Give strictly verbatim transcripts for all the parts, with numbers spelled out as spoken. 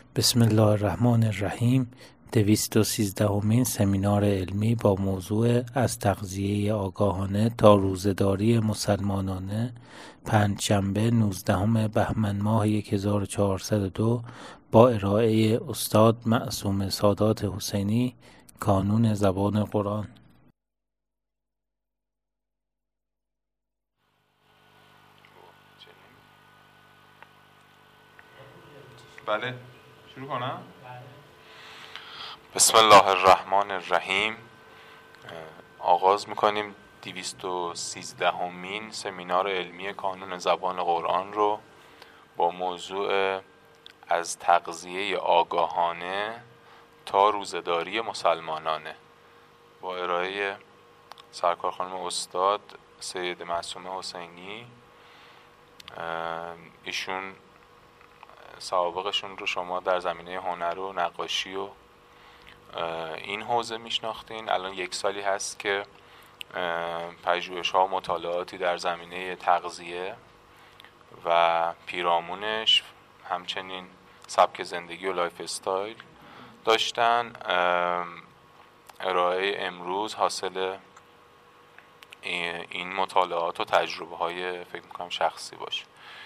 بسم الله الرحمن الرحیم. دویست و سیزدهمین سمینار علمی با موضوع از تغذیه آگاهانه تا روزه‌داری مسلمانانه، پنجشنبه نوزدهم بهمن ماه هزار و چهارصد و دو، با ارائه استاد معصوم سادات حسینی، کانون زبان قرآن. بله شروع کنم؟ بسم الله الرحمن الرحیم. آغاز میکنیم دویست و سیزدهمین سمینار علمی کانون زبان قرآن رو با موضوع از تغذیه آگاهانه تا روزه‌داری مسلمانانه با ارائه سرکار خانم استاد سید معصومه حسینی. ایشون سوابقشون رو شما در زمینه هنر و نقاشی و این حوزه میشناختین. الان یک سالی هست که پژوهش ها و مطالعاتی در زمینه تغذیه و پیرامونش، همچنین سبک زندگی و لایف استایل داشتن. ارائه امروز حاصل این مطالعات و تجربه های فکر میکنم شخصی باشه.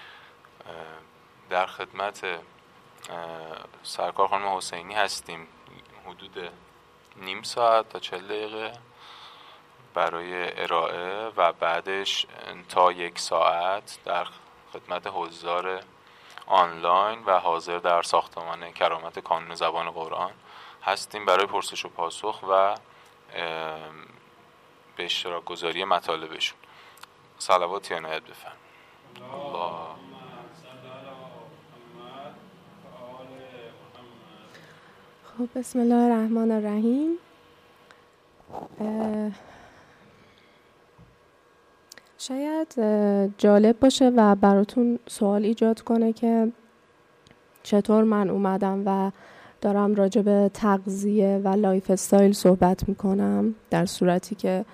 در خدمت سرکار خانم حسینی هستیم حدود نیم ساعت تا چهل دقیقه برای ارائه و بعدش تا یک ساعت در خدمت حضار آنلاین و حاضر در ساختمان کرامت کانون زبان قرآن هستیم برای پرسش و پاسخ و به اشتراک گذاری مطالبشون. صلواتی عنایت بفرمایید. الله خب بسم الله الرحمن الرحیم. شاید جالب باشه و براتون سوال ایجاد کنه که چطور من اومدم و دارم راجع به تغذیه و لایف استایل صحبت میکنم در صورتی که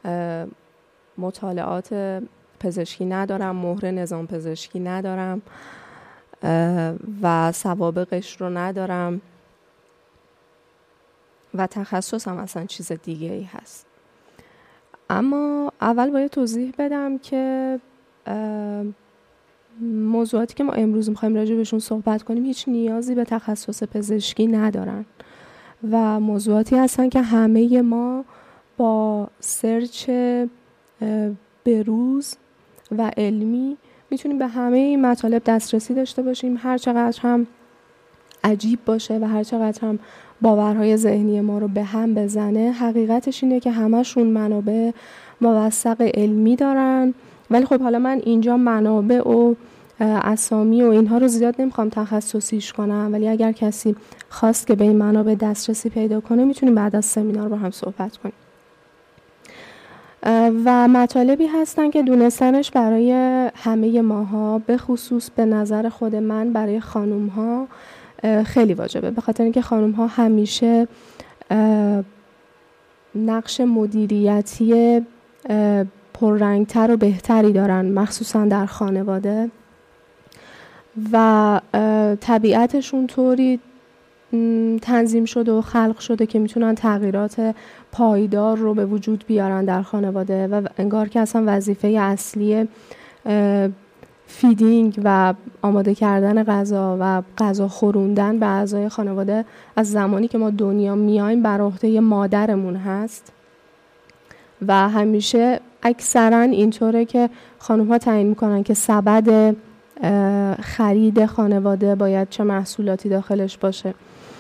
مطالعات پزشکی ندارم، مهر نظام پزشکی ندارم و سوابقش رو ندارم و تخصصم اصلا چیز دیگه ای هست. اما اول باید توضیح بدم که موضوعاتی که ما امروز میخوایم راجع بهشون صحبت کنیم هیچ نیازی به تخصص پزشکی ندارن و موضوعاتی هستن که همه ما با سرچ بروز و علمی میتونیم به همه این مطالب دسترسی داشته باشیم، هر چقدر هم عجیب باشه و هر چقدر هم باورهای ذهنی ما رو به هم بزنه. حقیقتش اینه که همشون منابع موثق علمی دارن. ولی خب حالا من اینجا منابع و اسامی و اینها رو زیاد نمیخوام تخصصیش کنم، ولی اگر کسی خواست که به این منابع دسترسی پیدا کنه میتونیم بعد از سمینار با هم صحبت کنیم. و مطالبی هستن که دونستنش برای همه ماها، به خصوص به نظر خود من برای خانوم ها خیلی واجبه، به خاطر اینکه خانوم ها همیشه نقش مدیریتی پررنگتر و بهتری دارن، مخصوصا در خانواده، و طبیعتشون طوری تنظیم شده و خلق شده که میتونن تغییرات پایدار رو به وجود بیارن در خانواده و انگار که اصلا وظیفه اصلی فیدینگ و آماده کردن غذا و غذا خوروندن به اعضای خانواده از زمانی که ما دنیا میایم بر عهده مادرمون هست و همیشه اکثرا اینطوره که خانم‌ها تعیین میکنن که سبد خرید خانواده باید چه محصولاتی داخلش باشه.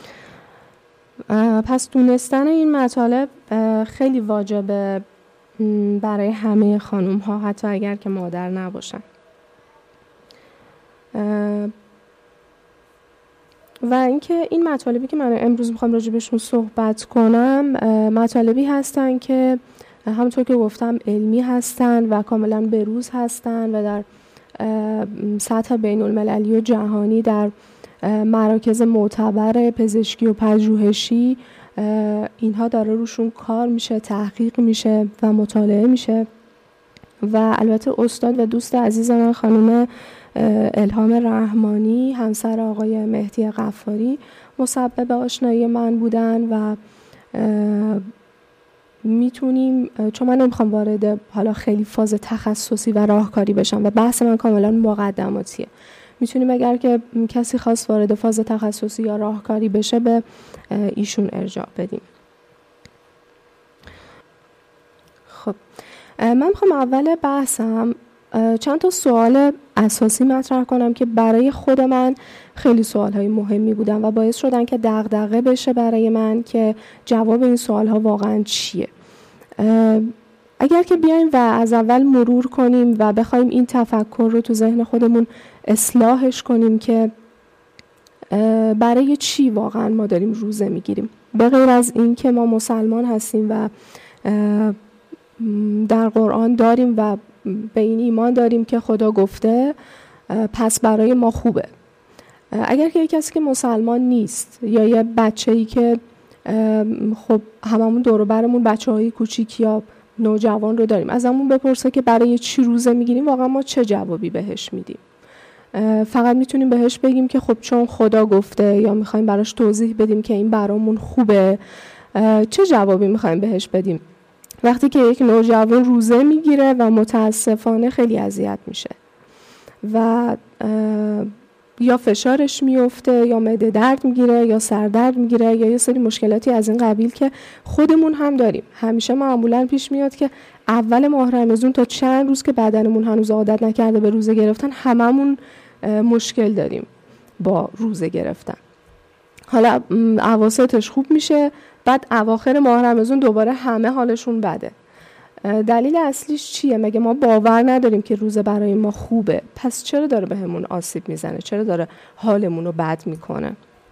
پس دونستن این مطالب خیلی واجبه برای همه خانم‌ها، حتی اگر که مادر نباشن. و اینکه این مطالبی که من امروز میخوام راجع بهشون صحبت کنم مطالبی هستن که همونطور که گفتم علمی هستن و کاملا بروز هستن و در سطح بین المللی و جهانی در مراکز معتبر پزشکی و پژوهشی اینها داره روشون کار میشه، تحقیق میشه و مطالعه میشه. و البته استاد و دوست عزیز من خانم الهام رحمانی همسر آقای مهدی غفاری مسبب آشنایی من بودن و میتونیم، چون من نمیخوام وارد حالا خیلی فاز تخصصی و راهکاری بشم و بحث من کاملا مقدماتیه، میتونیم اگر که کسی خواست وارد فاز تخصصی یا راهکاری بشه به ایشون ارجاع بدیم. خب من میخوام اول بحثم چند تا سوال اساسی مطرح کنم که برای خود من خیلی سوالهای مهمی بودن و باعث شدن که دغدغه بشه برای من که جواب این سوالها واقعا چیه. اگر که بیایم و از اول مرور کنیم و بخوایم این تفکر رو تو ذهن خودمون اصلاحش کنیم که برای چی واقعا ما داریم روزه میگیریم، به غیر از این که ما مسلمان هستیم و در قرآن داریم و به این ایمان داریم که خدا گفته پس برای ما خوبه. اگر که یک کسی که مسلمان نیست یا یه بچه‌ای که خب هممون دور و برمون بچه‌های کوچیک یا نوجوان رو داریم، از همون بپرسه که برای چی روزه میگیریم، واقعا ما چه جوابی بهش میدیم؟ فقط میتونیم بهش بگیم که خب چون خدا گفته، یا میخوایم براش توضیح بدیم که این برامون خوبه. چه جوابی میخوایم بهش بدیم وقتی که یک نوجوان روزه میگیره و متاسفانه خیلی اذیت میشه و یا فشارش میفته یا معده درد میگیره یا سردرد میگیره یا یه سری مشکلاتی از این قبیل که خودمون هم داریم؟ همیشه معمولا پیش میاد که اول ماه رمضان تا چند روز که بدنمون هنوز عادت نکرده به روزه گرفتن، هممون مشکل داریم با روزه گرفتن. حالا اواسطش خوب میشه، بعد اواخر ماه رمضان دوباره همه حالشون بده. دلیل اصلیش چیه؟ مگه ما باور نداریم که روزه برای ما خوبه؟ پس چرا داره بهمون آسیب میزنه؟ چرا داره حالمون رو بد میکنه؟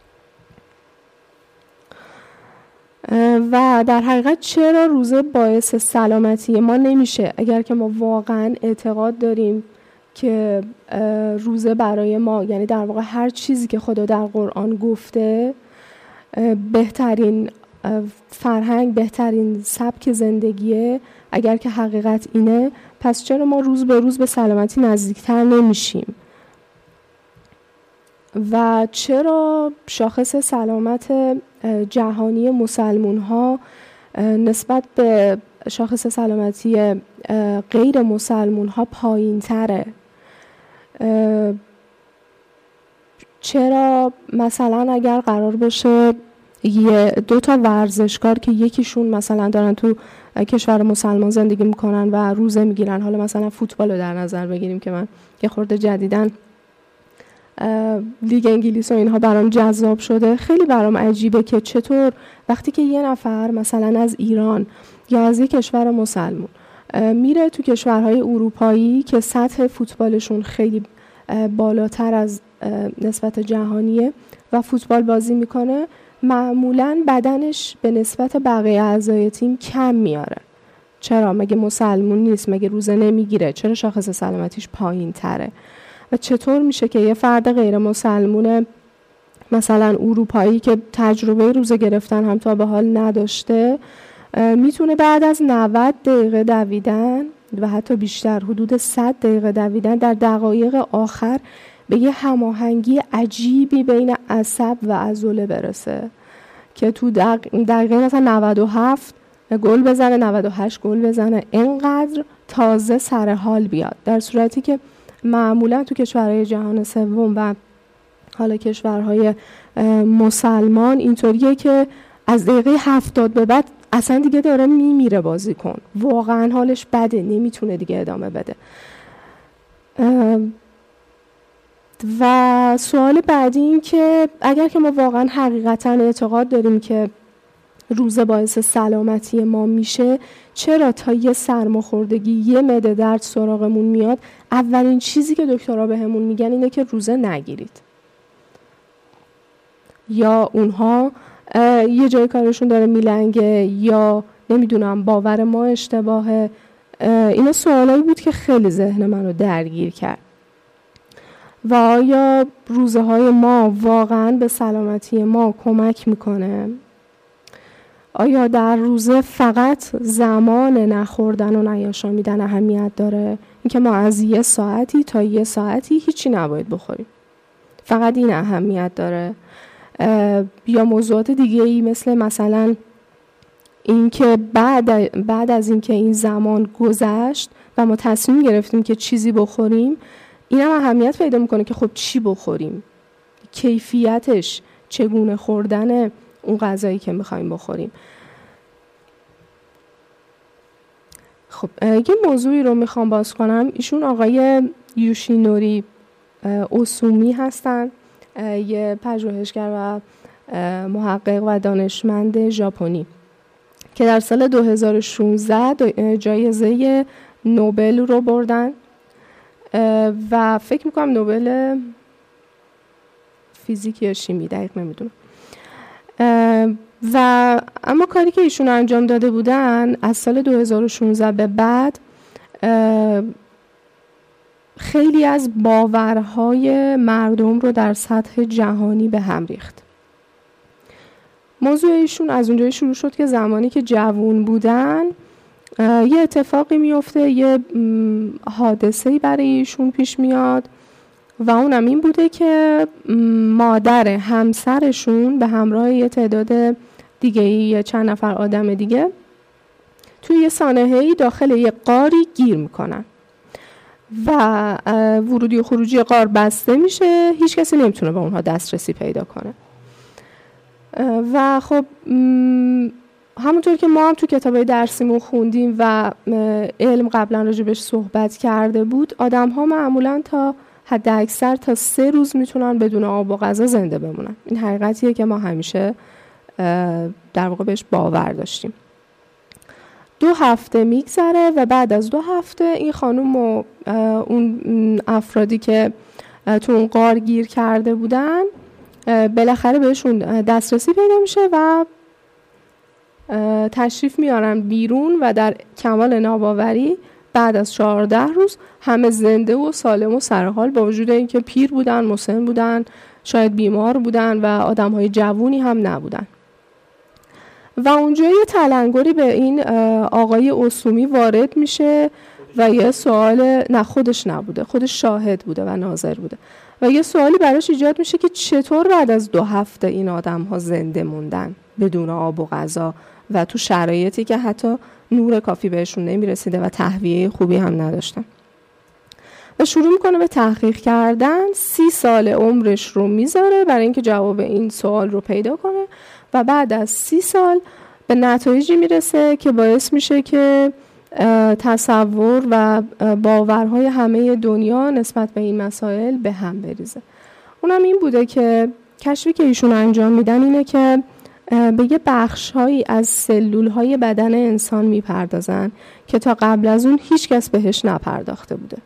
و در حقیقت چرا روزه باعث سلامتی ما نمیشه؟ اگر که ما واقعا اعتقاد داریم که روزه برای ما، یعنی در واقع هر چیزی که خدا در قرآن گفته بهترین فرهنگ، بهترین سبک زندگیه، اگر که حقیقت اینه، پس چرا ما روز به روز به سلامتی نزدیکتر نمیشیم؟ و چرا شاخص سلامت جهانی مسلمون ها نسبت به شاخص سلامتی غیر مسلمون ها پایین تره؟ چرا مثلا اگر قرار باشه یه دو تا ورزشکار که یکیشون مثلا دارن تو کشور مسلمان زندگی میکنن و روزه میگیرن، حالا مثلا فوتبال رو در نظر بگیریم که من یه خورده جدیدن لیگ انگلیس و اینها برام جذاب شده، خیلی برام عجیبه که چطور وقتی که یه نفر مثلا از ایران یا از یک کشور مسلمان میره تو کشورهای اروپایی که سطح فوتبالشون خیلی بالاتر از نسبت جهانیه و فوتبال بازی میکنه، معمولاً بدنش به نسبت بقیه اعضای تیم کم میاره. چرا؟ مگه مسلمون نیست؟ مگه روزه نمیگیره؟ چرا شاخص سلامتیش پایین تره؟ و چطور میشه که یه فرد غیر مسلمون مثلا اروپایی که تجربه روزه گرفتن هم تا به حال نداشته میتونه بعد از نود دقیقه دویدن و حتی بیشتر، حدود صد دقیقه دویدن، در دقایق آخر به یه هماهنگی عجیبی بین عصب و عضله برسه که تو دقیقه مثلا نود و هفت گل بزنه، نود و هشت گل بزنه، اینقدر تازه سر حال بیاد، در صورتی که معمولا تو کشورهای جهان سوم و حالا کشورهای مسلمان اینطوریه که از دقیقه هفتاد به بعد اصلا دیگه داره میمیره بازیکن، واقعا حالش بده، نمیتونه دیگه ادامه بده. و سوال بعدی این که اگر که ما واقعا حقیقتا اعتقاد داریم که روزه باعث سلامتی ما میشه، چرا تا یه سرماخوردگی، یه معده درد سراغمون میاد، اولین چیزی که دکترها بهمون میگن اینه که روزه نگیرید؟ یا اونها یه جای کارشون داره میلنگه، یا نمیدونم باور ما اشتباهه. اینا سوالایی بود که خیلی ذهن من رو درگیر کرد. و آیا روزه های ما واقعا به سلامتی ما کمک میکنه؟ آیا در روزه فقط زمان نخوردن و نیاشامیدن اهمیت داره، اینکه ما از یه ساعتی تا یه ساعتی هیچی نباید بخوریم. فقط این اهمیت داره. یا موضوعات دیگه ای مثل مثلا اینکه بعد بعد از اینکه این زمان گذشت و ما تصمیم گرفتیم که چیزی بخوریم، این هم اهمیت پیدا میکنه که خب چی بخوریم، کیفیتش چگونه خوردن اون غذایی که میخوایم بخوریم. خب یه موضوعی رو میخوام باز کنم. ایشون آقای یوشینوری اوسومی هستن، یه پژوهشگر و محقق و دانشمند ژاپنی که در سال دو هزار و شانزده جایزه نوبل رو بردن و فکر میکنم نوبل فیزیک یا شیمی، دقیق نمیدونم. و اما کاری که ایشون انجام داده بودن از سال دو هزار و شانزده به بعد خیلی از باورهای مردم رو در سطح جهانی به هم ریخت. موضوع ایشون از اونجایی شروع شد که زمانی که جوان بودن یه اتفاقی میفته، یه حادثه‌ای برای ایشون پیش میاد و اونم این بوده که مادر همسرشون به همراه یه تعداد دیگه، یه چند نفر آدم دیگه، توی یه سانحه‌ای داخل یه غاری گیر میکنن و ورودی و خروجی غار بسته میشه، هیچ کسی نمیتونه به اونها دسترسی پیدا کنه. و خب همونطور که ما هم تو کتابای درسیمون خوندیم و علم قبلا راجبش صحبت کرده بود، آدم ها معمولا تا حد اکثر تا سه روز میتونن بدون آب و غذا زنده بمونن. این حقیقتیه که ما همیشه در واقع بهش باور داشتیم. دو هفته میگذره و بعد از دو هفته این خانم و اون افرادی که تو اون غار گیر کرده بودن بالاخره بهشون دسترسی پیدا میشه و تشریف میارن بیرون و در کمال ناباوری بعد از چهارده روز همه زنده و سالم و سرحال، با وجود اینکه پیر بودن، مسن بودن، شاید بیمار بودن و آدم‌های جوونی هم نبودن. و اونجا یه تلنگری به این آقای اوسومی وارد میشه و یه سوال، نه خودش نبوده، خودش شاهد بوده و ناظر بوده، و یه سوالی براش ایجاد میشه که چطور بعد از دو هفته این آدم ها زنده موندن بدون آب و غذا و تو شرایطی که حتی نور کافی بهشون نمیرسیده و تهویه خوبی هم نداشتن. و شروع میکنه به تحقیق کردن. سی سال عمرش رو میذاره برای اینکه جواب این سوال رو پیدا کنه و بعد از سی سال به نتایجی میرسه که باعث میشه که تصور و باورهای همه دنیا نسبت به این مسائل به هم بریزه. اونم این بوده که کشفی که ایشون انجام میدن اینه که به یه بخش‌هایی از سلول‌های بدن انسان میپردازن که تا قبل از اون هیچ کس بهش نپرداخته بوده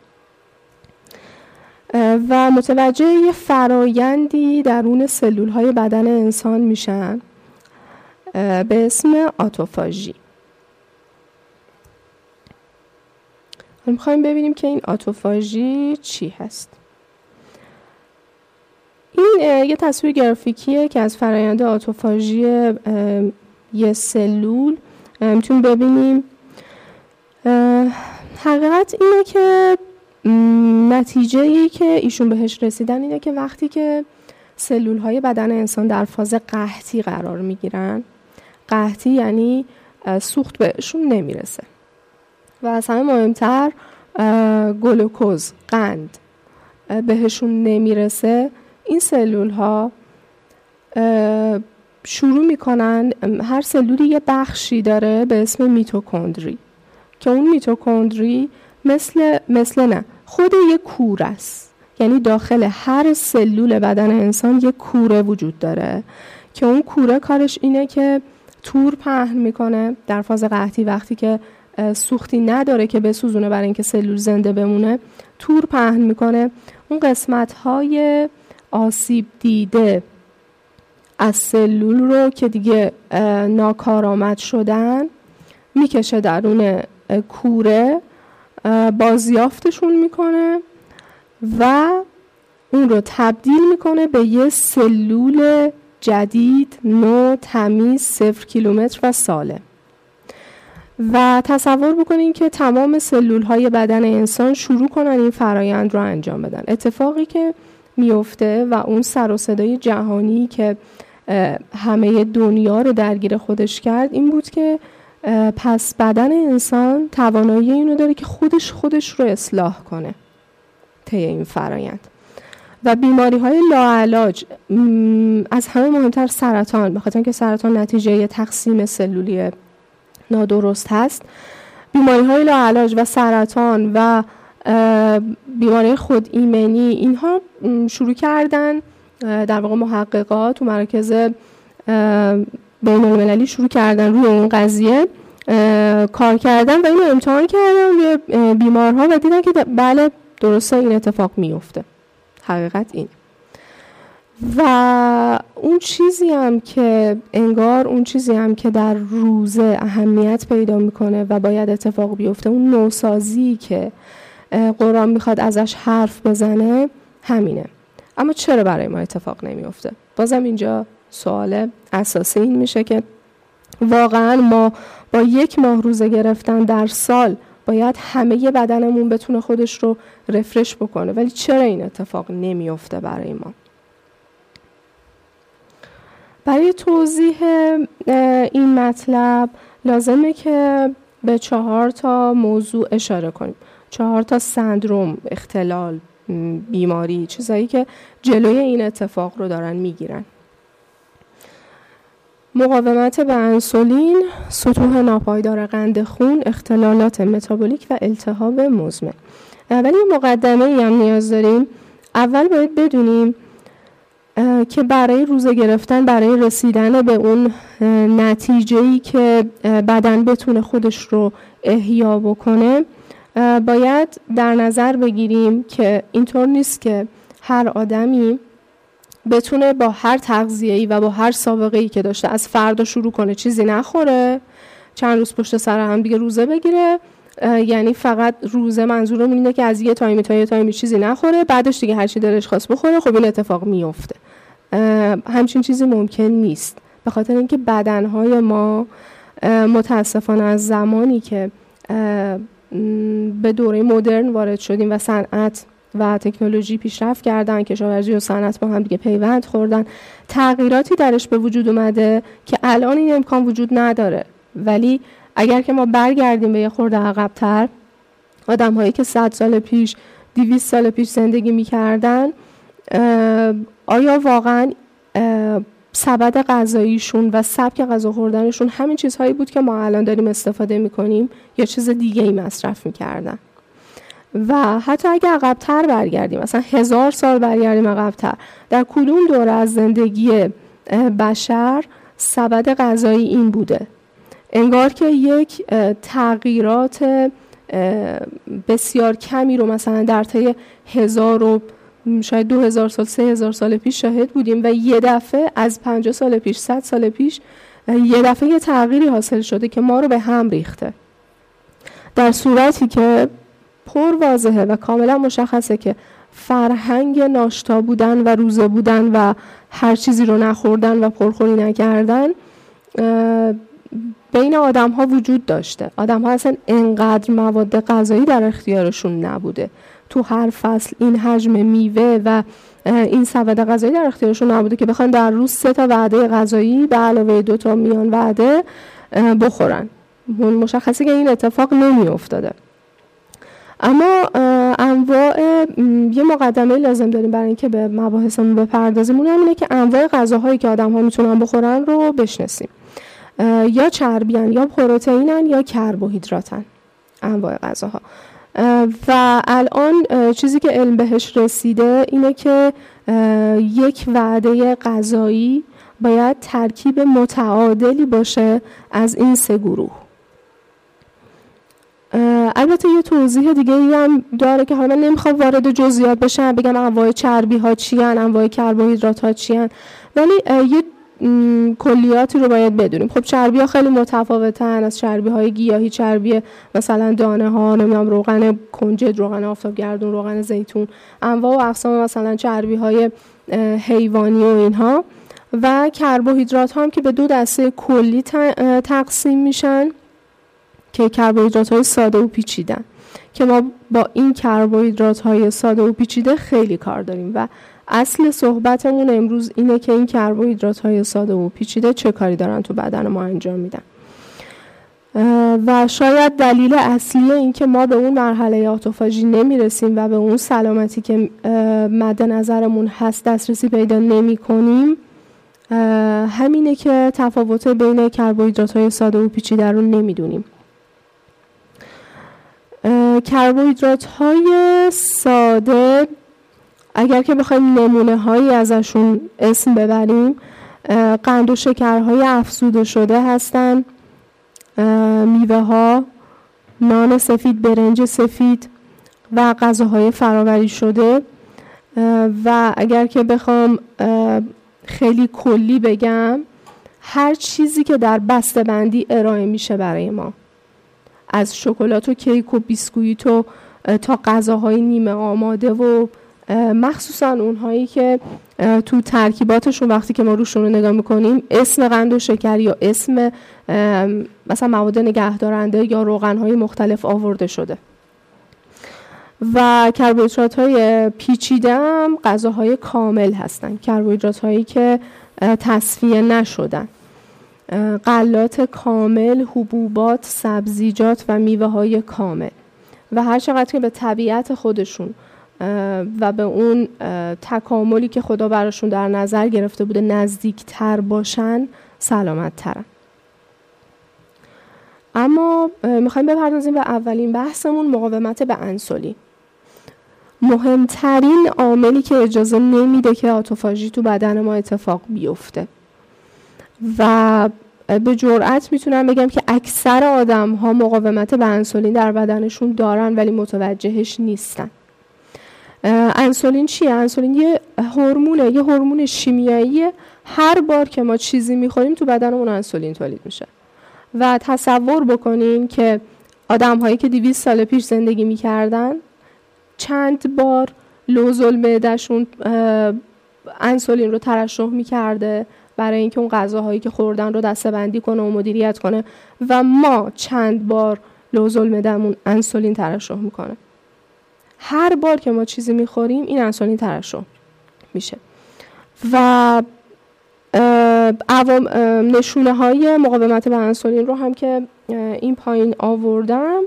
و متوجه یه فرایندی درون سلول‌های بدن انسان میشن به اسم آتوفاژی. میخوایم ببینیم که این آتوفاژی چی هست. این یه تصویر گرافیکیه که از فرآیند آتوفاژی یه سلول میتونیم ببینیم. حقیقت اینه که نتیجه‌ای که ایشون بهش رسیدن اینه که وقتی که سلول‌های بدن انسان در فاز قحطی قرار میگیرن، قحطی یعنی سوخت بهشون نمیرسه و از همه مهمتر گلوکوز، قند بهشون نمیرسه، این سلول ها شروع میکنن، هر سلولی یه بخشی داره به اسم میتوکندری که اون میتوکندری مثل مثل نه خود یه کوره است. یعنی داخل هر سلول بدن انسان یه کوره وجود داره که اون کوره کارش اینه که تور پهن میکنه در فاز قحطی. وقتی که سوختی نداره که بسوزونه برای اینکه سلول زنده بمونه، تور پهن میکنه. اون قسمت های آسیب دیده از سلول رو که دیگه ناکارآمد شدن میکشه درون کوره، بازیافتشون میکنه و اون رو تبدیل میکنه به یه سلول جدید، نو، تمیز، صفر کیلومتر و سالم. و تصور بکنین که تمام سلول های بدن انسان شروع کنن این فرایند رو انجام بدن. اتفاقی که میفته و اون سر و صدای جهانی که همه دنیا رو درگیر خودش کرد این بود که پس بدن انسان توانایی اینو داره که خودش خودش رو اصلاح کنه طی این فرایند. و بیماری های لاعلاج از همه مهمتر سرطان، بخاطر اینکه سرطان نتیجه تقسیم سلولی نادرست هست، بیماری های لاعلاج و سرطان و بیماری خود ایمنی اینها شروع کردن در واقع محققات تو مراکز بین المللی شروع کردن روی این قضیه کار کردن و اینو امتحان کردن روی بیمارها و دیدن که بله درسته این اتفاق میفته. حقیقت این و اون چیزی هم که انگار اون چیزی هم که در روزه اهمیت پیدا میکنه و باید اتفاق بیفته، اون نوسازی که قرآن میخواد ازش حرف بزنه همینه. اما چرا برای ما اتفاق نمیفته؟ بازم اینجا سوال اساسی این میشه که واقعا ما با یک ماه روزه گرفتن در سال باید همه بدنمون بتونه خودش رو رفرش بکنه، ولی چرا این اتفاق نمیفته برای ما؟ برای توضیح این مطلب لازمه که به چهار تا موضوع اشاره کنیم، چهار تا سندروم، اختلال، بیماری، چیزایی که جلوی این اتفاق رو دارن میگیرن. مقاومت به انسولین، سطوح ناپایدار قند خون، اختلالات متابولیک و التهاب مزمن. ولی مقدمه ای هم نیاز داریم. اول باید بدونیم که برای روزه گرفتن، برای رسیدن به اون نتیجه‌ای که بدن بتونه خودش رو احیا بکنه، باید در نظر بگیریم که اینطور نیست که هر آدمی بتونه با هر تغذیه‌ای و با هر سابقه‌ای که داشته از فردا شروع کنه چیزی نخوره، چند روز پشت سر هم دیگه روزه بگیره. یعنی فقط روزه منظورم اینه که از یه تایمی تا یه تایمی چیزی نخوره، بعدش دیگه هر چی دلش خواست بخوره. خب این اتفاق میفته. همچین چیزی ممکن نیست، به خاطر اینکه بدنهای ما متاسفانه از زمانی که به دوره مدرن وارد شدیم و صنعت و تکنولوژی پیشرفت کردن، کشاورزی و صنعت با هم دیگه پیوند خوردن، تغییراتی درش به وجود اومده که الان این امکان وجود نداره. ولی اگر که ما برگردیم به یه خورده عقب‌تر، آدم‌هایی که صد سال پیش، دویست سال پیش زندگی می‌کردن، آیا واقعاً سبد غذاییشون و سبک غذا خوردنشون همین چیزهایی بود که ما الان داریم استفاده می‌کنیم یا چیز دیگه‌ای مصرف می‌کردن؟ و حتی اگه عقب‌تر برگردیم، مثلا هزار سال برگردیم عقب‌تر، در کدوم دوره از زندگی بشر سبد غذایی این بوده؟ انگار که یک تغییرات بسیار کمی رو مثلا در طی هزار و شاید دو هزار سال، سه هزار سال پیش شاهد بودیم و یه دفعه از پنجاه سال پیش، صد سال پیش یه دفعه یه تغییری حاصل شده که ما رو به هم ریخته، در صورتی که پر واضحه و کاملا مشخصه که فرهنگ ناشتا بودن و روزه بودن و هر چیزی رو نخوردن و پرخوری نکردن بین آدم ها وجود داشته. آدم ها اصلا انقدر مواد غذایی در اختیارشون نبوده، تو هر فصل این حجم میوه و این سبد غذایی در اختیارشون نبوده که بخوان در روز سه تا وعده غذایی به علاوه دو تا میان وعده بخورن. مشخصه که این اتفاق نمی افتاده. اما انواع، یه مقدمه لازم داریم برای اینکه به مباحثمون بپردازیم، اون اینه که انواع غذاهایی که آدم ها میتونن بخورن رو بشناسیم. یا چربیان، یا پروتئینن، یا کربوهیدراتن انواع غذاها. و الان چیزی که علم بهش رسیده اینه که یک وعده غذایی باید ترکیب متعادلی باشه از این سه گروه. البته یه توضیح دیگه ای هم داره که حالا من نمیخوام وارد جزئیات بشم بگم انواع چربی ها چی ان، انواع کربوهیدرات ها چی ان، ولی یه کلیاتی رو باید بدونیم. خب چربی ها خیلی متفاوتن، از چربی های گیاهی، چربی مثلا دانه ها، نمیدونم روغن کنجد، روغن آفتابگردون، روغن زیتون، انواع و اقسام مثلا چربی های حیوانی و اینها، و کربوهیدرات ها هم که به دو دسته کلی تقسیم میشن که کربوهیدرات‌های ساده و پیچیدن که ما با این کربوهیدرات‌های ساده و پیچیده خیلی کار داریم و اصل صحبتمون امروز اینه که این کربوهیدرات‌های ساده و پیچیده چه کاری دارن تو بدن ما انجام میدن. و شاید دلیل اصلی این که ما به اون مرحله اتوفاژی نمیرسیم و به اون سلامتی که مد نظرمون هست دسترسی پیدا نمی کنیم همینه که تفاوت بین کربوهیدرات‌های ساده و پیچیده رو نمیدونیم. کربوهیدرات‌های ساده اگر که بخوایم نمونه هایی ازشون اسم ببریم، قند و شکرهای افزوده شده هستن، میوه ها، نان سفید، برنج سفید و غذاهای فرآوری شده. و اگر که بخوام خیلی کلی بگم، هر چیزی که در بسته‌بندی ارائه میشه برای ما، از شکلات و کیک و بیسکویت و تا غذاهای نیمه آماده و مخصوصا اونهایی که تو ترکیباتشون وقتی که ما روشون رو نگاه میکنیم اسم قند و شکر یا اسم مثلا مواد نگهدارنده یا روغنهای مختلف آورده شده. و کربوهیدرات‌های پیچیده هم غذاهای کامل هستن، کربوهیدرات‌هایی که تصفیه نشدن، غلات کامل، حبوبات، سبزیجات و میوه‌های کامل و هر چقدر که به طبیعت خودشون و به اون تکاملی که خدا براشون در نظر گرفته بوده نزدیک تر باشن سلامت ترن. اما میخوایم بپردازیم به اولین بحثمون، مقاومت به انسولین. مهمترین عاملی که اجازه نمیده که اتوفاژی تو بدن ما اتفاق بیفته و به جرئت میتونم بگم که اکثر آدم ها مقاومت به انسولین در بدنشون دارن ولی متوجهش نیستن. انسولین چیه؟ انسولین یه هورمونه، یه هورمون شیمیاییه. هر بار که ما چیزی میخوریم تو بدنمون انسولین تولید میشه و تصور بکنین که آدم هایی که دویست سال پیش زندگی میکردن چند بار لوز المعده‌شون انسولین رو ترشح میکرده برای اینکه اون غذاهایی که خوردن رو دسته‌بندی کنه و مدیریت کنه و ما چند بار لوز المعده‌مون انسولین ترشح میکنه. هر بار که ما چیزی میخوریم این انسولین ترشح میشه و عوام نشونه های مقاومت به انسولین رو هم که این پایین آوردم.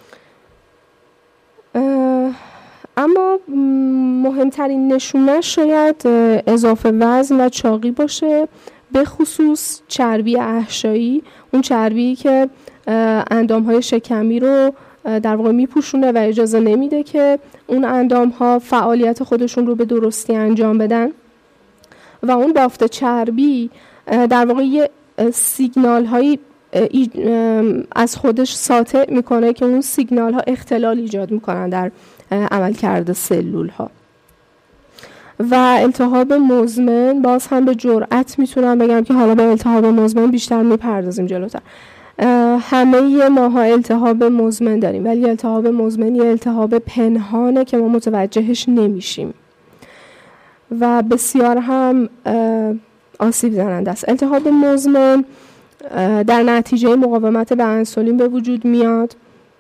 اما مهمترین نشونه شاید اضافه وزن و چاقی باشه، به خصوص چربی احشایی، اون چربی که اندامهای شکمی رو در واقع میپوشونه و اجازه نمیده که اون اندامها فعالیت خودشون رو به درستی انجام بدن و اون بافت چربی در واقع یه سیگنال هایی از خودش ساطع میکنه که اون سیگنال ها اختلال ایجاد میکنن در عملکرد سلول ها. و التهاب مزمن، باز هم به جرئت میتونم بگم که حالا به التهاب مزمن بیشتر میپردازیم جلوتر. همه ماها التهاب مزمن داریم ولی التهاب مزمن یه التهاب پنهانه که ما متوجهش نمیشیم و بسیار هم آسیب زننده است. التهاب مزمن در نتیجه مقاومت به انسولین به وجود میاد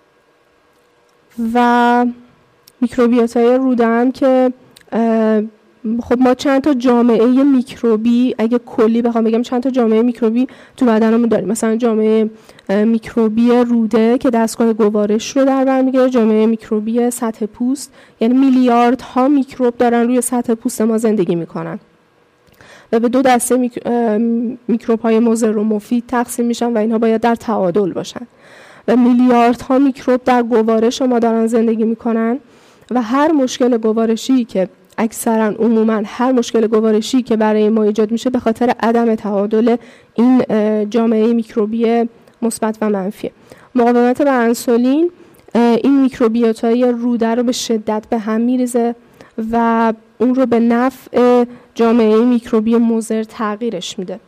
و میکروبیات‌های روده هم که خب ما چند تا جامعه میکروبی، اگه کلی بخوام بگم چند تا جامعه میکروبی تو بدنمون داریم. مثلا جامعه میکروبی روده که دستگاه گوارش رو در بر میگیره، جامعه میکروبی سطح پوست، یعنی میلیاردها میکروب دارن روی سطح پوست ما زندگی میکنن و به دو دسته میک... میکروب های مضر و مفید تقسیم میشن و اینها باید در تعادل باشن و میلیاردها میکروب در گوارش ما دارن زندگی میکنن و هر مشکل گوارشی که اکثرا عموما هر مشکل گوارشی که برای ما ایجاد میشه به خاطر عدم تعادل این جامعه میکروبی مثبت و منفی. مقاومت به انسولین این میکروبیات‌های روده رو به شدت به هم میریزه و اون رو به نفع جامعه میکروبی مضر تغییرش میده.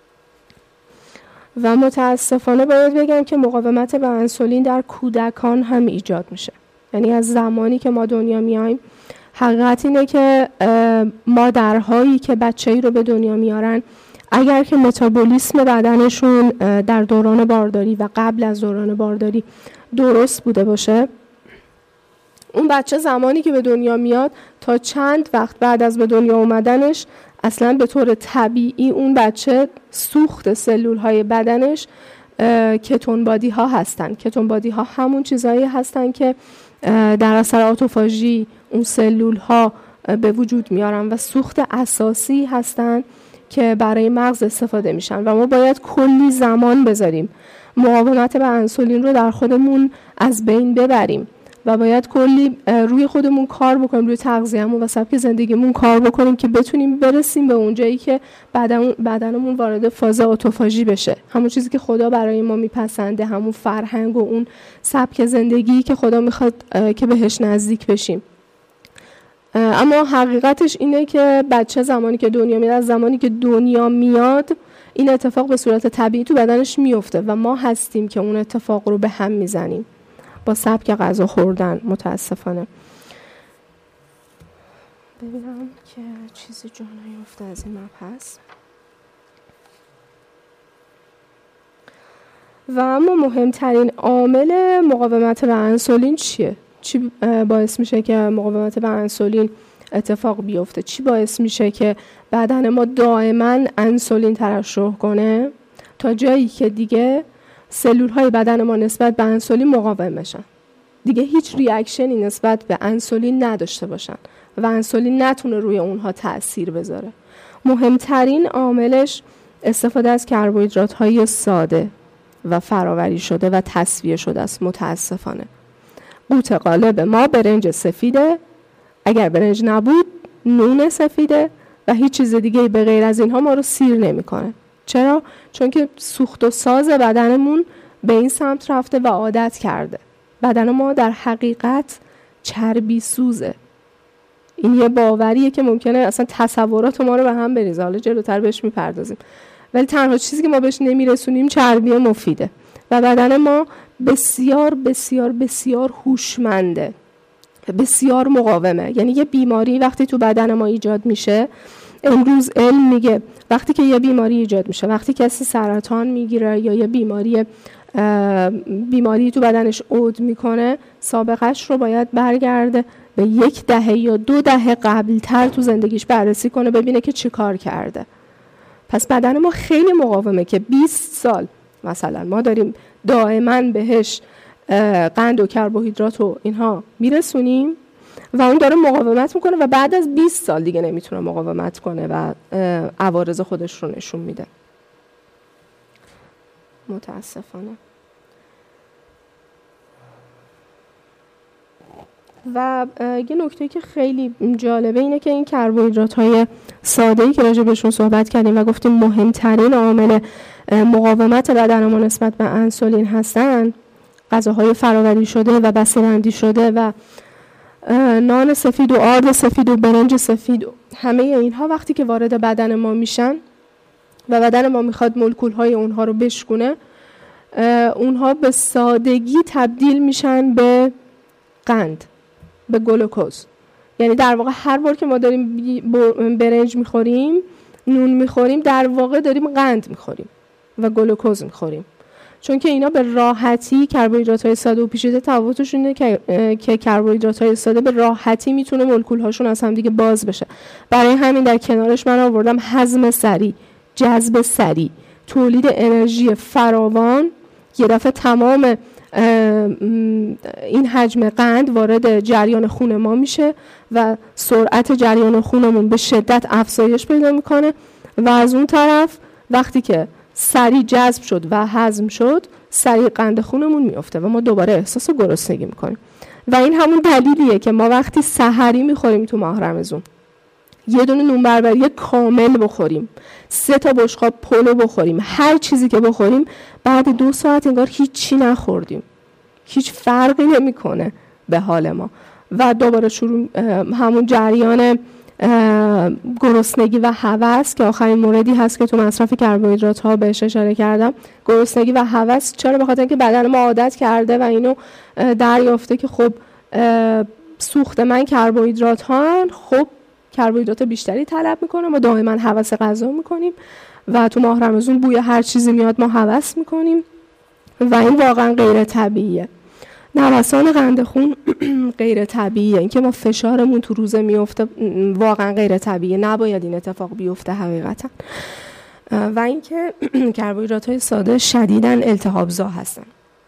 و متاسفانه باید بگم که مقاومت به انسولین در کودکان هم ایجاد میشه. یعنی از زمانی که ما دنیا میایم، حقیقت اینه که مادرهایی که بچه‌ای رو به دنیا میارن اگر که متابولیسم بدنشون در دوران بارداری و قبل از دوران بارداری درست بوده باشه، اون بچه زمانی که به دنیا میاد تا چند وقت بعد از به دنیا اومدنش اصلا به طور طبیعی اون بچه سوخت سلول های بدنش کتون بادی ها هستن. کتون بادی ها همون چیزهایی هستن که در اثر آتوفاژی اون سلول ها به وجود میارن و سوخت اساسی هستن که برای مغز استفاده میشن و ما باید کلی زمان بذاریم مقاومت به انسولین رو در خودمون از بین ببریم و باید کلی روی خودمون کار بکنیم، روی تغذیه‌مون و سبک زندگیمون کار بکنیم که بتونیم برسیم به اون جایی که بدن بدنمون وارد فاز اتوفاژی بشه، همون چیزی که خدا برای ما میپسنده، همون فرهنگ و اون سبک زندگی که خدا میخواد که بهش نزدیک بشیم. اما حقیقتش اینه که بچه زمانی که دنیا میاد، از زمانی که دنیا میاد این اتفاق به صورت طبیعی تو بدنش میفته و ما هستیم که اون اتفاق رو به هم میزنیم با سبک غذا خوردن. متاسفانه ببینم که چیزی جا نیفته از این مبحث. و اما مهمترین عامل مقاومت به انسولین چیه؟ چی باعث میشه که مقاومت به انسولین اتفاق بیفته؟ چی باعث میشه که بدن ما دائما انسولین ترشح کنه تا جایی که دیگه سلول های بدن ما نسبت به انسولین مقاوم بشن، دیگه هیچ ریاکشنی نسبت به انسولین نداشته باشن و انسولین نتونه روی اونها تأثیر بذاره؟ مهمترین عاملش استفاده از کربوهیدرات های ساده و فراوری شده و تصفیه شده است. متاسفانه قوت غالب ما برنج سفیده، اگر برنج نبود نون سفیده و هیچ چیز دیگه به غیر از اینها ما رو سیر نمیکنه. چرا؟ چون که سوخت و ساز بدنمون به این سمت رفته و عادت کرده. بدن ما در حقیقت چربی سوزه. این یه باوریه که ممکنه اصلا تصورات ما رو به هم بریزه، حالا جلوتر بهش میپردازیم، ولی تنها چیزی که ما بهش نمیرسونیم چربی مفیده و بدن ما بسیار بسیار بسیار هوشمنده، بسیار مقاومه. یعنی یه بیماری وقتی تو بدن ما ایجاد میشه، امروز علم میگه وقتی که یه بیماری ایجاد میشه، وقتی کسی سرطان میگیره یا یه بیماری بیماری تو بدنش عود میکنه، سابقش رو باید برگرده به یک دهه یا دو دهه قبلتر تو زندگیش بررسی کنه ببینه که چی کار کرده. پس بدن ما خیلی مقاومه که بیست سال مثلا ما داریم دائما بهش قند و کربوهیدرات و اینها میرسونیم و اون داره مقاومت میکنه و بعد از بیست سال دیگه نمیتونه مقاومت کنه و عوارض خودش رو نشون میده. متاسفانه. و یه نکته که خیلی جالبه اینه که این کربوهیدرات های ساده‌ای که راجع بهشون صحبت کردیم و گفتیم مهمترین عامل مقاومت بدن ما نسبت به انسولین هستن، غذاهای فراوری شده و بسته‌بندی شده و نان سفید و آرد سفید و برنج سفید و همه اینها وقتی که وارد بدن ما میشن و بدن ما میخواد مولکول‌های اونها رو بشکونه، اونها به سادگی تبدیل میشن به قند، به گلوکوز. یعنی در واقع هر بار که ما داریم برنج میخوریم، نون میخوریم، در واقع داریم قند میخوریم و گلوکوز میخوریم، چون که اینا به راحتی کربوهیدرات های ساده و پیچیده تفاوتشون اینه که که کربوهیدرات های ساده به راحتی میتونه مولکول هاشون از هم دیگه باز بشه. برای همین در کنارش من آوردم هضم سریع، جذب سریع، تولید انرژی فراوان. یه دفعه تمام این حجم قند وارد جریان خون ما میشه و سرعت جریان خونمون به شدت افزایش پیدا میکنه و از اون طرف وقتی که سریع جذب شد و هضم شد، سریع قند خونمون میفته و ما دوباره احساس گرسنگی میکنیم. و این همون دلیلیه که ما وقتی سحری میخوریم تو ماه رمضان، یه دونه نون بربری کامل بخوریم، سه تا بشقاب پلو بخوریم، هر چیزی که بخوریم، بعد دو ساعت انگار هیچی نخوردیم، هیچ فرقی نمیکنه به حال ما و دوباره شروع همون جریان گرسنگی و هوس که آخرین موردی هست که تو مصرف کربوهیدرات ها بهش اشاره کردم. گرسنگی و هوس چرا؟ به خاطر اینکه بدن ما عادت کرده و اینو دریافته که خب سوخت من کربوهیدرات ها، خب کربوهیدرات بیشتری طلب میکنه، ما دائما هوس غذا میکنیم و تو ماه رمضان بوی هر چیزی میاد ما هوس میکنیم و این واقعا غیر طبیعیه. نوسان قند خون غیر طبیعیه، اینکه ما فشارمون تو روزه میفته واقعا غیر طبیعیه، نباید این اتفاق بیفته حقیقتا. و اینکه کربوهیدرات‌های ساده شدیداً التهاب‌زا هستن.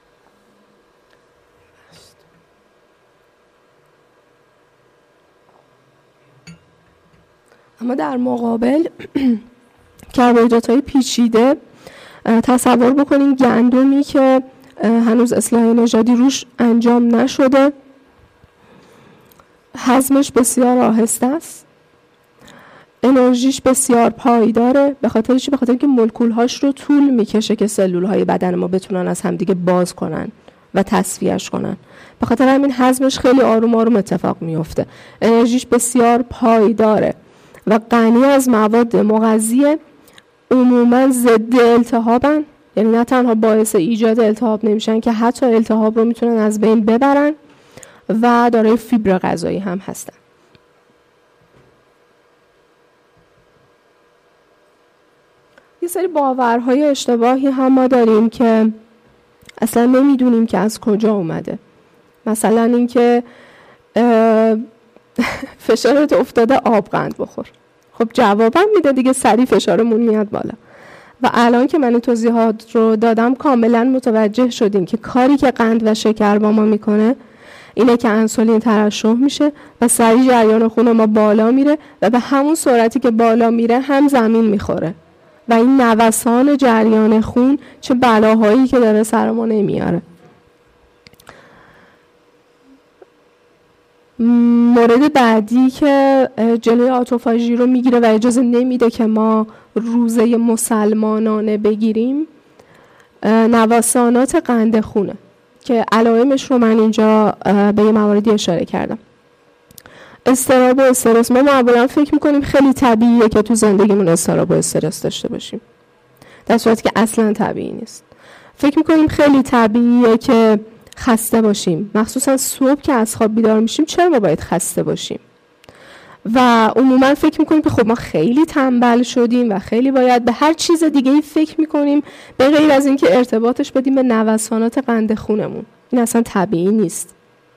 اما در مقابل کربوهیدرات‌های پیچیده، تصور بکنین گندمی که هنوز اصلاح نژادی روش انجام نشده، هضمش بسیار آهسته است، انرژیش بسیار پایداره. به خاطر چی؟ به خاطر اینکه مولکول‌هاش رو طول میکشه که سلول‌های بدن ما بتونن از همدیگه باز کنن و تصفیهش کنن. به خاطر همین هضمش خیلی آروم آروم اتفاق میفته. انرژیش بسیار پایداره و غنی از مواد مغذیه. عموماً ضد التهابن، یعنی نه تنها باعث ایجاد التهاب نمیشن که حتی التهاب رو میتونن از بین ببرن و دارای فیبر غذایی هم هستن. یه سری باورهای اشتباهی هم ما داریم که اصلا نمیدونیم که از کجا اومده. مثلا اینکه فشارت افتاده آبقند بخور. خب جوابم میده دیگه، سریع فشارمون میاد بالا. و الان که من این توضیحات رو دادم کاملا متوجه شدیم که کاری که قند و شکر با ما میکنه اینه که انسولین ترشح میشه و سریع جریان خون ما بالا میره و به همون سرعتی که بالا میره هم زمین میخوره و این نوسان جریان خون چه بلاهایی که داره سر ما نمیاره. مورد بعدی که جلوی آتوفاژی رو میگیره و اجازه نمیده که ما روزه مسلمانانه بگیریم، نوسانات قند خونه که علائمش رو من اینجا به یه مواردی اشاره کردم. اضطراب و استرس، ما معمولا فکر میکنیم خیلی طبیعیه که تو زندگیمون اضطراب و استرس داشته باشیم، در صورتی که اصلا طبیعی نیست. فکر میکنیم خیلی طبیعیه که خسته باشیم، مخصوصا صبح که از خواب بیدار میشیم چرا ما باید خسته باشیم؟ و عموما فکر میکنیم که خب ما خیلی تنبل شدیم و خیلی باید به هر چیز دیگه‌ای فکر میکنیم به غیر از اینکه ارتباطش بدیم به نوسانات قند خونمون. این اصلا طبیعی نیست.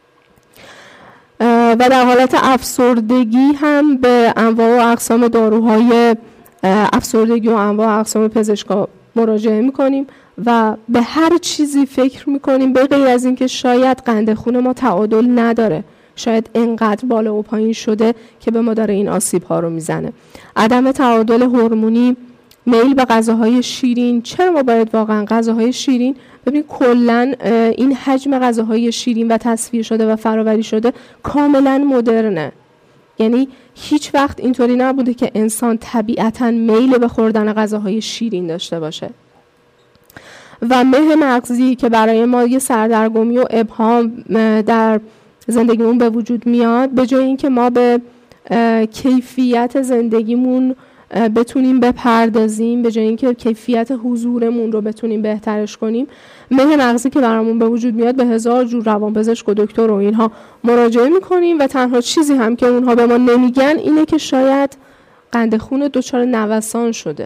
و در حالت افسردگی هم به انواع و اقسام داروهای افسردگی و انواع و اقسام پزشکا مراجعه میکنیم و به هر چیزی فکر میکنیم به غیر از اینکه شاید قند خون ما تعادل نداره، شاید انقدر بالا و پایین شده که به ما داره این آسیب ها رو میزنه. عدم تعادل هورمونی، میل به غذاهای شیرین. چرا ما باید واقعا غذاهای شیرین؟ ببین کلا این حجم غذاهای شیرین و تصفیه شده و فراوری شده کاملا مدرنه. یعنی هیچ وقت اینطوری نبوده که انسان طبیعتا میل به خوردن غذاهای شیرین داشته باشه. و مه مغزی که برای ما یه سردرگمی و ابهام در زندگیمون به وجود میاد، به جای اینکه ما به کیفیت زندگیمون بتونیم بپردازیم، به جای اینکه کیفیت حضورمون رو بتونیم بهترش کنیم، مه مغزی که برامون به وجود میاد به هزار جور روانپزشک و دکتر و اینها مراجعه میکنیم و تنها چیزی هم که اونها به ما نمیگن اینه که شاید قند خون دچار نوسان شده.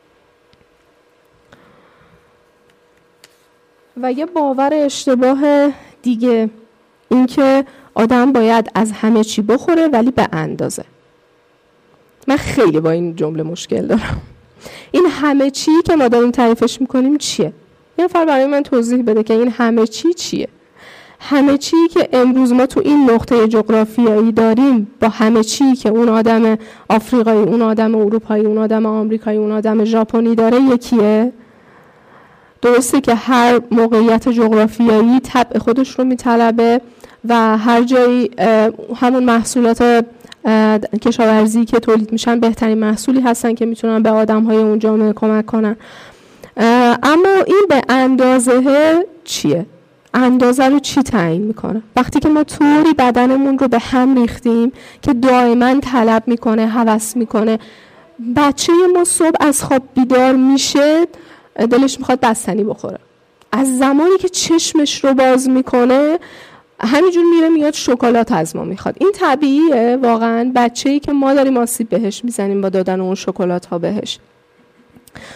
و یه باور اشتباه دیگه این که آدم باید از همه چی بخوره ولی به اندازه. من خیلی با این جمله مشکل دارم. این همه چی که ما داریم تعریفش میکنیم چیه؟ یه نفر برای من توضیح بده که این همه چی چیه؟ همه چی که امروز ما تو این نقطه جغرافیایی داریم با همه چی که اون آدم آفریقایی، اون آدم اروپایی، اون آدم آمریکایی، اون آدم ژاپنی داره یکیه؟ درسته که هر موقعیت جغرافیایی طبع خودش رو میطلبه و هر جایی همون محصولات کشاورزی که تولید میشن بهترین محصولی هستن که میتونن به آدم‌های اون جامعه کمک کنن. اما این به اندازه چیه؟ اندازه رو چی تعیین میکنه؟ وقتی که ما طوری بدنمون رو به هم ریختیم که دائما طلب میکنه، هوس میکنه، بچه ما صبح از خواب بیدار میشه دلش میخواد بستنی بخوره، از زمانی که چشمش رو باز میکنه همینجور میره میاد شکلات از ما میخواد. این طبیعیه واقعا، بچه‌ای که ما داریم آسیب بهش میزنیم با دادن اون شکلات ها بهش.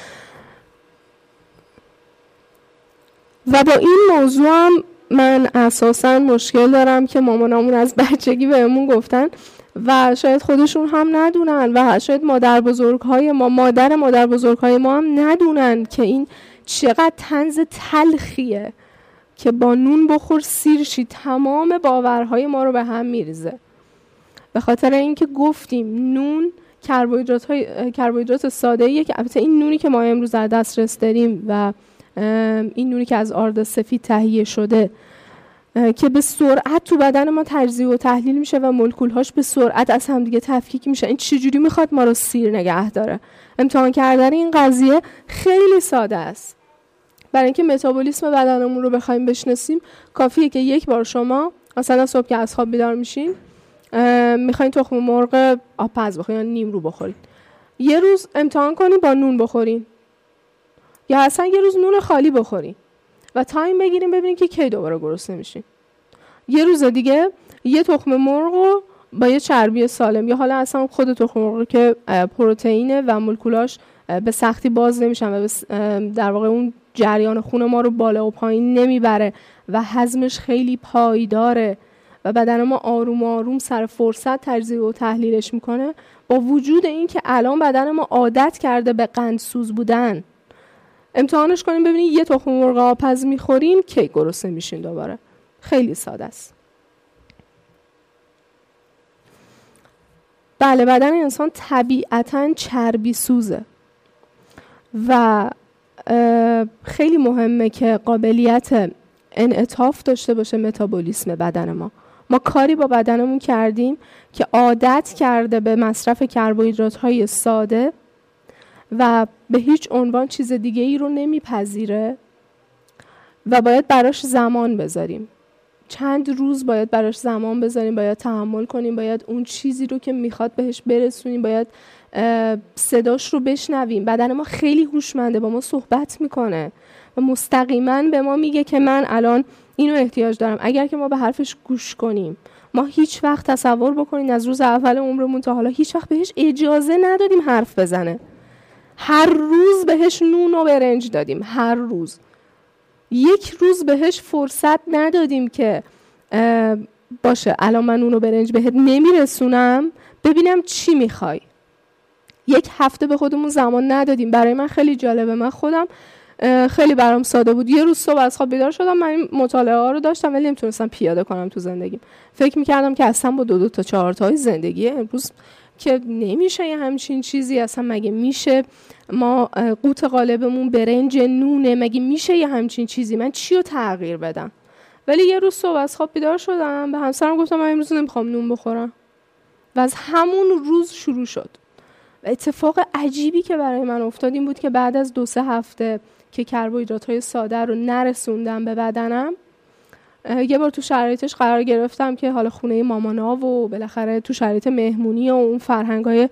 و با این موضوع هم من اساساً مشکل دارم که مامانامون از بچگی بهمون گفتن و شاید خودشون هم ندونن و شاید مادر بزرگهای ما مادر مادر بزرگهای ما هم ندونن که این چقدر طنز تلخیه که با نون بخور سیر شی. تمام باورهای ما رو به هم میریزه. به خاطر اینکه گفتیم نون کربوهیدرات های کربوهیدرات ساده‌ایه که البته این نونی که ما امروز در دسترس داریم و این نونی که از آرد سفید تهیه شده که به سرعت تو بدن ما تجزیه و تحلیل میشه و مولکول‌هاش به سرعت از هم دیگه تفکیک میشه، این چجوری میخواد ما رو سیر نگه داره؟ امتحان کردن این قضیه خیلی ساده است. برای اینکه متابولیسم بدنمون رو بخوایم بشناسیم کافیه که یک بار شما مثلا صبح که از خواب بیدار میشین میخواین تخم مرغ آبپز بخورین یا نیم رو بخورین، یه روز امتحان کنین با نون بخورین یا اصلا یه روز نون خالی بخورین و تایم بگیریم ببینین که کی دوباره گرسنه میشین. یه روز دیگه یه تخم مرغ رو با یه چربی سالم یا حالا اصلا خود تخم مرغ که پروتئینه و مولکولاش به سختی باز نمیشن و در واقع اون جریان خون ما رو بالا و پایین نمیبره و هضمش خیلی پایداره و بدن ما آروم آروم سر فرصت تجزیه و تحلیلش میکنه، با وجود این که الان بدن ما عادت کرده به قندسوز بودن. امتحانش کنیم ببینید یه تخم مرغ آبپز میخورین کی گرسنه میشین دوباره. خیلی ساده است. بله، بدن انسان طبیعتاً چربی سوزه و خیلی مهمه که قابلیت انعطاف داشته باشه متابولیسم بدن ما. ما کاری با بدنمون کردیم که عادت کرده به مصرف کربوهیدرات‌های ساده و به هیچ عنوان چیز دیگه ای رو نمیپذیره و باید براش زمان بذاریم. چند روز باید براش زمان بذاریم، باید تحمل کنیم، باید اون چیزی رو که میخواد بهش برسونیم، باید صداش رو بشنویم. بدن ما خیلی هوشمنده، با ما صحبت میکنه و مستقیما به ما میگه که من الان اینو احتیاج دارم. اگر که ما به حرفش گوش کنیم، ما هیچ وقت تصور بکنین از روز اول عمرمون تا حالا هیچ وقت بهش اجازه ندادیم حرف بزنه. هر روز بهش نون و برنج دادیم، هر روز. یک روز بهش فرصت ندادیم که باشه الان من نون و برنج بهت نمیرسونم، ببینم چی میخوای. یک هفته به خودمون زمان ندادیم. برای من خیلی جالبه، من خودم خیلی برام ساده بود. یه روز صبح از خواب بیدار شدم، من این مطالعه ها رو داشتم ولی نمیتونستم پیاده کنم تو زندگیم. فکر میکردم که اصلا با دو دو تا چهار تای زندگی امروز که نمیشه یه همچین چیزی، اصلا مگه میشه ما قوت غالبمون برنج نونه، مگه میشه یه همچین چیزی، من چی رو تغییر بدم؟ ولی یه روز صبح از خواب بیدار شدم، به همسرم گفتم من امروز نمیخوام نون بخورم و از همون روز شروع شد. و اتفاق عجیبی که برای من افتاد این بود که بعد از دو سه هفته که کربوهیدرات‌های ساده رو نرسوندم به بدنم، یه بار تو شرایطش قرار گرفتم که حالا خونه مامانا و بالاخره تو شرایط مهمونی و اون فرهنگای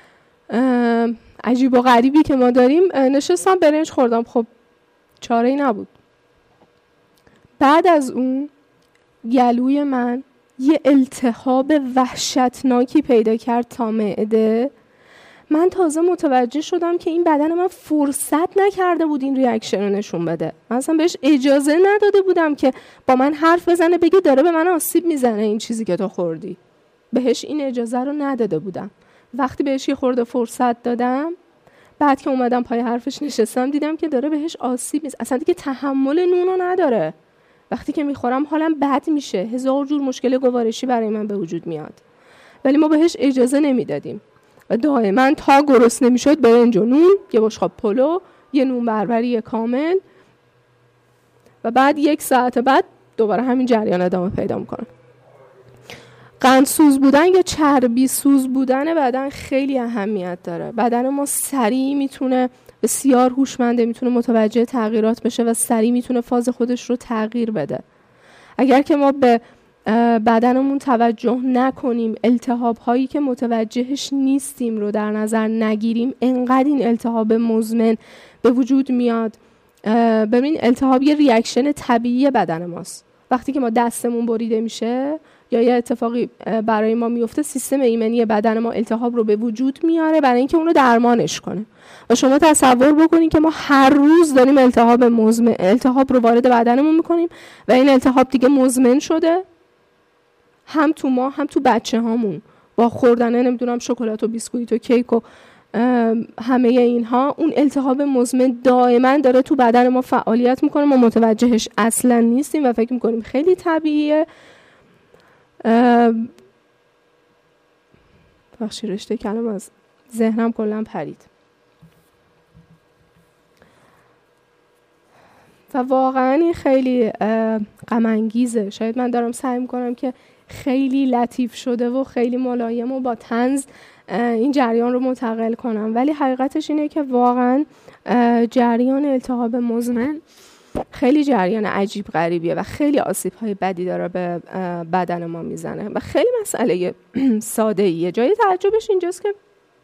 عجیب و غریبی که ما داریم نشستم برنج خوردم. خب چاره‌ای نبود. بعد از اون گلوی من یه التهاب وحشتناکی پیدا کرد تا معده. من تازه متوجه شدم که این بدن من فرصت نکرده بود این ریاکشن رو نشون بده. من اصلا بهش اجازه نداده بودم که با من حرف بزنه، بگه داره به من آسیب میزنه این چیزی که تو خوردی. بهش این اجازه رو نداده بودم. وقتی بهش یه خورده فرصت دادم، بعد که اومدم پای حرفش نشستم، دیدم که داره بهش آسیب میزنه. اصلا دیگه تحمل نونو نداره. وقتی که میخورم حالم بد میشه، هزار جور مشکل گوارشی برای من به وجود میاد. ولی ما بهش اجازه نمیدادیم و دائما تا گرسنه میشد برنج و نون، یه بشقاب پلو، یه نون بربری کامل و بعد یک ساعت بعد دوباره همین جریان ادامه پیدا میکنه. قندسوز بودن یا چربی سوز بودن بدن خیلی اهمیت داره. بدن ما سریع میتونه، بسیار هوشمنده، میتونه متوجه تغییرات بشه و سریع میتونه فاز خودش رو تغییر بده. اگر که ما به بدنمون توجه نکنیم، التهاب هایی که متوجهش نیستیم رو در نظر نگیریم، انقدر این التهاب مزمن به وجود میاد. ببین التهاب یه ریاکشن طبیعی بدن ماست. وقتی که ما دستمون بریده میشه یا یه اتفاقی برای ما میفته، سیستم ایمنی بدن ما التهاب رو به وجود میاره برای اینکه اونو درمانش کنه. و شما تصور بکنید که ما هر روز داریم التهاب مزمن التهاب رو وارد بدنمون میکنیم و این التهاب دیگه مزمن شده، هم تو ما هم تو بچه هامون با خوردن نمیدونم شکلات و بیسکویت و کیک و همه اینها، اون التهاب مزمن دائما داره تو بدن ما فعالیت میکنه، ما متوجهش اصلا نیستیم و فکر میکنیم خیلی طبیعیه. بخشی رشته کلام از ذهنم کلا پرید. و واقعا این خیلی غم انگیزه. شاید من دارم سعی میکنم که خیلی لطیف شده و خیلی ملایم و با طنز این جریان رو منتقل کنم، ولی حقیقتش اینه که واقعا جریان التهاب مزمن خیلی جریان عجیب غریبیه و خیلی آسیب‌های بدی داره به بدن ما میزنه و خیلی مسئله ساده ایه. جای تعجبش اینجاست که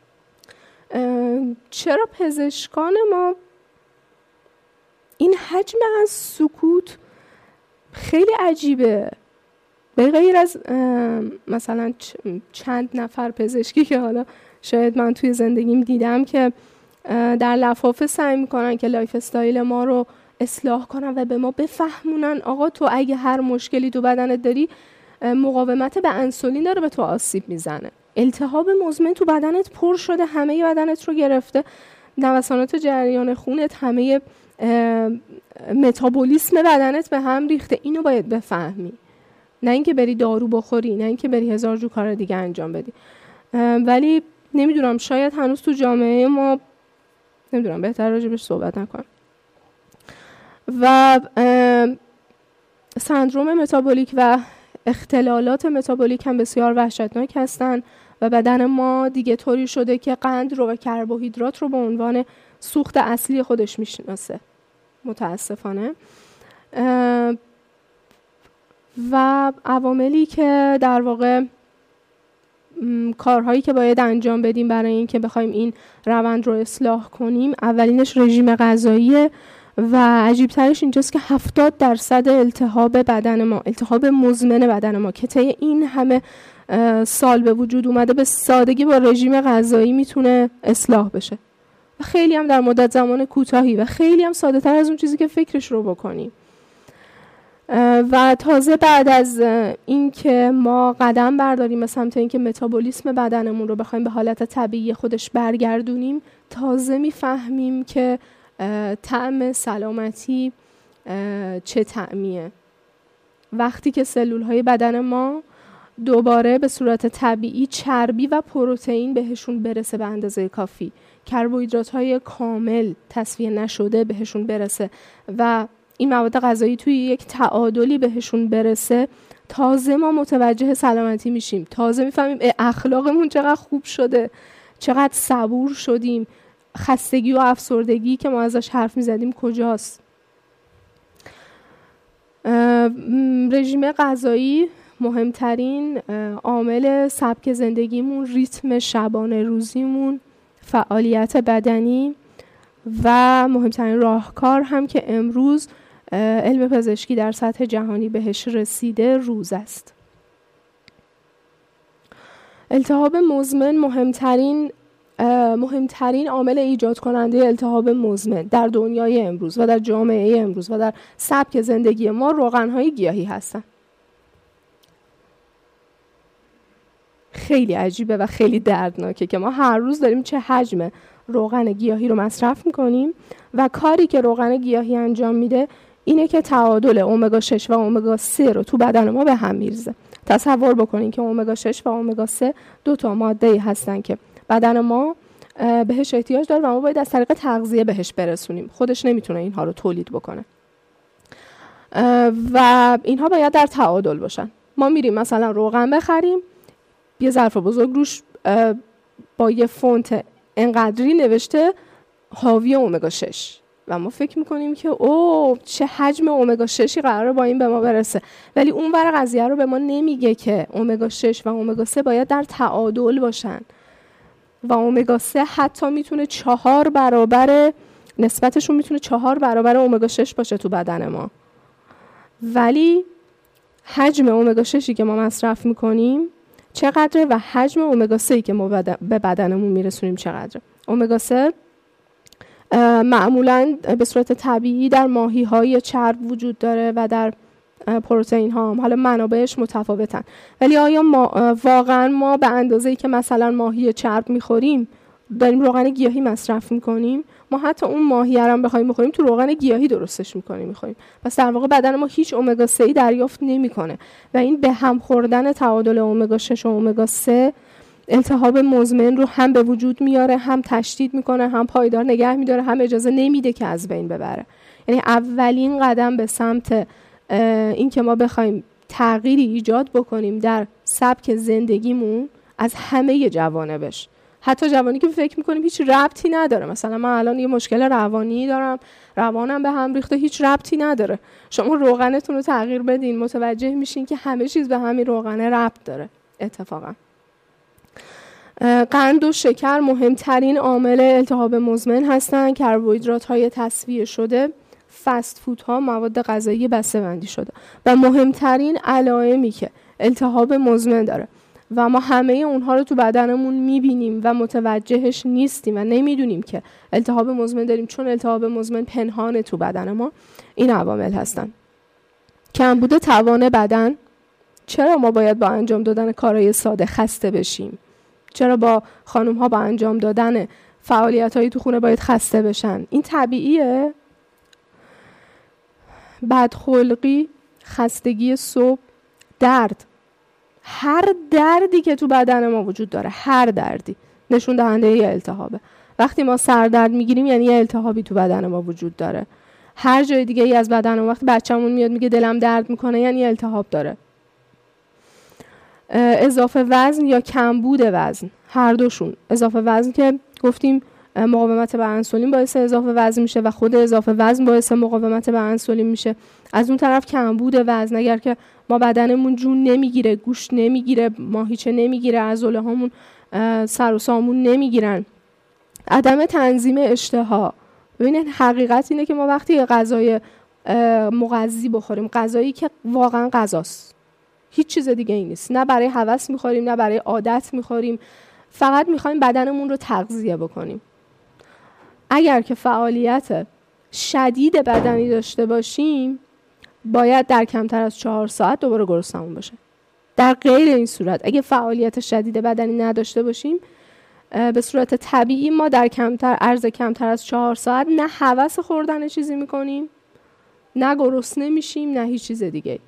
چرا پزشکان ما این حجم از سکوت خیلی عجیبه، به غیر از مثلا چند نفر پزشکی که حالا شاید من توی زندگیم دیدم که در لفافه سعی میکنن که لایف استایل ما رو اصلاح کنن و به ما بفهمونن آقا تو اگه هر مشکلی تو بدنت داری مقاومت به انسولین داره به تو آسیب میزنه، التهاب مزمن تو بدنت پر شده، همه بدنت رو گرفته، نوسانات جریان خونت، همه متابولیسم بدنت به هم ریخته، اینو باید بفهمی، نه اینکه بری دارو بخوری، نه اینکه بری هزار جو کار دیگه انجام بدی. ولی نمیدونم شاید هنوز تو جامعه ما نمیدونم بهتر راجبش صحبت نکنم. و سندروم متابولیک و اختلالات متابولیک هم بسیار وحشتناک هستن و بدن ما دیگه طوری شده که قند رو و کربوهیدرات رو به عنوان سوخت اصلی خودش میشناسه متاسفانه. و عواملی که در واقع کارهایی که باید انجام بدیم برای این که بخوایم این روند رو اصلاح کنیم، اولینش رژیم غذاییه و عجیبترش اینجاست که هفتاد درصد التهاب بدن ما، التهاب مزمن بدن ما که طی این همه سال به وجود اومده، به سادگی با رژیم غذایی میتونه اصلاح بشه و خیلی هم در مدت زمان کوتاهی و خیلی هم ساده تر از اون چیزی که فکرش رو بکنیم. و تازه بعد از این که ما قدم برداریم به سمت اینکه متابولیسم بدنمون رو بخوایم به حالت طبیعی خودش برگردونیم، تازه میفهمیم که طعم سلامتی چه طعمیه. وقتی که سلول‌های بدن ما دوباره به صورت طبیعی چربی و پروتئین بهشون برسه به اندازه کافی، کربوهیدرات‌های کامل تصفیه نشده بهشون برسه و این مواد غذایی توی یک تعادلی بهشون برسه، تازه ما متوجه سلامتی میشیم، تازه میفهمیم اخلاقمون چقدر خوب شده، چقدر صبور شدیم، خستگی و افسردگی که ما ازش حرف میزدیم کجاست. رژیم غذایی مهمترین عامل سبک زندگیمون، ریتم شبانه روزیمون، فعالیت بدنی و مهمترین راهکار هم که امروز علم پزشکی در سطح جهانی بهش رسیده، روز است. التهاب مزمن مهمترین مهمترین عامل ایجاد کننده التهاب مزمن در دنیای امروز و در جامعه امروز و در سبک زندگی ما روغن‌های گیاهی هستن. خیلی عجیبه و خیلی دردناکه که ما هر روز داریم چه حجم روغن گیاهی رو مصرف میکنیم و کاری که روغن گیاهی انجام میده اینه که تعادل امگا شش و امگا سه رو تو بدن ما به هم میریزه. تصور بکنین که امگا شش و امگا سه دو تا ماده‌ای هستن که بدن ما بهش احتیاج داره و ما باید از طریق تغذیه بهش برسونیم. خودش نمیتونه اینها رو تولید بکنه و اینها باید در تعادل باشن. ما میریم مثلا روغن بخریم، یه ظرف بزرگ روش با یه فونت انقدری نوشته حاوی امگا شش و ما فکر میکنیم که اوه چه حجم امگا ششی قراره با این به ما برسه، ولی اون ور قضیه رو به ما نمیگه که امگا شش و امگا سه باید در تعادل باشن و امگا سه حتی میتونه چهار برابر نسبتشون میتونه چهار برابر امگا شش باشه تو بدن ما، ولی حجم امگا ششی که ما مصرف میکنیم چقدره و حجم امگا سه که ما به بدنمون میرسونیم چقدره. امگا سه معمولاً به صورت طبیعی در ماهی‌های چرب وجود داره و در پروتئین ها هم. حالا منابعش متفاوتن، ولی آیا ما واقعا ما به اندازه‌ای که مثلا ماهی چرب میخوریم داریم روغن گیاهی مصرف میکنیم؟ ما حتی اون ماهی رو هم بخوایم بخوریم تو روغن گیاهی درستش میکنیم میخوریم. پس در واقع بدن ما هیچ امگا سه دریافت نمیکنه و این به هم خوردن تعادل امگا شش و امگا سه التهاب مزمن رو هم به وجود میاره، هم تشدید میکنه، هم پایدار نگه میداره، هم اجازه نمیده که از بین ببره. یعنی اولین قدم به سمت این که ما بخوایم تغییری ایجاد بکنیم در سبک زندگیمون از همه جوانبش، حتی جوانی که فکر میکنیم هیچ ربطی نداره، مثلا من الان یه مشکل روانی دارم، روانم به هم ریخته، هیچ ربطی نداره، شما روغنتون رو تغییر بدین متوجه میشین که همه چیز به همین روغن ربط داره. اتفاقا قند و شکر مهمترین عامل التهاب مزمن هستن. کربوهیدرات های تصفیه شده، فست فود ها، مواد غذایی بسته‌بندی شده و مهمترین علائمی که التهاب مزمن داره و ما همه اونها رو تو بدنمون میبینیم و متوجهش نیستیم و نمیدونیم که التهاب مزمن داریم، چون التهاب مزمن پنهانه تو بدن ما. این عوامل هستن. کمبود توان بدن. چرا ما باید با انجام دادن کارهای ساده خسته بشیم؟ چرا با خانم ها با انجام دادن فعالیت هایی تو خونه باید خسته بشن؟ این طبیعیه؟ بدخلقی، خستگی صبح، درد، هر دردی که تو بدن ما وجود داره، هر دردی نشون دهنده یه التهابه. وقتی ما سردرد میگیریم یعنی یه التهابی تو بدن ما وجود داره. هر جای دیگه ای از بدن ما، وقتی بچه‌مون میاد میگه دلم درد میکنه یعنی التهاب داره. اضافه وزن یا کمبود وزن، هر دوشون. اضافه وزن که گفتیم مقاومت به انسولین باعث اضافه وزن میشه و خود اضافه وزن باعث مقاومت به انسولین میشه. از اون طرف کمبود وزن، اگر که ما بدنمون جون نمیگیره، گوشت نمیگیره، ماهیچه نمیگیره، عضله هامون سر و سامون نمیگیرن، عدم تنظیم اشتها. ببینید حقیقت اینه که ما وقتی غذای مغذی بخوریم، غذایی که واقعا غذاست، هیچ چیز دیگه ای نیست، نه برای هوس میخوریم نه برای عادت میخوریم، فقط میخوایم بدنمون رو تغذیه بکنیم. اگر که فعالیت شدید بدنی داشته باشیم باید در کمتر از چهار ساعت دوباره گرسنمون باشه. در غیر این صورت اگه فعالیت شدید بدنی نداشته باشیم به صورت طبیعی ما در کمتر عرض کمتر از چهار ساعت نه هوس خوردن چیزی میکنیم، نه گرسنه میشیم، نه هیچ چیز دیگه.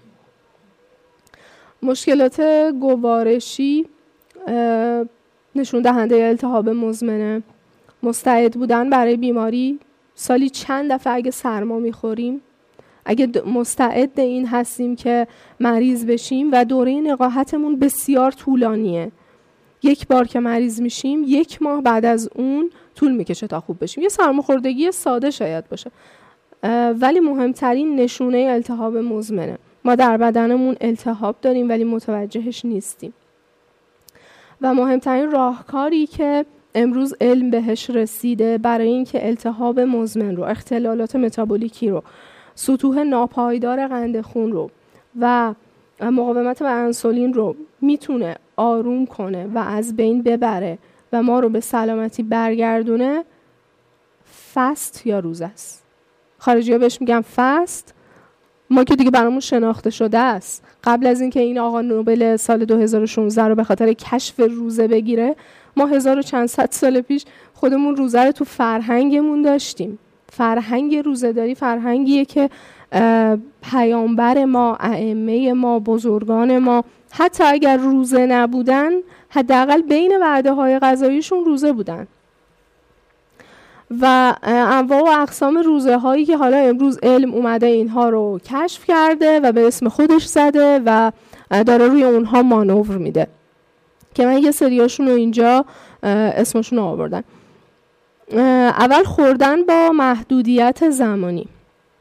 مشکلات گوارشی نشون دهنده التهاب مزمنه. مستعد بودن برای بیماری. سالی چند دفعه اگه سرما میخوریم، اگه مستعد این هستیم که مریض بشیم و دوره نقاهتمون بسیار طولانیه، یک بار که مریض میشیم یک ماه بعد از اون طول میکشه تا خوب بشیم. یه سرماخوردگی ساده شاید باشه، ولی مهمترین نشونه التهاب مزمنه. ما در بدنمون التهاب داریم ولی متوجهش نیستیم. و مهمترین راهکاری که امروز علم بهش رسیده برای اینکه التهاب مزمن رو، اختلالات متابولیکی رو، سطوح ناپایدار قند خون رو و مقاومت به انسولین رو میتونه آروم کنه و از بین ببره و ما رو به سلامتی برگردونه، فست یا روزه است. خارجی ها بهش میگن فست، ما که دیگه برامون شناخته شده است. قبل از اینکه این آقا نوبل سال دو هزار و شانزده رو به خاطر کشف روزه بگیره، ما هزار و چند صد سال پیش خودمون روزه رو تو فرهنگمون داشتیم. فرهنگ روزه‌داری فرهنگیه که پیامبر ما، ائمه ما، بزرگان ما حتی اگر روزه نبودن حداقل بین وعده‌های غذاییشون روزه بودن. و انواع و اقسام روزه هایی که حالا امروز علم اومده اینها رو کشف کرده و به اسم خودش زده و داره روی اونها مانور میده که من یه سریاشون رو اینجا اسمشون رو آوردن. اول خوردن با محدودیت زمانی.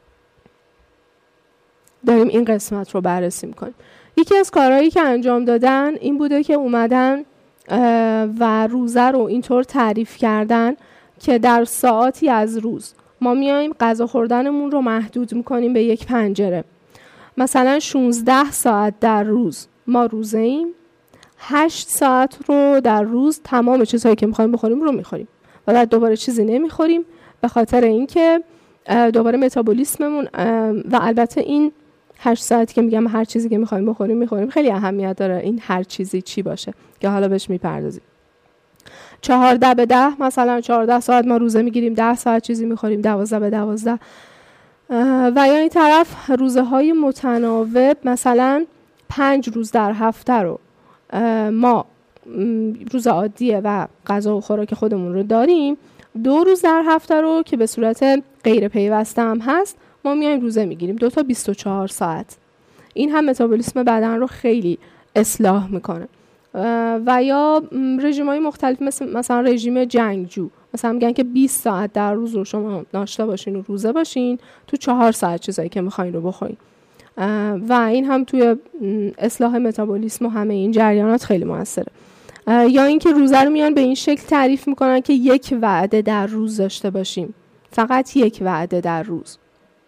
داریم این قسمت رو بررسی میکنیم. یکی از کارهایی که انجام دادن این بوده که اومدن و روزه رو اینطور تعریف کردن که در ساعاتی از روز ما میایم غذا خوردنمون رو محدود میکنیم به یک پنجره مثلا شانزده ساعت در روز ما روزه ایم، هشت ساعت رو در روز تمام چیزهایی که میخوایم بخوریم رو میخوریم و بعد دوباره چیزی نمیخوریم، به خاطر اینکه دوباره متابولیسممون و البته این هشت ساعتی که میگم هر چیزی که میخوایم بخوریم میخوریم خیلی اهمیت داره این هر چیزی چی باشه که حالا بهش میپردازیم. چهارده به ده مثلا چهارده ساعت ما روزه میگیریم، ده ساعت چیزی میخوریم، دوازده به دوازده. و یا این طرف روزه های متناوب، مثلا پنج روز در هفته رو ما روز عادیه و غذا و خوراک خودمون رو داریم، دو روز در هفته رو که به صورت غیر پیوسته هم هست ما میایم روزه میگیریم، دو تا بیست و چهار ساعت. این هم متابولیسم بدن رو خیلی اصلاح میکنه. و یا رژیم‌های مختلف مثل مثلا رژیم جنگجو، مثلا میگن که بیست ساعت در روز رو شما ناشتا باشین و روزه باشین، تو چهار ساعت چیزایی که میخواین رو بخورین. و این هم توی اصلاح متابولیسم و همه این جریانات خیلی موثره. یا اینکه روزه رو میان به این شکل تعریف میکنن که یک وعده در روز داشته باشیم، فقط یک وعده در روز.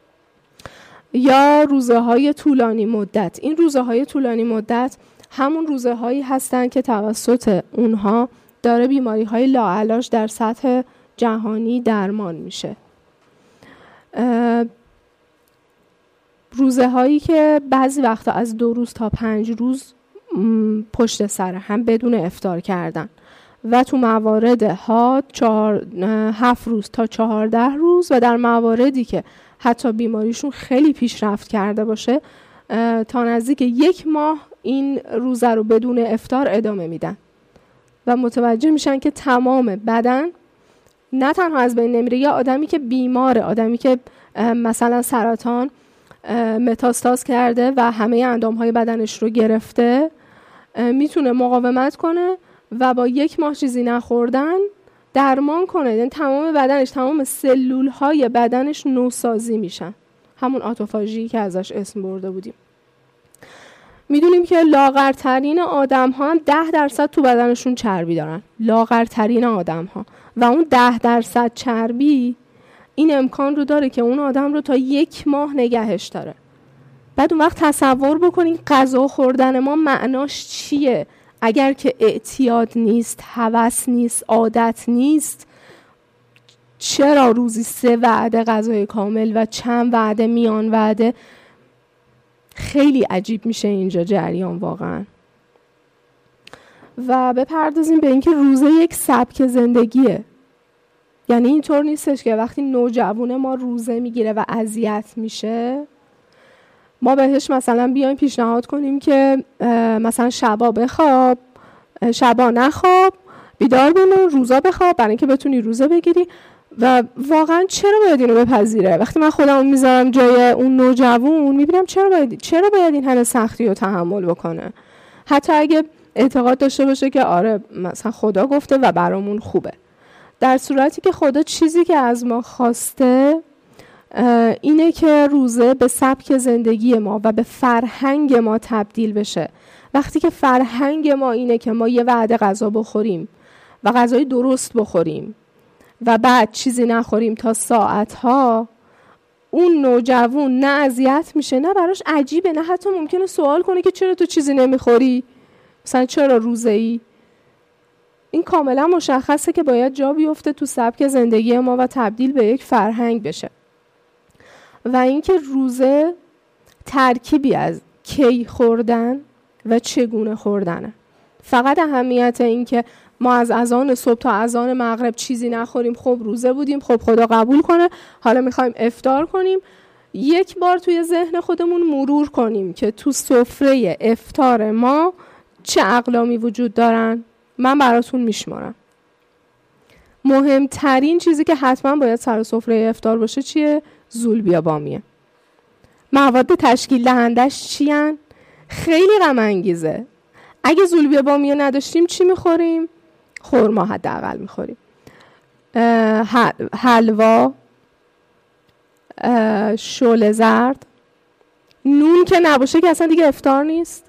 یا روزه های طولانی مدت. این روزه های طولانی مدت همون روزه هایی هستن که توسط اونها داره بیماری های لاعلاج در سطح جهانی درمان میشه. روزه هایی که بعضی وقتا از دو روز تا پنج روز پشت سر هم بدون افطار کردن و تو موارد ها چهار هفت روز تا چهارده روز و در مواردی که حتی بیماریشون خیلی پیشرفت کرده باشه تا نزدیک یک ماه این روزه رو بدون افطار ادامه میدن و متوجه میشن که تمام بدن نه تنها از بین نمیره، یا آدمی که بیماره، آدمی که مثلا سرطان متاستاز کرده و همه اندامهای بدنش رو گرفته میتونه مقاومت کنه و با یک ماه چیزی نخوردن درمان کنه، یعنی تمام بدنش، تمام سلول های بدنش نوسازی میشن، همون آتوفاژی که ازش اسم برده بودیم. میدونیم که لاغرترین آدم ها هم ده درصد تو بدنشون چربی دارن، لاغرترین آدم ها، و اون ده درصد چربی این امکان رو داره که اون آدم رو تا یک ماه نگهش داره. بعد اون وقت تصور بکنین غذا خوردن ما معناش چیه اگر که اعتیاد نیست، هوس نیست، عادت نیست. چرا روزی سه وعده غذای کامل و چند وعده میان وعده؟ خیلی عجیب میشه اینجا جریان واقعا. و بپردازیم به اینکه روزه یک سبک زندگیه، یعنی اینطور نیستش که وقتی نوجوان ما روزه میگیره و اذیت میشه ما بهش مثلا بیایم پیشنهاد کنیم که مثلا شبا بخواب، شبا نخواب، بیدار بمون، روزا بخواب برای اینکه بتونی روزه بگیری. و واقعا چرا باید اینو بپذیره؟ وقتی من خودمو میذارم جای اون نوجوان میبینم چرا باید چرا باید این همه سختی رو تحمل بکنه، حتی اگه اعتقاد داشته باشه که آره مثلا خدا گفته و برامون خوبه. در صورتی که خدا چیزی که از ما خواسته اینه که روزه به سبک زندگی ما و به فرهنگ ما تبدیل بشه. وقتی که فرهنگ ما اینه که ما یه وعده غذا بخوریم و غذای درست بخوریم و بعد چیزی نخوریم تا ساعتها، اون نوجوان نه اذیت میشه، نه براش عجیبه، نه حتی ممکنه سوال کنه که چرا تو چیزی نمیخوری، مثلا چرا روزه ای. این کاملا مشخصه که باید جا بیفته تو سبک زندگی ما و تبدیل به یک فرهنگ بشه. و اینکه روزه ترکیبی از کی خوردن و چگونه خوردنه. فقط اهمیت این که ما از اذان صبح تا اذان مغرب چیزی نخوریم، خب روزه بودیم، خب خدا قبول کنه، حالا میخوایم افطار کنیم. یک بار توی ذهن خودمون مرور کنیم که تو سفره افطار ما چه اقلامی وجود دارن. من براتون میشمارم. مهمترین چیزی که حتما باید سر سفره افطار باشه چیه؟ زولبیا بامیه. مواد تشکیل دهندش چیان؟ خیلی غم انگیزه. اگه زولبیا بامیه نداشتیم چی میخوریم؟ خرما حداقل میخوریم، حلوا، شوله زرد. نون که نباشه که اصلا دیگه افطار نیست.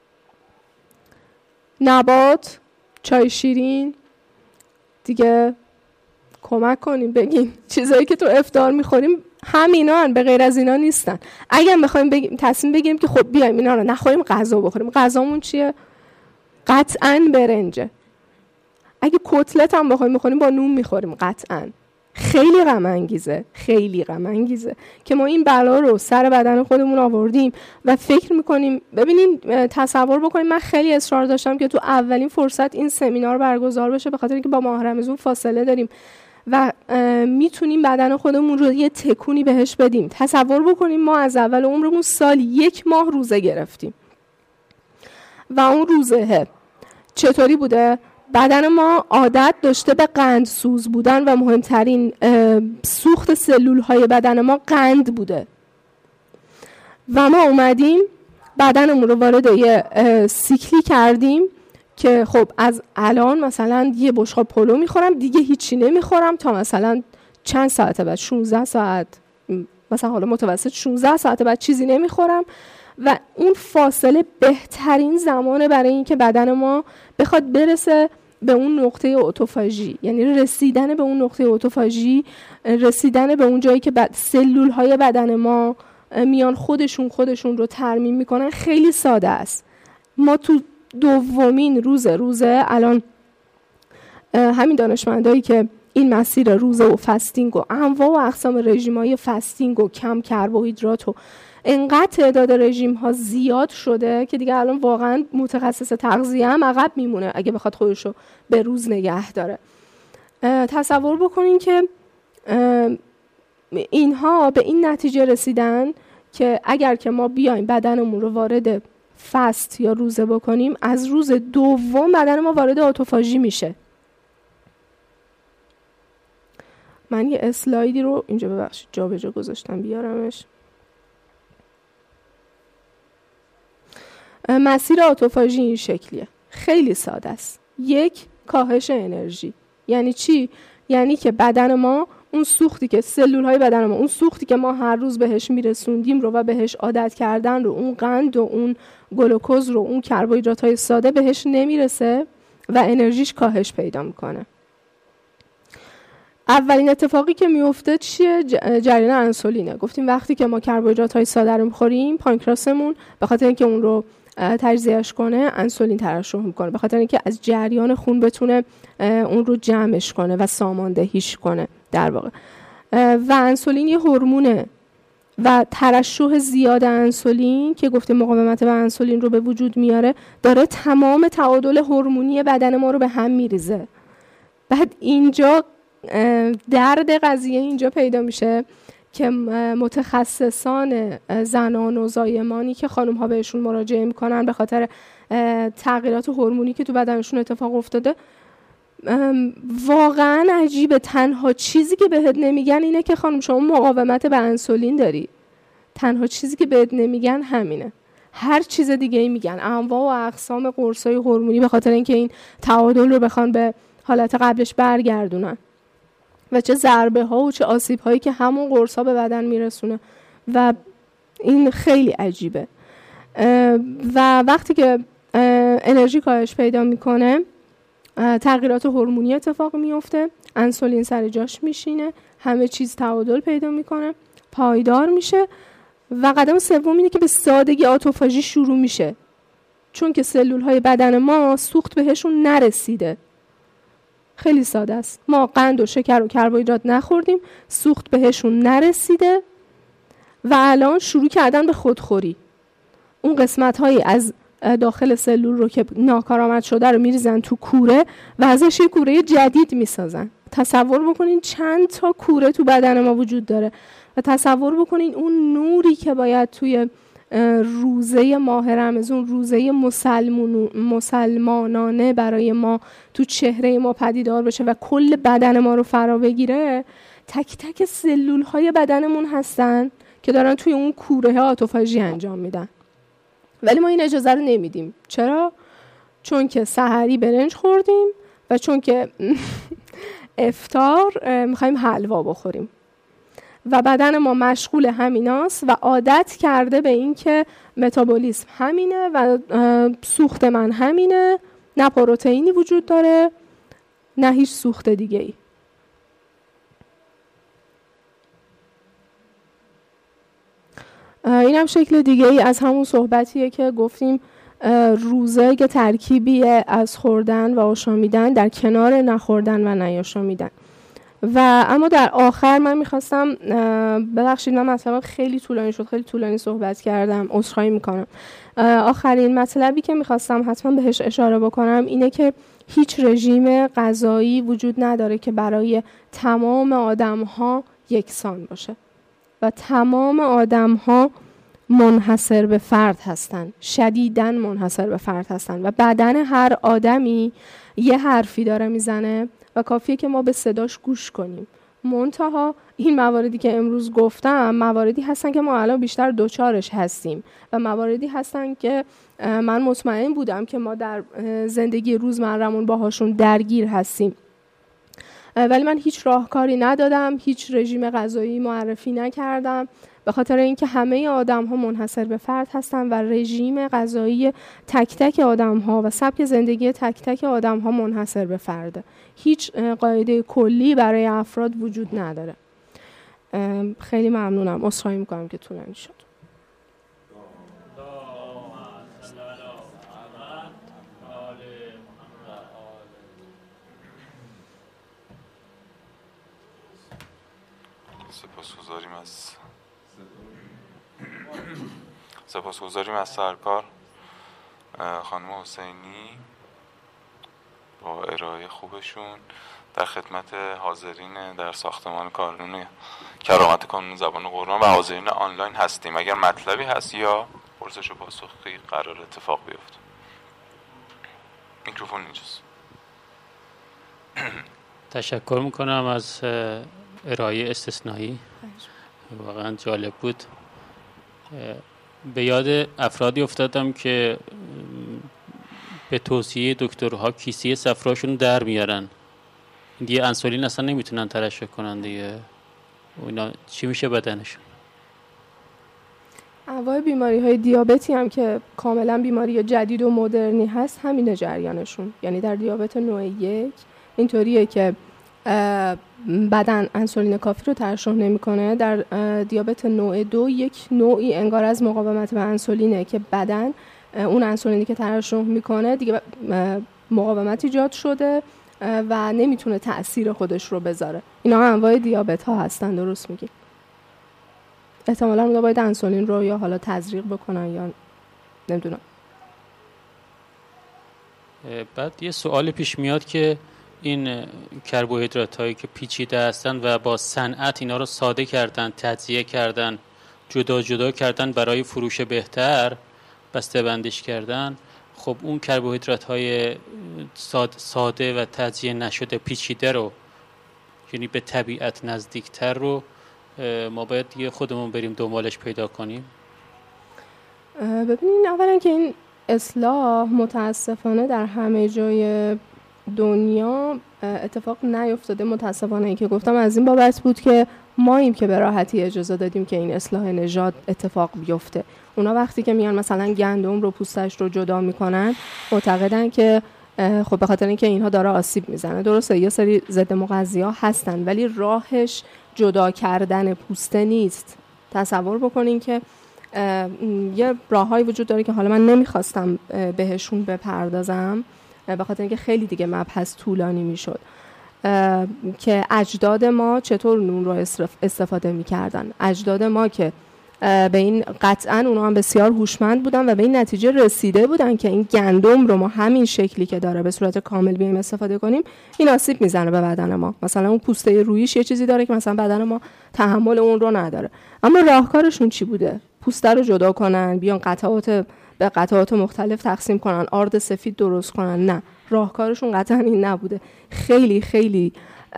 نبات، چای شیرین. دیگه کمک کنیم بگیم چیزایی که تو افطار میخوریم همینان، به غیر از اینا نیستن. اگه بخوایم بگیم تصمیم بگیریم که خب بیایم اینا رو نخوریم غذا بخوریم، غذامون چیه؟ قطعاً برنجه. اگه کتلت هم بخوایم بخوریم با نون میخوریم قطعاً. خیلی غم انگیزه، خیلی غم انگیزه که ما این بلا رو سر بدن خودمون آوردیم و فکر میکنیم. ببینین تصور بکنیم، من خیلی اصرار داشتم که تو اولین فرصت این سمینار برگزار بشه، به خاطر اینکه با ماه رمضان فاصله داریم و میتونیم بدن خودمون رو یه تکونی بهش بدیم. تصور بکنیم ما از اول عمرمون سالی یک ماه روزه گرفتیم و اون روزه چطوری بوده؟ بدن ما عادت داشته به قند سوز بودن و مهمترین سوخت سلول های بدن ما قند بوده و ما اومدیم بدنمون رو وارد یه سیکلی کردیم که خب از الان مثلا یه بشقاب پلو میخورم، دیگه هیچی نمیخورم تا مثلا چند ساعت بعد، شانزده ساعت مثلا، حالا متوسط شانزده ساعت بعد چیزی نمیخورم و اون فاصله بهترین زمانه برای اینکه بدن ما بخواد برسه به اون نقطه اتوفاژی، یعنی رسیدن به اون نقطه اتوفاژی، رسیدن به اون جایی که بعد سلول های بدن ما میان خودشون خودشون رو ترمیم میکنن. خیلی ساده است. ما تو دومین روز روزه الان همین دانشمندایی که این مسیر روزه و فستینگ و انواع و اقسام رژیم‌های فستینگ و کم کربوهیدرات و انقدر تعداد رژیم ها زیاد شده که دیگه الان واقعا متخصص تغذیه هم عقب میمونه اگه بخواد خودشو به روز نگه داره. تصور بکنین که اینها به این نتیجه رسیدن که اگر که ما بیایم بدنمون رو وارد فست یا روزه بکنیم، از روز دوم بدن ما وارد اتوفاژی میشه. من یه اسلایدی رو اینجا ببخشید جا به جا گذاشتم، بیارمش. مسیر اتوفاژی این شکلیه، خیلی ساده است. یک، کاهش انرژی. یعنی چی؟ یعنی که بدن ما اون سوختی که سلول های بدن ما اون سوختی که ما هر روز بهش میرسوندیم رو و بهش عادت کردن رو، اون قند و اون گلوکوز رو، اون کربوهیدرات های ساده بهش نمیرسه و انرژیش کاهش پیدا میکنه. اولین اتفاقی که میفته چیه؟ جریان انسولینه. گفتیم وقتی که ما کربوهیدرات های ساده رو میخوریم، پانکراسمون به خاطر اینکه اون رو تجزیهش کنه انسولین ترشح میکنه، به خاطر اینکه از جریان خون بتونه اون رو جمعش کنه و ساماندهیش کنه در واقع. و انسولین یه هورمونه و ترشح زیاد انسولین که گفتیم مقاومت به انسولین رو به وجود میاره، داره تمام تعادل هورمونی بدن ما رو به هم میریزه. بعد اینجا درد قضیه اینجا پیدا میشه که متخصصان زنان و زایمانی که خانم ها بهشون مراجعه میکنن به خاطر تغییرات هورمونی که تو بدنشون اتفاق افتاده، واقعا عجیبه. تنها چیزی که بهت نمیگن اینه که خانم شما مقاومت به انسولین داری. تنها چیزی که بهت نمیگن همینه. هر چیز دیگه ای میگن، انواع و اقسام قرصای هورمونی، به خاطر اینکه این تعادل رو بخوان به حالت قبلش برگردونن و چه ضربه ها و چه آسیب هایی که همون قرص ها به بدن میرسونه و این خیلی عجیبه. و وقتی که انرژی کاهش پیدا میکنه، تغییرات هورمونی اتفاق میفته، انسولین سر جاش میشینه، همه چیز تعادل پیدا میکنه، پایدار میشه و قدم سوم اینه که به سادگی اتوفاژی شروع میشه، چون که سلول های بدن ما سوخت بهشون نرسیده. خیلی ساده است. ما قند و شکر و کربوهیدرات نخوردیم، سوخت بهشون نرسیده و الان شروع کردن به خودخوری. اون قسمت هایی از داخل سلول رو که ناکارآمد شده رو میریزن تو کوره و ازش یه کوره جدید میسازن. تصور بکنین چند تا کوره تو بدن ما وجود داره و تصور بکنین اون نوری که باید توی روزه ماه رمضان، روزه مسلمانانه برای ما تو چهره ما پدیدار بشه و کل بدن ما رو فرا بگیره، تک تک سلول های بدنمون هستن که دارن توی اون کوره ها اتوفاژی انجام میدن. ولی ما این اجازه رو نمیدیم. چرا؟ چون که سحری برنج خوردیم و چون که افطار میخوایم حلوا بخوریم و بدن ما مشغول همیناست و عادت کرده به این که متابولیسم همینه و سوخت من همینه، نه پروتئینی وجود داره نه هیچ سوخت دیگه ای. این هم شکل دیگه ای از همون صحبتیه که گفتیم روزه که ترکیبیه از خوردن و آشامیدن در کنار نخوردن و نیاشامیدن. و اما در آخر من میخواستم، ببخشید من مطلبم خیلی طولانی شد، خیلی طولانی صحبت کردم، عذرخواهی میکنم. آخرین مطلبی که میخواستم حتما بهش اشاره بکنم اینه که هیچ رژیم غذایی وجود نداره که برای تمام آدم‌ها یکسان باشه و تمام آدم‌ها منحصر به فرد هستن، شدیداً منحصر به فرد هستن و بدن هر آدمی یه حرفی داره میزنه و کافیه که ما به صداش گوش کنیم. منتها این مواردی که امروز گفتم مواردی هستن که ما الان بیشتر دوچارش هستیم و مواردی هستن که من مطمئن بودم که ما در زندگی روزمرمون باهاشون درگیر هستیم، ولی من هیچ راهکاری ندادم، هیچ رژیم غذایی معرفی نکردم، به خاطر اینکه همه آدم ها منحصر به فرد هستن و رژیم غذایی تک تک آدم ها و سبک زندگی تک تک آدم ها منحصر به فرده. هیچ قاعده کلی برای افراد وجود نداره. خیلی ممنونم، عذرخواهی میکنم که طولانی شد. سپاسگزاریم از سپاسگزاریم از سرکار خانم حسینی با ارائه خوبشون در خدمت حاضرین در ساختمان کانون کرامت کانون زبان قرآن و حاضرین آنلاین هستیم. اگر مطلبی هست یا پرسش و پاسخی قرار اتفاق بیفته. میکروفون اینجاست. تشکر میکنم از ارائه استثنایی، واقعا جالب بود. به یاد افرادی افتادم که به توصیه دکترها کیسه صفراشون در میارن، دیگه انسولین اصلا نمیتونن ترشح کنن دیگه. اینا چی میشه بدنشون؟ انواع بیماری های دیابتی هم که کاملا بیماری جدید و مدرنی هست همین جریانشون، یعنی در دیابت نوع یک اینطوریه که بدن انسولین کافی رو ترشح نمیکنه. در دیابت نوع دو یک نوعی انگار از مقاومت به انسولینه که بدن اون انسولینی که ترشح میکنه دیگه مقاومت ایجاد شده و نمیتونه تأثیر خودش رو بذاره. اینا انواع دیابت ها هستن. درست میگی. احتمالاً اونا باید انسولین رو یا حالا تزریق بکنن یا نمیدونم. بعد یه سوال پیش میاد که این کربوهیدرات هایی که پیچیده هستن و با صنعت اینا رو ساده کردن، تجزیه کردن، جدا جدا کردن برای فروش بهتر، بسته بندیش کردن، خب اون کربوهیدرات های ساده و تجزیه نشده پیچیده رو، یعنی به طبیعت نزدیکتر رو ما باید دیگه خودمون بریم دنبالش پیدا کنیم. ببینین اولا که این اصلاح متاسفانه در همه جای دنیا اتفاق نیفتاده. متاسفانه این که گفتم از این بابت بود که ماییم که به راحتی اجازه دادیم که این اصلاح نژاد اتفاق بیفته. اونا وقتی که میان مثلا گندم رو پوستش رو جدا میکنن معتقدن که خب به خاطر اینکه اینها داره آسیب میزنه. درسته یه سری ضد مغذی‌ها هستن ولی راهش جدا کردن پوسته نیست. تصور بکنین که یه راههایی وجود داره که حالا من نمیخواستم بهشون بپردازم به خاطر اینکه خیلی دیگه مبحث طولانی میشد، که اجداد ما چطور نون رو استفاده میکردن. اجداد ما که به این قطعا اونا هم بسیار هوشمند بودن و به این نتیجه رسیده بودن که این گندم رو ما همین شکلی که داره به صورت کامل بیایم استفاده کنیم این آسیب میزنه به بدن ما. مثلا اون پوسته رویش یه چیزی داره که مثلا بدن ما تحمل اون رو نداره. اما راهکارشون چی بوده؟ پوسته رو جدا کنن، بیان قطعات به قطعات مختلف تقسیم کنن، آرد سفید درست کنن. نه، راهکارشون قطعا این نبوده. خیلی خیلی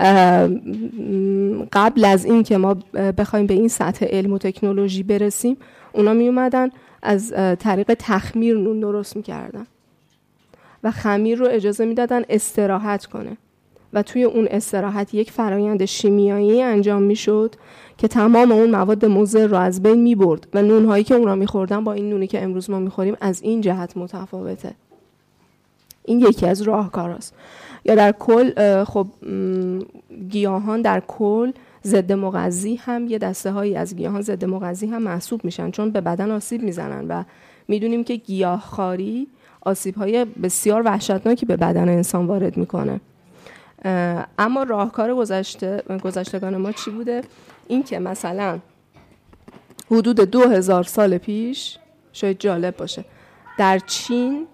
قبل از این که ما بخوایم به این سطح علم و تکنولوژی برسیم اونا می اومدن از طریق تخمیر نون درست میکردن و خمیر رو اجازه میدادن استراحت کنه و توی اون استراحت یک فرایند شیمیایی انجام میشد که تمام اون مواد مضر رو از بین میبرد و نونهایی که اونا میخوردن با این نونی که امروز ما میخوریم از این جهت متفاوته. این یکی از راهکاراست. یا در کل خب گیاهان در کل ضد مغذی هم یه دسته هایی از گیاهان ضد مغذی هم محسوب میشن چون به بدن آسیب میزنن و میدونیم که گیاهخواری آسیب های بسیار وحشتناکی به بدن انسان وارد میکنه. اما راهکار گذشته گذشتگان ما چی بوده؟ این که مثلا حدود دو هزار سال پیش، شاید جالب باشه، در چین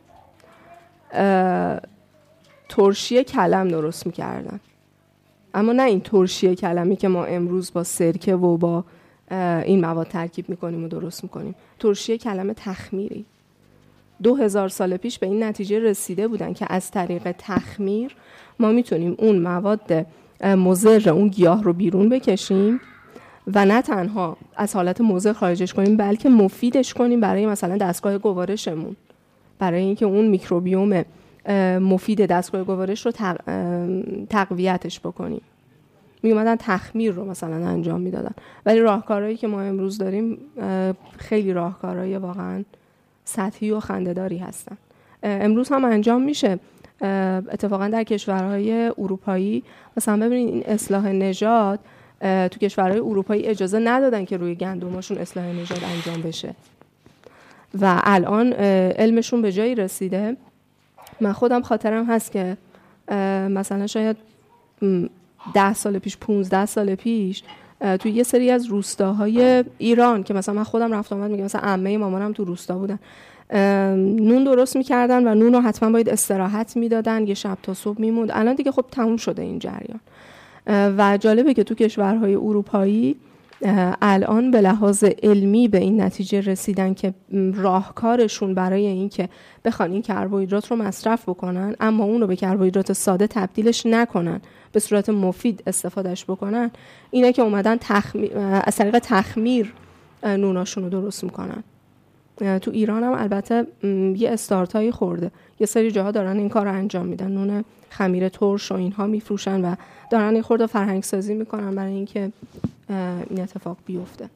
ترشی کلم درست میکردن، اما نه این ترشی کلمی که ما امروز با سرکه و با این مواد ترکیب میکنیم و درست میکنیم. ترشی کلم تخمیری. دو هزار سال پیش به این نتیجه رسیده بودن که از طریق تخمیر ما میتونیم اون مواد مضر اون گیاه رو بیرون بکشیم و نه تنها از حالت مضر خارجش کنیم بلکه مفیدش کنیم برای مثلا دستگاه گوارشمون، برای اینکه اون میکروبیوم مفید دستگاه گوارش رو تقویتش بکنیم. می اومدن تخمیر رو مثلا انجام میدادن. ولی راهکارهایی که ما امروز داریم خیلی راهکارهای واقعا سطحی و خنده‌داری هستن. امروز هم انجام میشه. اتفاقا در کشورهای اروپایی مثلا ببینید این اصلاح نژاد تو کشورهای اروپایی اجازه ندادن که روی گندماشون اصلاح نژاد انجام بشه و الان علمشون به جایی رسیده. من خودم خاطرم هست که مثلا شاید ده سال پیش پونزده سال پیش توی یه سری از روستاهای ایران که مثلا من خودم رفت آمد میگم، مثلا عمه مامانم تو روستا بودن، نون درست میکردن و نون رو حتما باید استراحت میدادن، یه شب تا صبح میموند. الان دیگه خب تموم شده این جریان و جالبه که تو کشورهای اروپایی الان به لحاظ علمی به این نتیجه رسیدن که راهکارشون برای این که بخوان این کربوهیدرات رو مصرف بکنن اما اون رو به کربوهیدرات ساده تبدیلش نکنن، به صورت مفید استفادهش بکنن، اینه که اومدن تخمیر، از طریق تخمیر نوناشون رو درست میکنن. تو ایران هم البته یه استارتایی خورده، یه سری جاها دارن این کار رو انجام میدن، نون خمیر ترش و اینها میفروشن و دارن این خورده فرهنگ سازی میکنن برای اینکه این اتفاق بیفته.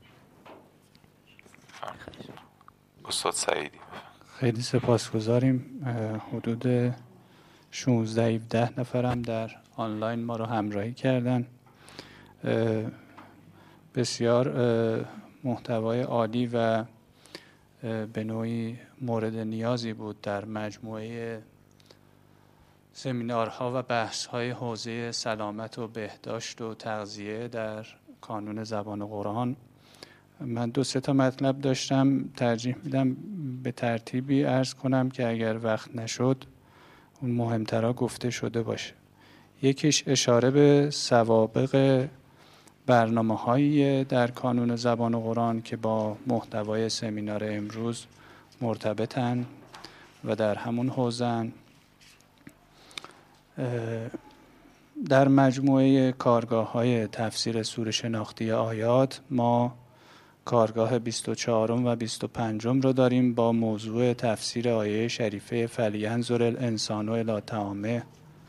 استاد سعیدی. خیلی سپاسگزاریم. حدود شانزده هفده نفرم در آنلاین ما رو همراهی کردن. بسیار محتوای عالی و به نوعی مورد نیازی بود در مجموعه سمینارها و بحث‌های حوزه سلامت و بهداشت و تغذیه در کانون زبان قرآن. من دو سه تا مطلب داشتم، ترجیح میدم به ترتیبی عرض کنم که اگر وقت نشد اون مهمترها گفته شده باشه. یکیش اشاره به سوابق برنامه‌هایی در کانون زبان قرآن که با محتوای سمینار امروز مرتبطن و در همون حوزه‌ان. در مجموعه کارگاه‌های تفسیر سوره شناختی آیات ما کارگاه بیست و چهارم و بیست و پنجم رو داریم با موضوع تفسیر آیه شریفه فلینظر الانسان الی طعامه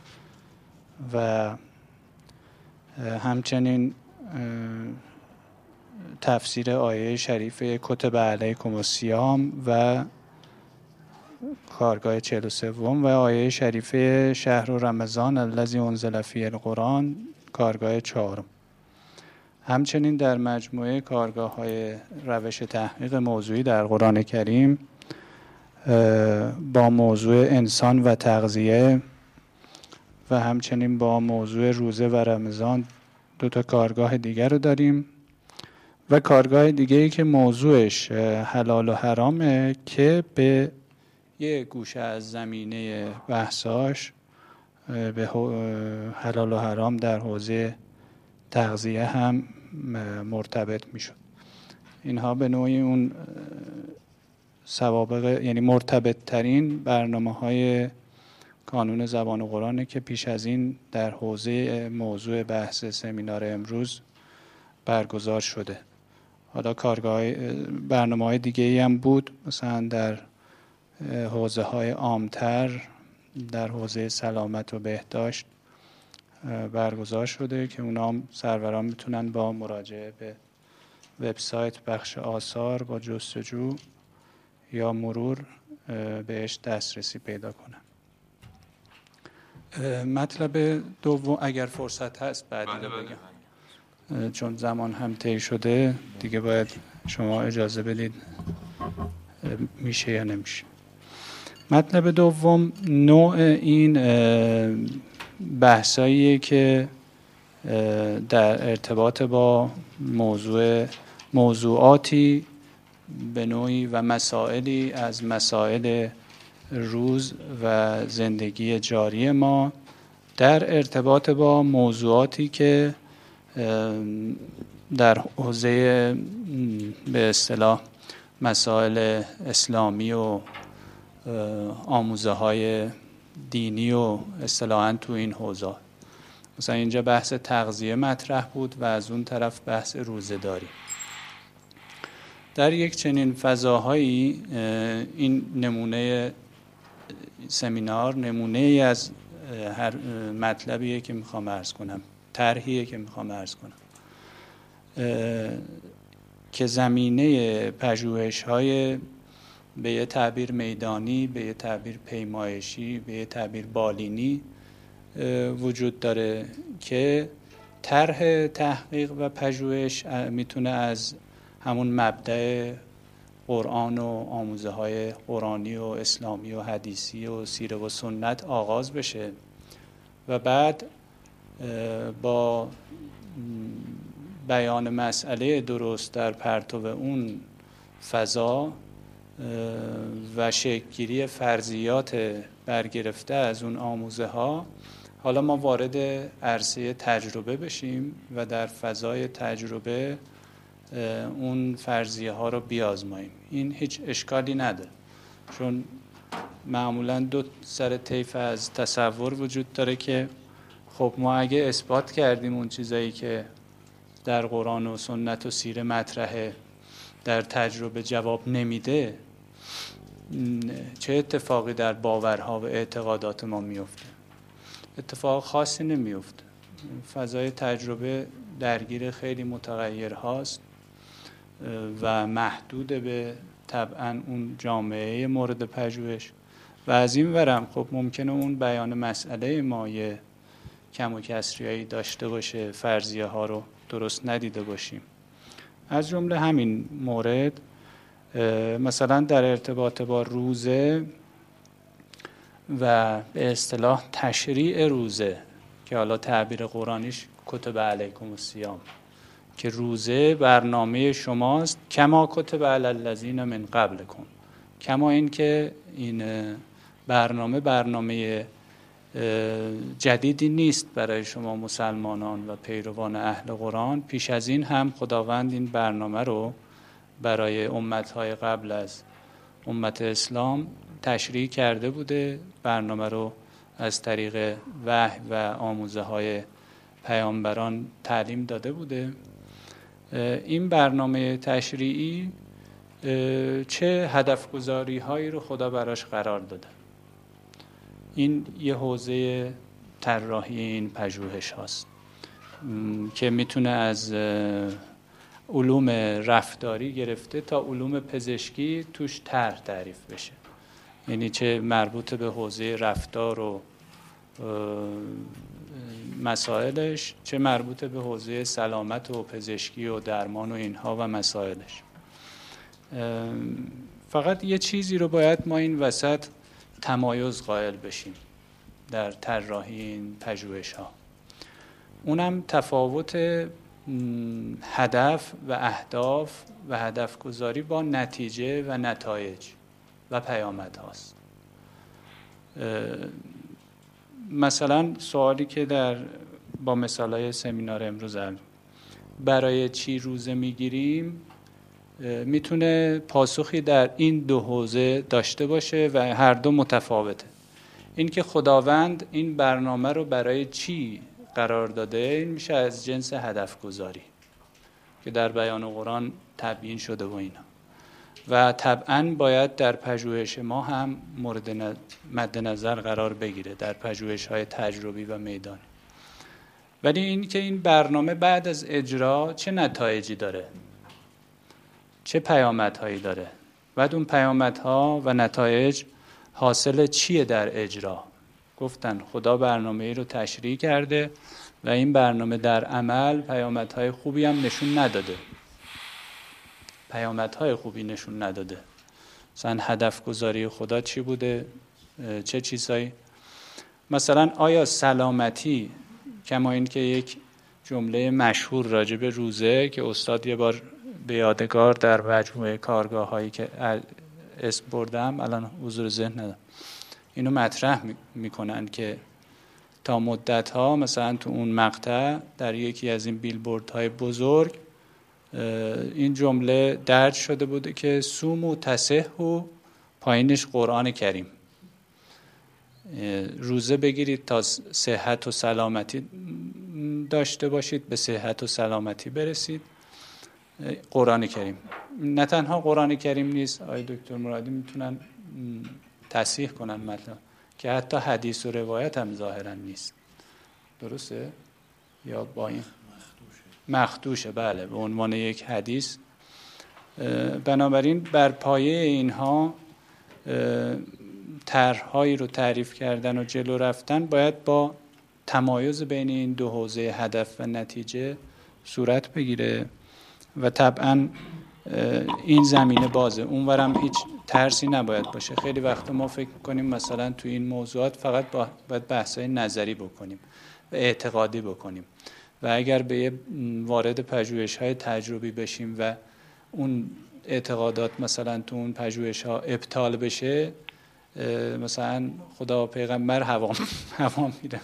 و همچنین تفسیر آیه شریفه کتب علیکم الصیام و کارگاه چهل و سوم و آیه شریفه شهر رمضان الذی انزل فیه القرآن کارگاه چهارم. همچنین در مجموعه کارگاه‌های روش تحقیق موضوعی در قرآن کریم با موضوع انسان و تغذیه و همچنین با موضوع روزه و رمضان دو تا کارگاه دیگر رو داریم و کارگاه دیگه‌ای که موضوعش حلال و حرامه که به یه گوشه از زمینه بحثاش به حلال و حرام در حوزه تغذیه هم مرتبط میشد. اینها به نوعی اون سوابق، یعنی مرتبط ترین برنامه های کانون زبان قرآنه که پیش از این در حوزه موضوع بحث سمینار امروز برگزار شده. حالا کارگاه برنامه های دیگه ای هم بود، مثلا در حوزه های عامتر در حوزه سلامت و بهداشت برگزار شده که اونا هم سروران میتونن با مراجعه به وبسایت بخش آثار با جستجو یا مرور بهش دسترسی پیدا کنن. مطلب دوم اگر فرصت هست بعدی رو بگم. چون زمان هم طی شده دیگه باید شما اجازه بدید میشه یا نمیشه. مطلب دوم نوع این بحثاییه که در ارتباط با موضوع موضوعاتی به نوعی و مسائلی از مسائل روز و زندگی جاری ما در ارتباط با موضوعاتی که در حوزه به اصطلاح مسائل اسلامی و آموزه های دینی و اصطلاحاً تو این حوزه، مثلا اینجا بحث تغذیه مطرح بود و از اون طرف بحث روزه‌داری. در یک چنین فضاهایی این نمونه سمینار نمونه ای از هر مطلبیه که میخوام عرض کنم، طرحیه که میخوام عرض کنم که زمینه پژوهش‌های به یه تعبیر میدانی، به یه تعبیر پیمایشی، به یه تعبیر بالینی وجود داره که طرح تحقیق و پژوهش میتونه از همون مبدأ قرآن و آموزه های قرآنی و اسلامی و حدیثی و سیره و سنت آغاز بشه و بعد با بیان مسئله درست در پرتو اون فضا و شکل‌گیری فرضیات برگرفته از اون آموزه ها، حالا ما وارد عرصه تجربه بشیم و در فضای تجربه اون فرضیه ها رو بیازماییم. این هیچ اشکالی نداره، چون معمولا دو سر طیف از تصور وجود داره که خب ما اگه اثبات کردیم اون چیزایی که در قرآن و سنت و سیره مطرحه در تجربه جواب نمیده، چه اتفاقی در باورها و اعتقادات ما میفته؟ اتفاق خاصی نمیفته. فضای تجربه درگیر خیلی متغیر هاست و محدود به طبعا اون جامعه مورد پژوهش و از این ورم خب ممکنه اون بیان مسئله ما یه کم و کسریایی داشته باشه، فرضیه ها رو درست ندیده باشیم. از جمله همین مورد مثلا در ارتباط با روزه و به اصطلاح تشریع روزه که حالا تعبیر قرآنیش کتب علیکم الصیام، که روزه برنامه شماست کما کتب علی الذین من قبلکم، کما این که این برنامه برنامه جدیدی نیست برای شما مسلمانان و پیروان اهل قرآن. پیش از این هم خداوند این برنامه رو برای امتهای قبل از امت اسلام تشریع کرده بوده، برنامه رو از طریق وحی و آموزه های پیامبران تعلیم داده بوده. این برنامه تشریعی چه هدف گذاری هایی رو خدا براش قرار داده. این یه حوزه طراحی این پژوهش هاست که میتونه از علوم رفتاری گرفته تا علوم پزشکی توش طرح تعریف بشه، یعنی چه مربوط به حوزه رفتار و مسائلش، چه مربوط به حوزه سلامت و پزشکی و درمان و اینها و مسائلش. فقط یه چیزی رو باید ما این وسط تمایز قائل بشیم در طراحی این پژوهش ها، اونم تفاوت هدف و اهداف و هدف گذاری با نتیجه و نتایج و پیامد هاست. مثلا سوالی که در با مثالای سمینار امروز هست، برای چی روزه میگیریم، میتونه پاسخی در این دو حوزه داشته باشه و هر دو متفاوته. این که خداوند این برنامه رو برای چی قرار داده، این میشه از جنس هدف گذاری که در بیان قرآن تبیین شده و اینا، و طبعاً باید در پژوهش ما هم مورد مد نظر قرار بگیره در پژوهش های تجربی و میدانی. ولی این که این برنامه بعد از اجرا چه نتایجی داره، چه پیامدهایی داره، بعد اون پیامدها و نتایج حاصل چیه در اجرا، گفتن خدا برنامه ای رو تشریع کرده و این برنامه در عمل پیامدهای خوبی هم نشون نداده. پیامدهای خوبی نشون نداده. مثلا هدف گذاری خدا چی بوده؟ چه چیزایی؟ مثلا آیا سلامتی، کما این که یک جمله مشهور راجع به روزه که استاد یه بار به یادگار در مجموعه کارگاه هایی که اسم بردم الان حضور ذهن ندارم، اینو مطرح میکنن که تا مدت ها مثلا تو اون مقطع در یکی از این بیلبورد های بزرگ این جمله درج شده بوده که سوم و تصح و پایینش قرآن کریم، روزه بگیرید تا صحت و سلامتی داشته باشید، به صحت و سلامتی برسید. قرآن کریم نه تنها قرآن کریم نیست، آقای دکتر مرادی میتونن تصحیح کنن مطلب که حتی حدیث و روایت هم ظاهرا نیست. درسته؟ یا با این مخدوشه، بله، به عنوان یک حدیث. بنابراین بر پایه اینها طرح‌هایی رو تعریف کردن و جلو رفتن باید با تمایز بین این دو حوزه هدف و نتیجه صورت بگیره و طبعا این زمینه بازه، اونورم هیچ ترسی نباید باشه. خیلی وقت ما فکر میکنیم مثلا تو این موضوعات فقط باید بحث‌های نظری بکنیم و اعتقادی بکنیم و اگر به یه وارد پژوهش‌های تجربی بشیم و اون اعتقادات مثلا تو اون پژوهش‌ها ابطال بشه، مثلا خدا و پیغمبر هوا هوا میره.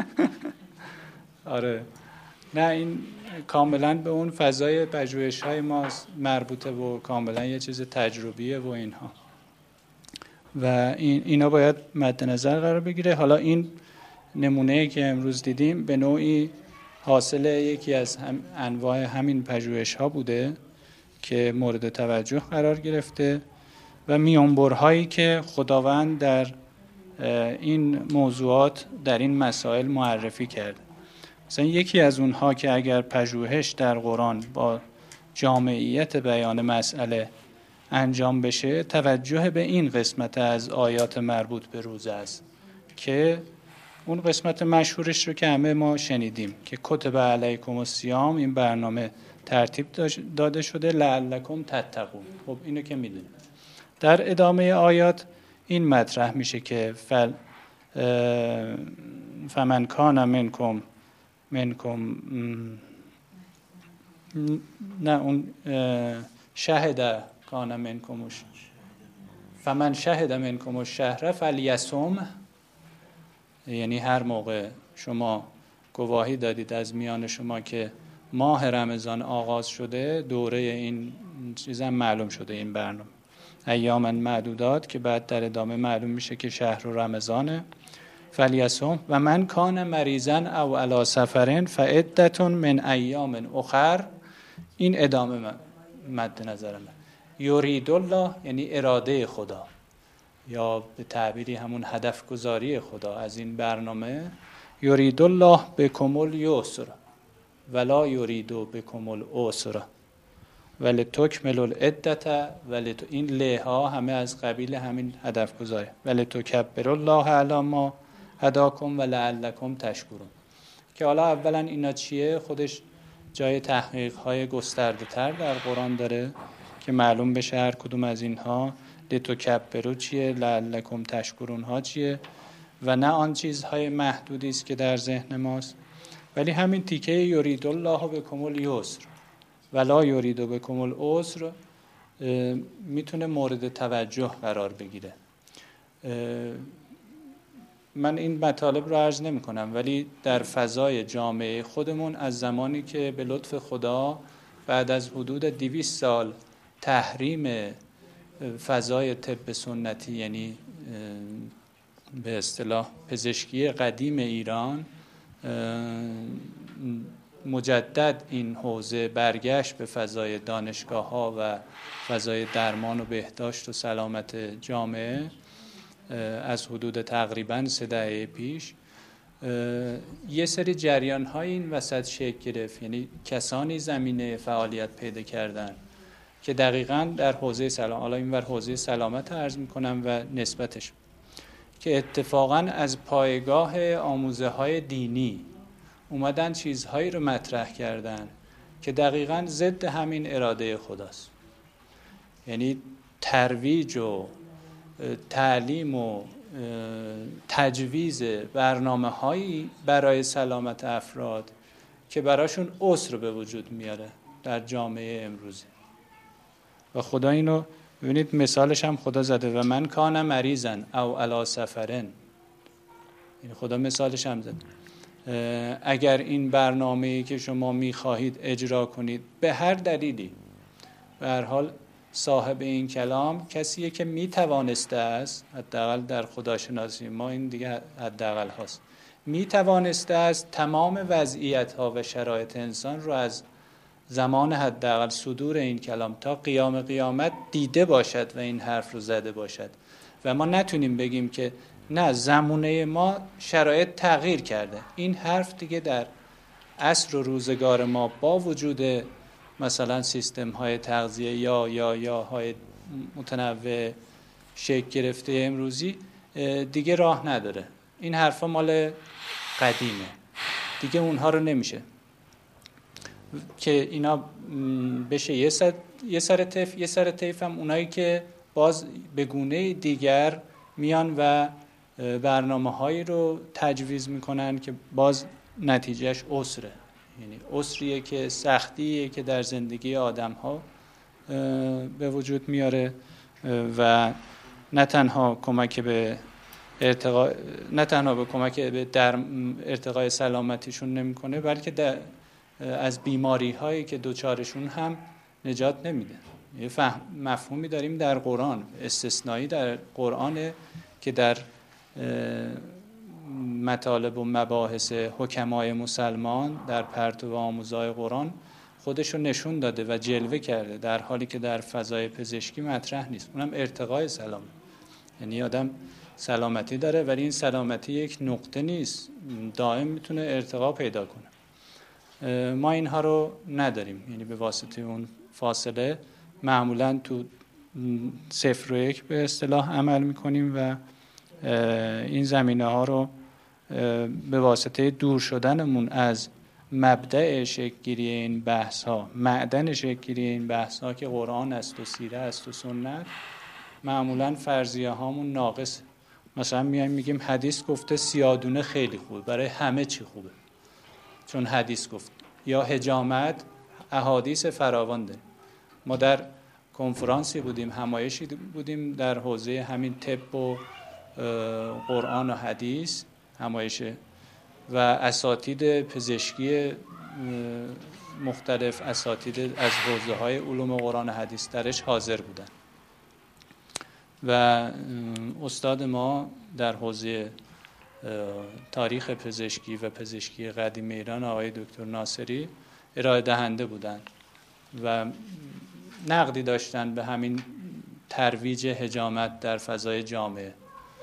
آره، نه، این کاملا به اون فضای پژوهش‌های ما مربوطه و کاملا یه چیز تجربیه و اینها و این اینا باید مد نظر قرار بگیره. حالا این نمونه‌ای که امروز دیدیم به نوعی حاصل یکی از هم انواع همین پژوهش‌ها بوده که مورد توجه قرار گرفته و میانبرهایی که خداوند در این موضوعات در این مسائل معرفی کرده. مثلا یکی از اونها که اگر پژوهش در قرآن با جامعیت بیان مسئله انجام بشه، توجه به این قسمت از آیات مربوط به روزه است که اون قسمت مشهورش رو که همه ما شنیدیم که کتب علیکم الصیام، این برنامه ترتیب داده شده لعلکم تتقون. خب اینو که میدونیم. در ادامه آیات این مطرح میشه که فل فمن کان منکم منکم نه اون شهد کان منکم فمن شهد منکم الشهر فلیصم، یعنی هر موقع شما گواهی دادید از میان شما که ماه رمضان آغاز شده، دوره این چیزا معلوم شده، این برنامه ایاما معدودات که بعد در ادامه معلوم میشه که شهر رمضانه. فلیصم و من کان مریضا او علی سفر فعدة من ایام اخر، این ادامه مد نظر من. یرید الله یعنی اراده خدا یا به تعبیری همون هدف گذاری خدا از این برنامه. یرید الله بکم الیسر ولا یرید بکم العسر ولتکملوا العدة ولت، این له ها همه از قبیل همین هدف گذاری. ولتکبروا الله علی ما هداکم ولعلکم تشکرون، که حالا اولا اینا چیه خودش جای تحقیق های گسترده تر در قرآن داره که معلوم بشه هر کدوم از اینها. لتکبروا چیه، لعلکم تشکرون ها چیه، و نه آن چیزهای محدودی است که در ذهن ماست. ولی همین تیکه یرید الله بکم الیسر ولا یرید بکم العسر میتونه مورد توجه قرار بگیره. من این مطالب رو عرض نمی کنم، ولی در فضای جامعه خودمون از زمانی که به لطف خدا بعد از حدود دویست سال تحریم فضای طب سنتی، یعنی به اصطلاح پزشکی قدیم ایران، مجدد این حوزه برگشت به فضای دانشگاه ها و فضای درمان و بهداشت و سلامت جامعه از حدود تقریباً سه دهه پیش، یه سری جریان های این وسط شکل گرفت. یعنی کسانی زمینه فعالیت پیدا کردن که دقیقاً در حوزه سلامت، حالا اینور حوزه سلامت عرض میکنم و نسبتش، که اتفاقاً از پایگاه آموزه های دینی اومدن چیزهایی رو مطرح کردن که دقیقاً ضد همین اراده خداست. یعنی ترویج و تعلیم و تجویز برنامه هایی برای سلامت افراد که براشون عسر به وجود میاره در جامعه امروزی. و خدا اینو ببینید مثالش هم خدا زده و من کان مریضن او علی سفرن. این خدا مثالش هم زده. اگر این برنامه‌ای که شما میخواهید اجرا کنید به هر دلیلی، به هر حال صاحب این کلام کسیه که میتوانسته است، حداقل در خداشناسی ما این دیگه حداقل هاست، میتوانسته است تمام وضعیت ها و شرایط انسان رو از زمان حداقل صدور این کلام تا قیام قیامت دیده باشد و این حرف رو زده باشد و ما نتونیم بگیم که نه زمانه ما شرایط تغییر کرده. این حرف دیگه در عصر و روزگار ما با وجود مثلا سیستم های تغذیه یا یا یا های متنوع شکل گرفته امروزی دیگه راه نداره. این حرفا مال قدیمه دیگه، اونها رو نمیشه که اینا بشه یه سر یه سر طیف یه سر طیف هم اونایی که باز به گونه دیگر میان و برنامه هایی رو تجویز میکنن که باز نتیجهش عسره. یعنی عسریه که سختیه که در زندگی آدم ها به وجود میاره و نه تنها کمک به ارتقا نه تنها به کمک به در ارتقای سلامتیشون نمیکنه، بلکه در از بیماری هایی که دوچارشون هم نجات نمیده. یه فهم مفهومی داریم در قرآن استثنایی در قرآن که در مطالب و مباحث حکمای مسلمان در پرتو آموزهای قرآن خودشو نشون داده و جلوه کرده، در حالی که در فضای پزشکی مطرح نیست. اونم ارتقای سلامت، یعنی آدم سلامتی داره ولی این سلامتی یک نقطه نیست، دائم میتونه ارتقا پیدا کنه. ما اینها رو نداریم، یعنی به واسطه اون فاصله معمولاً تو صفر و یک به اصطلاح عمل میکنیم و این زمینه ها رو به واسطه دور شدنمون از مبدأ شکل‌گیری این بحث ها، معدن شکل‌گیری این بحث ها که قرآن است و سیره است و سنت، معمولاً فرضیه هامون ناقص. مثلا میایم میگیم حدیث گفته سیادونه خیلی خوبه، برای همه چی خوبه چون حدیث گفت، یا حجامت احادیث فراوان داریم. ما در کنفرانسی بودیم، همایشی بودیم در حوزه همین طب و قرآن و حدیث همایش و اساتید پزشکی مختلف، اساتید از حوزه های علوم قرآن و حدیث درش حاضر بودن و استاد ما در حوزه تاریخ پزشکی و پزشکی قدیم ایران آقای دکتر ناصری ارائه دهنده بودند و نقدی داشتن به همین ترویج حجامت در فضای جامعه.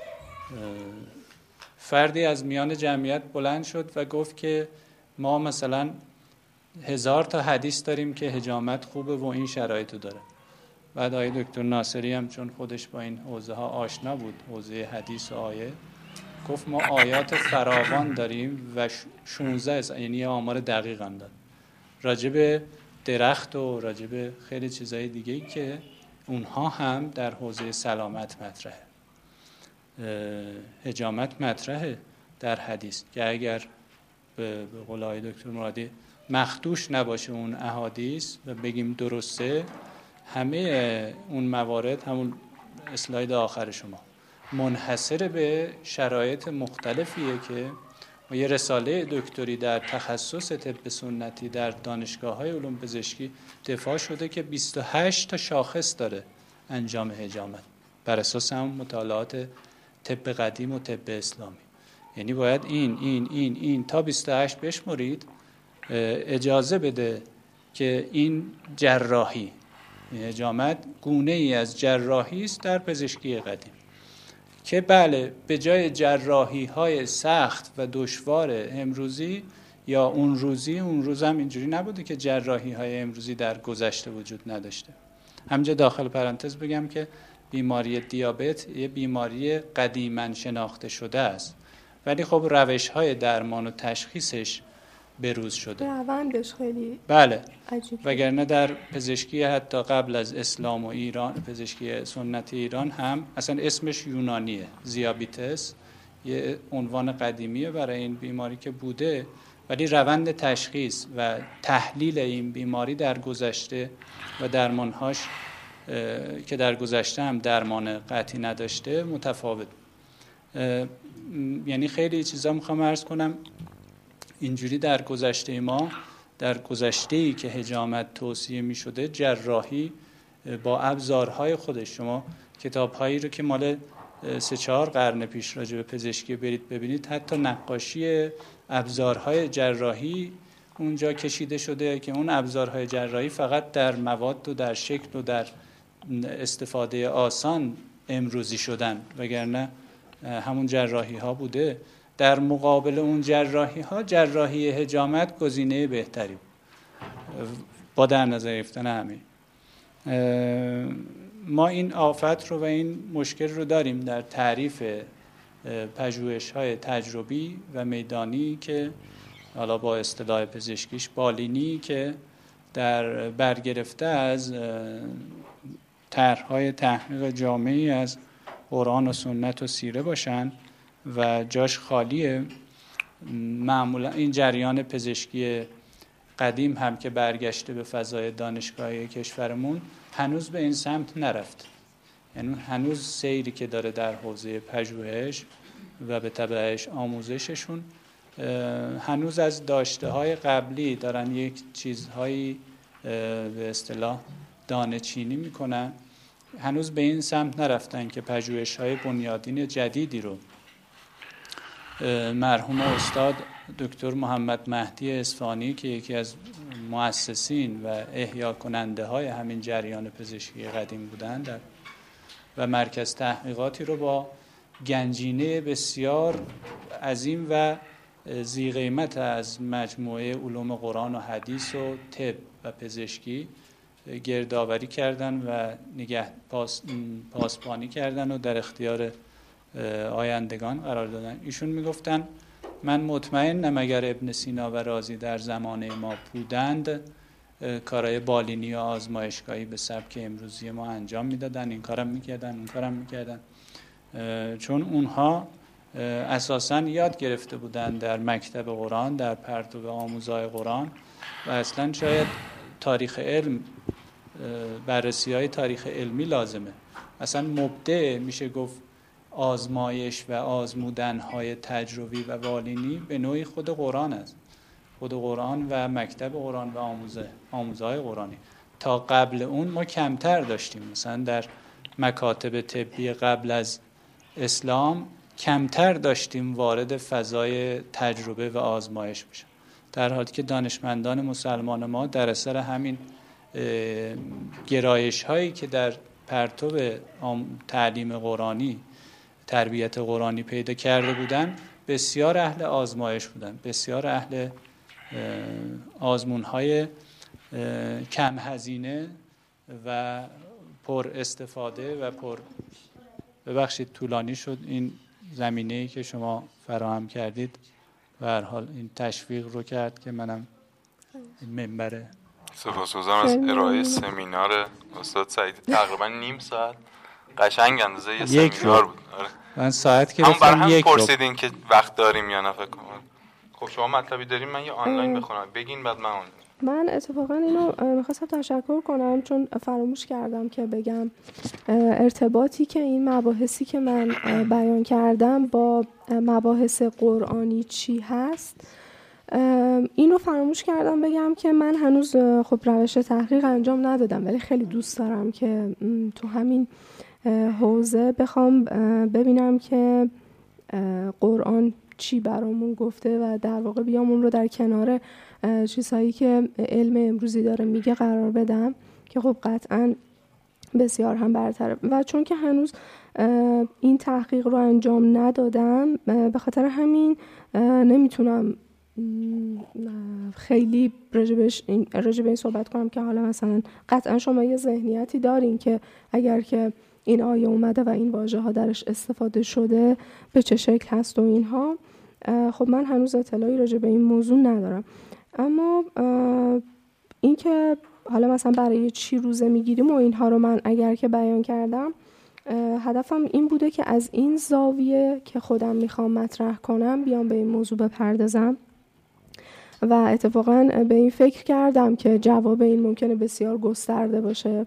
فردی از میان جمعیت بلند شد و گفت که ما مثلا هزار تا حدیث داریم که حجامت خوبه و این شرایطو داره. بعد آقای دکتر ناصری هم چون خودش با این حوزه ها آشنا بود، حوزه حدیث و آیه، گفت ما آیات فراوان داریم و شانزده، یعنی آمار دقیق هم داد راجب درخت و راجب خیلی چیزای دیگه که اونها هم در حوزه سلامت مطرحه. حجامت مطرحه در حدیث که اگر به قول آقای دکتر مرادی مخدوش نباشه اون احادیث و بگیم درسته، همه اون موارد، همون اسلاید آخر شما، منحصر به شرایط مختلفیه که ما یه رساله دکتری در تخصص طب سنتی در دانشگاه‌های علوم پزشکی دفاع شده که بیست و هشت تا شاخص داره انجام حجامت بر اساس هم مطالعات طب قدیم و طب اسلامی. یعنی باید این این این این تا بیست و هشت بشمرید اجازه بده که این جراحی، حجامت گونه ای از جراحی است در پزشکی قدیم که بله به جای جراحی های سخت و دشوار امروزی یا اون روزی، اون روز هم اینجوری نبوده که جراحی های امروزی در گذشته وجود نداشته. همینجا داخل پرانتز بگم که بیماری دیابت یه بیماری قدیما شناخته شده است، ولی خب روش‌های درمان و تشخیصش بروز شده. روندش خیلی بله عجیبه. وگرنه در پزشکی حتی قبل از اسلام و ایران، پزشکی سنتی ایران هم اصلا اسمش یونانیه، دیابتس یه عنوان قدیمیه برای این بیماری که بوده، ولی روند تشخیص و تحلیل این بیماری در گذشته و درمانهاش که در گذشته هم درمان قطعی نداشته متفاوت. یعنی خیلی چیزا میخوام عرض کنم. اینجوری در گذشته ما، در گذشته‌ای که حجامت توصیه می‌شده، جراحی با ابزارهای خودش، شما کتاب‌هایی رو که مال سه چهار قرن پیش راجع به پزشکی برید ببینید، حتی نقاشی ابزارهای جراحی اونجا کشیده شده که اون ابزارهای جراحی فقط در مواد و در شکل و در استفاده آسان امروزی شدن، وگرنه همون جراحی ها بوده. در مقابل اون جراحی ها جراحی حجامت گزینه بهتری با در نظر گرفتن همه. ما این آفت رو و این مشکل رو داریم در تعریف پژوهش های تجربی و میدانی که حالا با اصطلاح پزشکیش بالینی، که در برگرفته از طرح‌های تحقیق جامعی از قرآن و سنت و سیره باشن و جاش خالیه. معمولا این جریان پزشکی قدیم هم که برگشته به فضای دانشگاهی کشورمون هنوز به این سمت نرفت. یعنی هنوز سیری که داره در حوزه پژوهش و به تبعش آموزششون هنوز از داشته های قبلی دارن یک چیزهایی به اصطلاح دانه چینی میکنن. هنوز به این سمت نرفتن که پژوهش های بنیادین جدیدی رو مرحوم استاد دکتر محمد مهدی اصفهانی که یکی از مؤسسین و احیا کننده های همین جریان پزشکی قدیم بودند و مرکز تحقیقاتی رو با گنجینه بسیار عظیم و ذی قیمت از مجموعه علوم قرآن و حدیث و طب و پزشکی گردآوری کردن و نگه پاس پاسبانی کردن و در اختیار آیندگان قرار دادن. ایشون میگفتن من مطمئنم اگر ابن سینا و رازی در زمانه ما بودند کارهای بالینی و آزمایشگاهی به سبک امروزی ما انجام میدادن، این کارم میکردن اون کارم میکردن، چون اونها اساساً یاد گرفته بودن در مکتب قرآن، در پرتو آموزهای قرآن و اصلاً شاید تاریخ علم، بررسی های تاریخ علمی لازمه. اصلا مبدع میشه گفت آزمایش و آزمودن های تجربی و بالینی به نوعی خود قرآن است، خود قرآن و مکتب قرآن و آموزه آموزهای قرآنی. تا قبل اون ما کمتر داشتیم. مثلا در مکاتب طبی قبل از اسلام کمتر داشتیم وارد فضای تجربه و آزمایش بشن، در حالی که دانشمندان مسلمان ما در اثر همین گرایش هایی که در پرتو تعلیم قرآنی، تربیت قرآنی پیدا کرده بودن، بسیار اهل آزمایش بودن، بسیار اهل آزمون های کم هزینه و پر استفاده و پر ببخشید طولانی شد این زمینه‌ای که شما فراهم کردید و هر حال این تشویق رو کرد که منم این منبره. سپاسگزارم از ارائه سمینار استاد سعید. تقریبا نیم ساعت قشنگ اندازه یه سمینار بود. آره. من ساعت که هم بر گفتم هم یک رو پرسیدین که وقت داریم یا نه. فکر کنم خب شما مطلبی داریم من یه آنلاین بخونم بگین بعد من آنلاین. من اتفاقا اینو میخواستم تشکر کنم چون فراموش کردم که بگم ارتباطی که این مباحثی که من بیان کردم با مباحث قرآنی چی هست، اینو فراموش کردم بگم که من هنوز خب روش تحقیق انجام ندادم، ولی خیلی دوست دارم که تو همین حوزه بخوام ببینم که قرآن چی برامون گفته و در واقع بیام اون رو در کنار چیزهایی که علم امروزی داره میگه قرار بدم که خب قطعاً بسیار هم برتره. و چون که هنوز این تحقیق رو انجام ندادم به خاطر همین نمیتونم خیلی راجبش این راجب این صحبت کنم که حالا مثلا قطعا شما یه ذهنیتی دارین که اگر که این آیه اومده و این واژه ها درش استفاده شده به چه شکل هست و اینها. خب من هنوز اطلاعی راجع به این موضوع ندارم، اما این که حالا مثلا برای چی روزه میگیریم و اینها رو من اگر که بیان کردم، هدفم این بوده که از این زاویه که خودم میخوام مطرح کنم بیام به این موضوع بپردازم و اتفاقا به این فکر کردم که جواب این ممکنه بسیار گسترده باشه،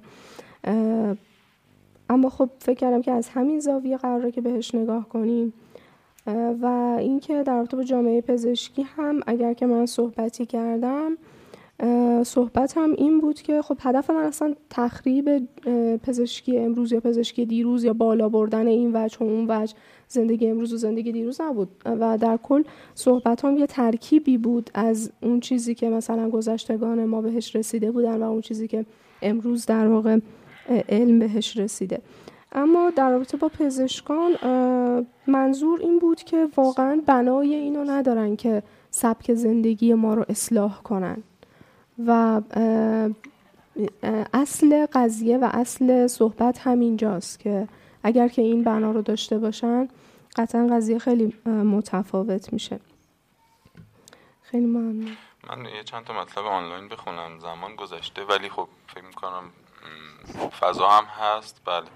اما خب فکر کردم که از همین زاویه قراره که بهش نگاه کنیم. و اینکه در رابطه با جامعه پزشکی هم اگر که من صحبتی کردم، صحبت هم این بود که خب هدف من اصلا تخریب پزشکی امروز یا پزشکی دیروز یا بالا بردن این وجه و اون وجه زندگی امروز و زندگی دیروز نبود و در کل صحبت هم یه ترکیبی بود از اون چیزی که مثلا گذشتگان ما بهش رسیده بودن و اون چیزی که امروز در واقع علم بهش رسیده. اما در رابطه با پزشکان منظور این بود که واقعا بنای اینو ندارن که سبک زندگی ما رو اصلاح کنن و اصل قضیه و اصل صحبت همینجاست که اگر که این بنا رو داشته باشن قطعا قضیه خیلی متفاوت میشه. خیلی ممنون. من یه چند تا مطلب آنلاین بخونم، زمان گذشته ولی خب فکر میکنم فضا هم هست. بله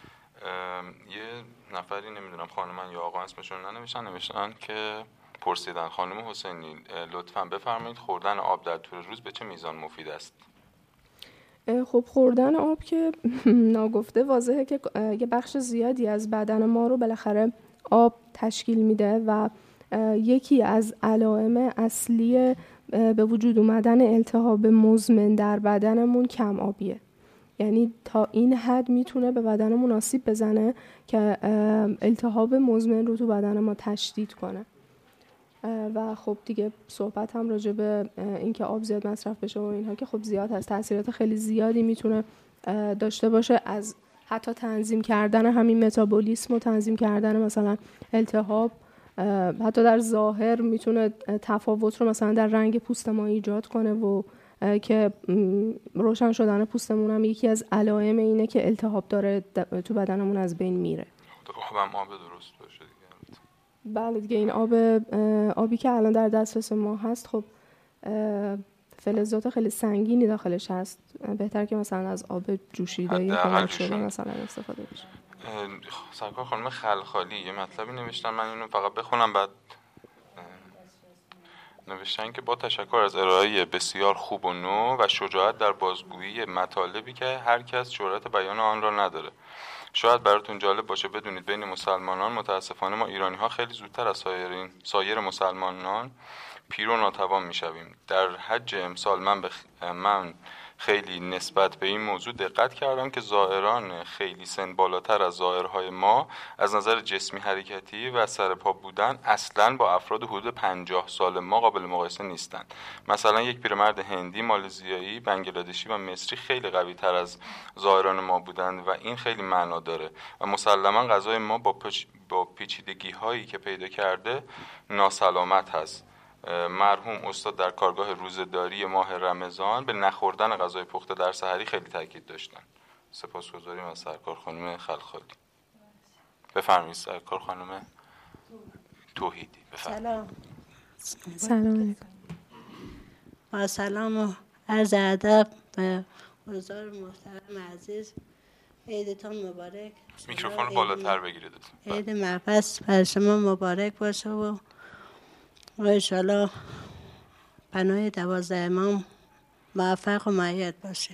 یه نفری نمیدونم خانمن یا آقا اسمشون ننوشتن، نوشتن که پرسیدن خانم حسینی لطفاً بفرمایید خوردن آب در طول روز به چه میزان مفید است؟ خب خوردن آب که ناگفته واضحه که یه بخش زیادی از بدن ما رو بالاخره آب تشکیل میده و یکی از علائم اصلی به وجود اومدن التهاب مزمن در بدنمون کم آبیه. یعنی تا این حد میتونه به بدنمون آسیب بزنه که التهاب مزمن رو تو بدن ما تشدید کنه. و خب دیگه صحبت هم راجع به اینکه آب زیاد مصرف بشه و اینها که خب زیاد هست، تاثیرات خیلی زیادی میتونه داشته باشه، از حتی تنظیم کردن همین متابولیسم و تنظیم کردن مثلا التهاب، حتی در ظاهر میتونه تفاوت رو مثلا در رنگ پوست ما ایجاد کنه و که روشن شدن پوستمون هم یکی از علائم اینه که التهاب داره تو بدنمون از بین میره. آبم آب درست باشه دیگه. بله دیگه این آب آبی که الان در دسترس ما هست خب فلزات خیلی سنگینی داخلش هست، بهتر که مثلا از آب جوشیده یا خنک شده مثلا استفاده بشه. سرکار خانم خلخالی یه مطلبی نوشتن، من اینو فقط بخونم بعد. نوشتن که با تشکر از ارائه بسیار خوب و نو و شجاعت در بازگویی مطالبی که هر کس جرأت بیان آن را نداره. شاید براتون جالب باشه بدونید بین مسلمانان متاسفانه ما ایرانی ها خیلی زودتر از سایر سایر مسلمانان پیر و ناتوان میشویم. در حج امسال من بخ... من خیلی نسبت به این موضوع دقت کردم که زائران خیلی سن بالاتر از زائرهای ما از نظر جسمی، حرکتی و سرپا بودن اصلاً با افراد حدود پنجاه سال ما قابل مقایسه نیستند. مثلا یک پیرمرد هندی، مالزیایی، بنگلادشی و مصری خیلی قوی تر از زائران ما بودند و این خیلی معنا داره و مسلماً غذای ما با, پچ... با پیچیدگی هایی که پیدا کرده ناسلامت هست. مرحوم استاد در کارگاه روزه‌داری ماه رمضان به نخوردن غذای پخته در سحری خیلی تاکید داشتن. سپاسگزاریم از سرکار خانم خلخالی. بفرمایید سرکار خانم توحیدی. سلام. سلام علیکم. با سلام و عرض ادب به حضار محترم عزیز. عیدتون مبارک. میکروفون بالاتر بگیرید. عید مبعث بر شما مبارک باشه و و انشاءالله پناه دوازده امام موفق و مؤید باشه.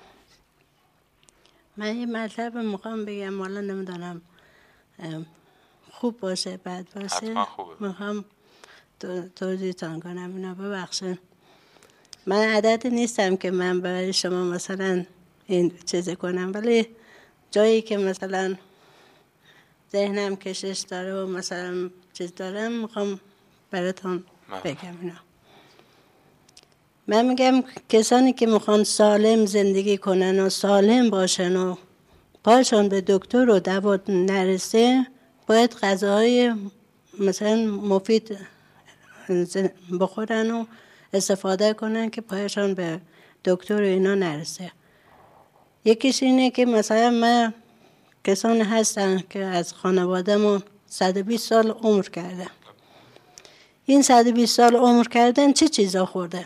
من یه مطلب میخوام بگم، حالا نمیدونم خوب باشه بد باشه، میخوام توضیحتان کنم. اینا ببخشن من عدد نیستم که من برای شما مثلا این چیزی کنم، ولی جایی که مثلا ذهنم کشش داره و مثلا چیز دارم میخوام براتون بگم. اینا من میگم کسانی که میخوان سالم زندگی کنن و سالم باشن و پاشون به دکتر و دوا نرسه، باید غذاهای مثلا مفید بخورن و استفاده کنن که پایشان به دکتر اینا نرسه. یکیش اینه که مثلا من کسانی هستن که از خانواده‌مون صد و بیست سال عمر کردن. این صد و بیست سال عمر کردن چه چیزا خوردن؟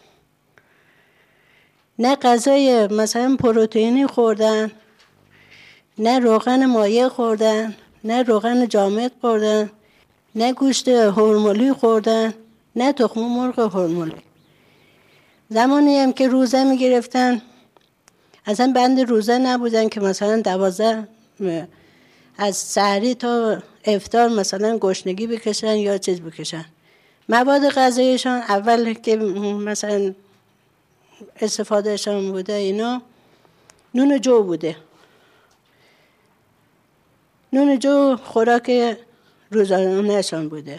نه غذای مثلا پروتئینی خوردن، نه روغن مایع خوردن، نه روغن جامد خوردن، نه گوشت هرملی خوردن، نه تخم مرغ هرملی. زمانی هم که روزه می گرفتن اصلا بند روزه نبودن که مثلا دوازده از سحری تا افطار مثلا گشنگی بکشن یا چیز بکشن. مواد غذایشان اول که مثلا استفادهشان بوده اینا نون جو بوده. نون جو خوراک روزانه‌شان بوده.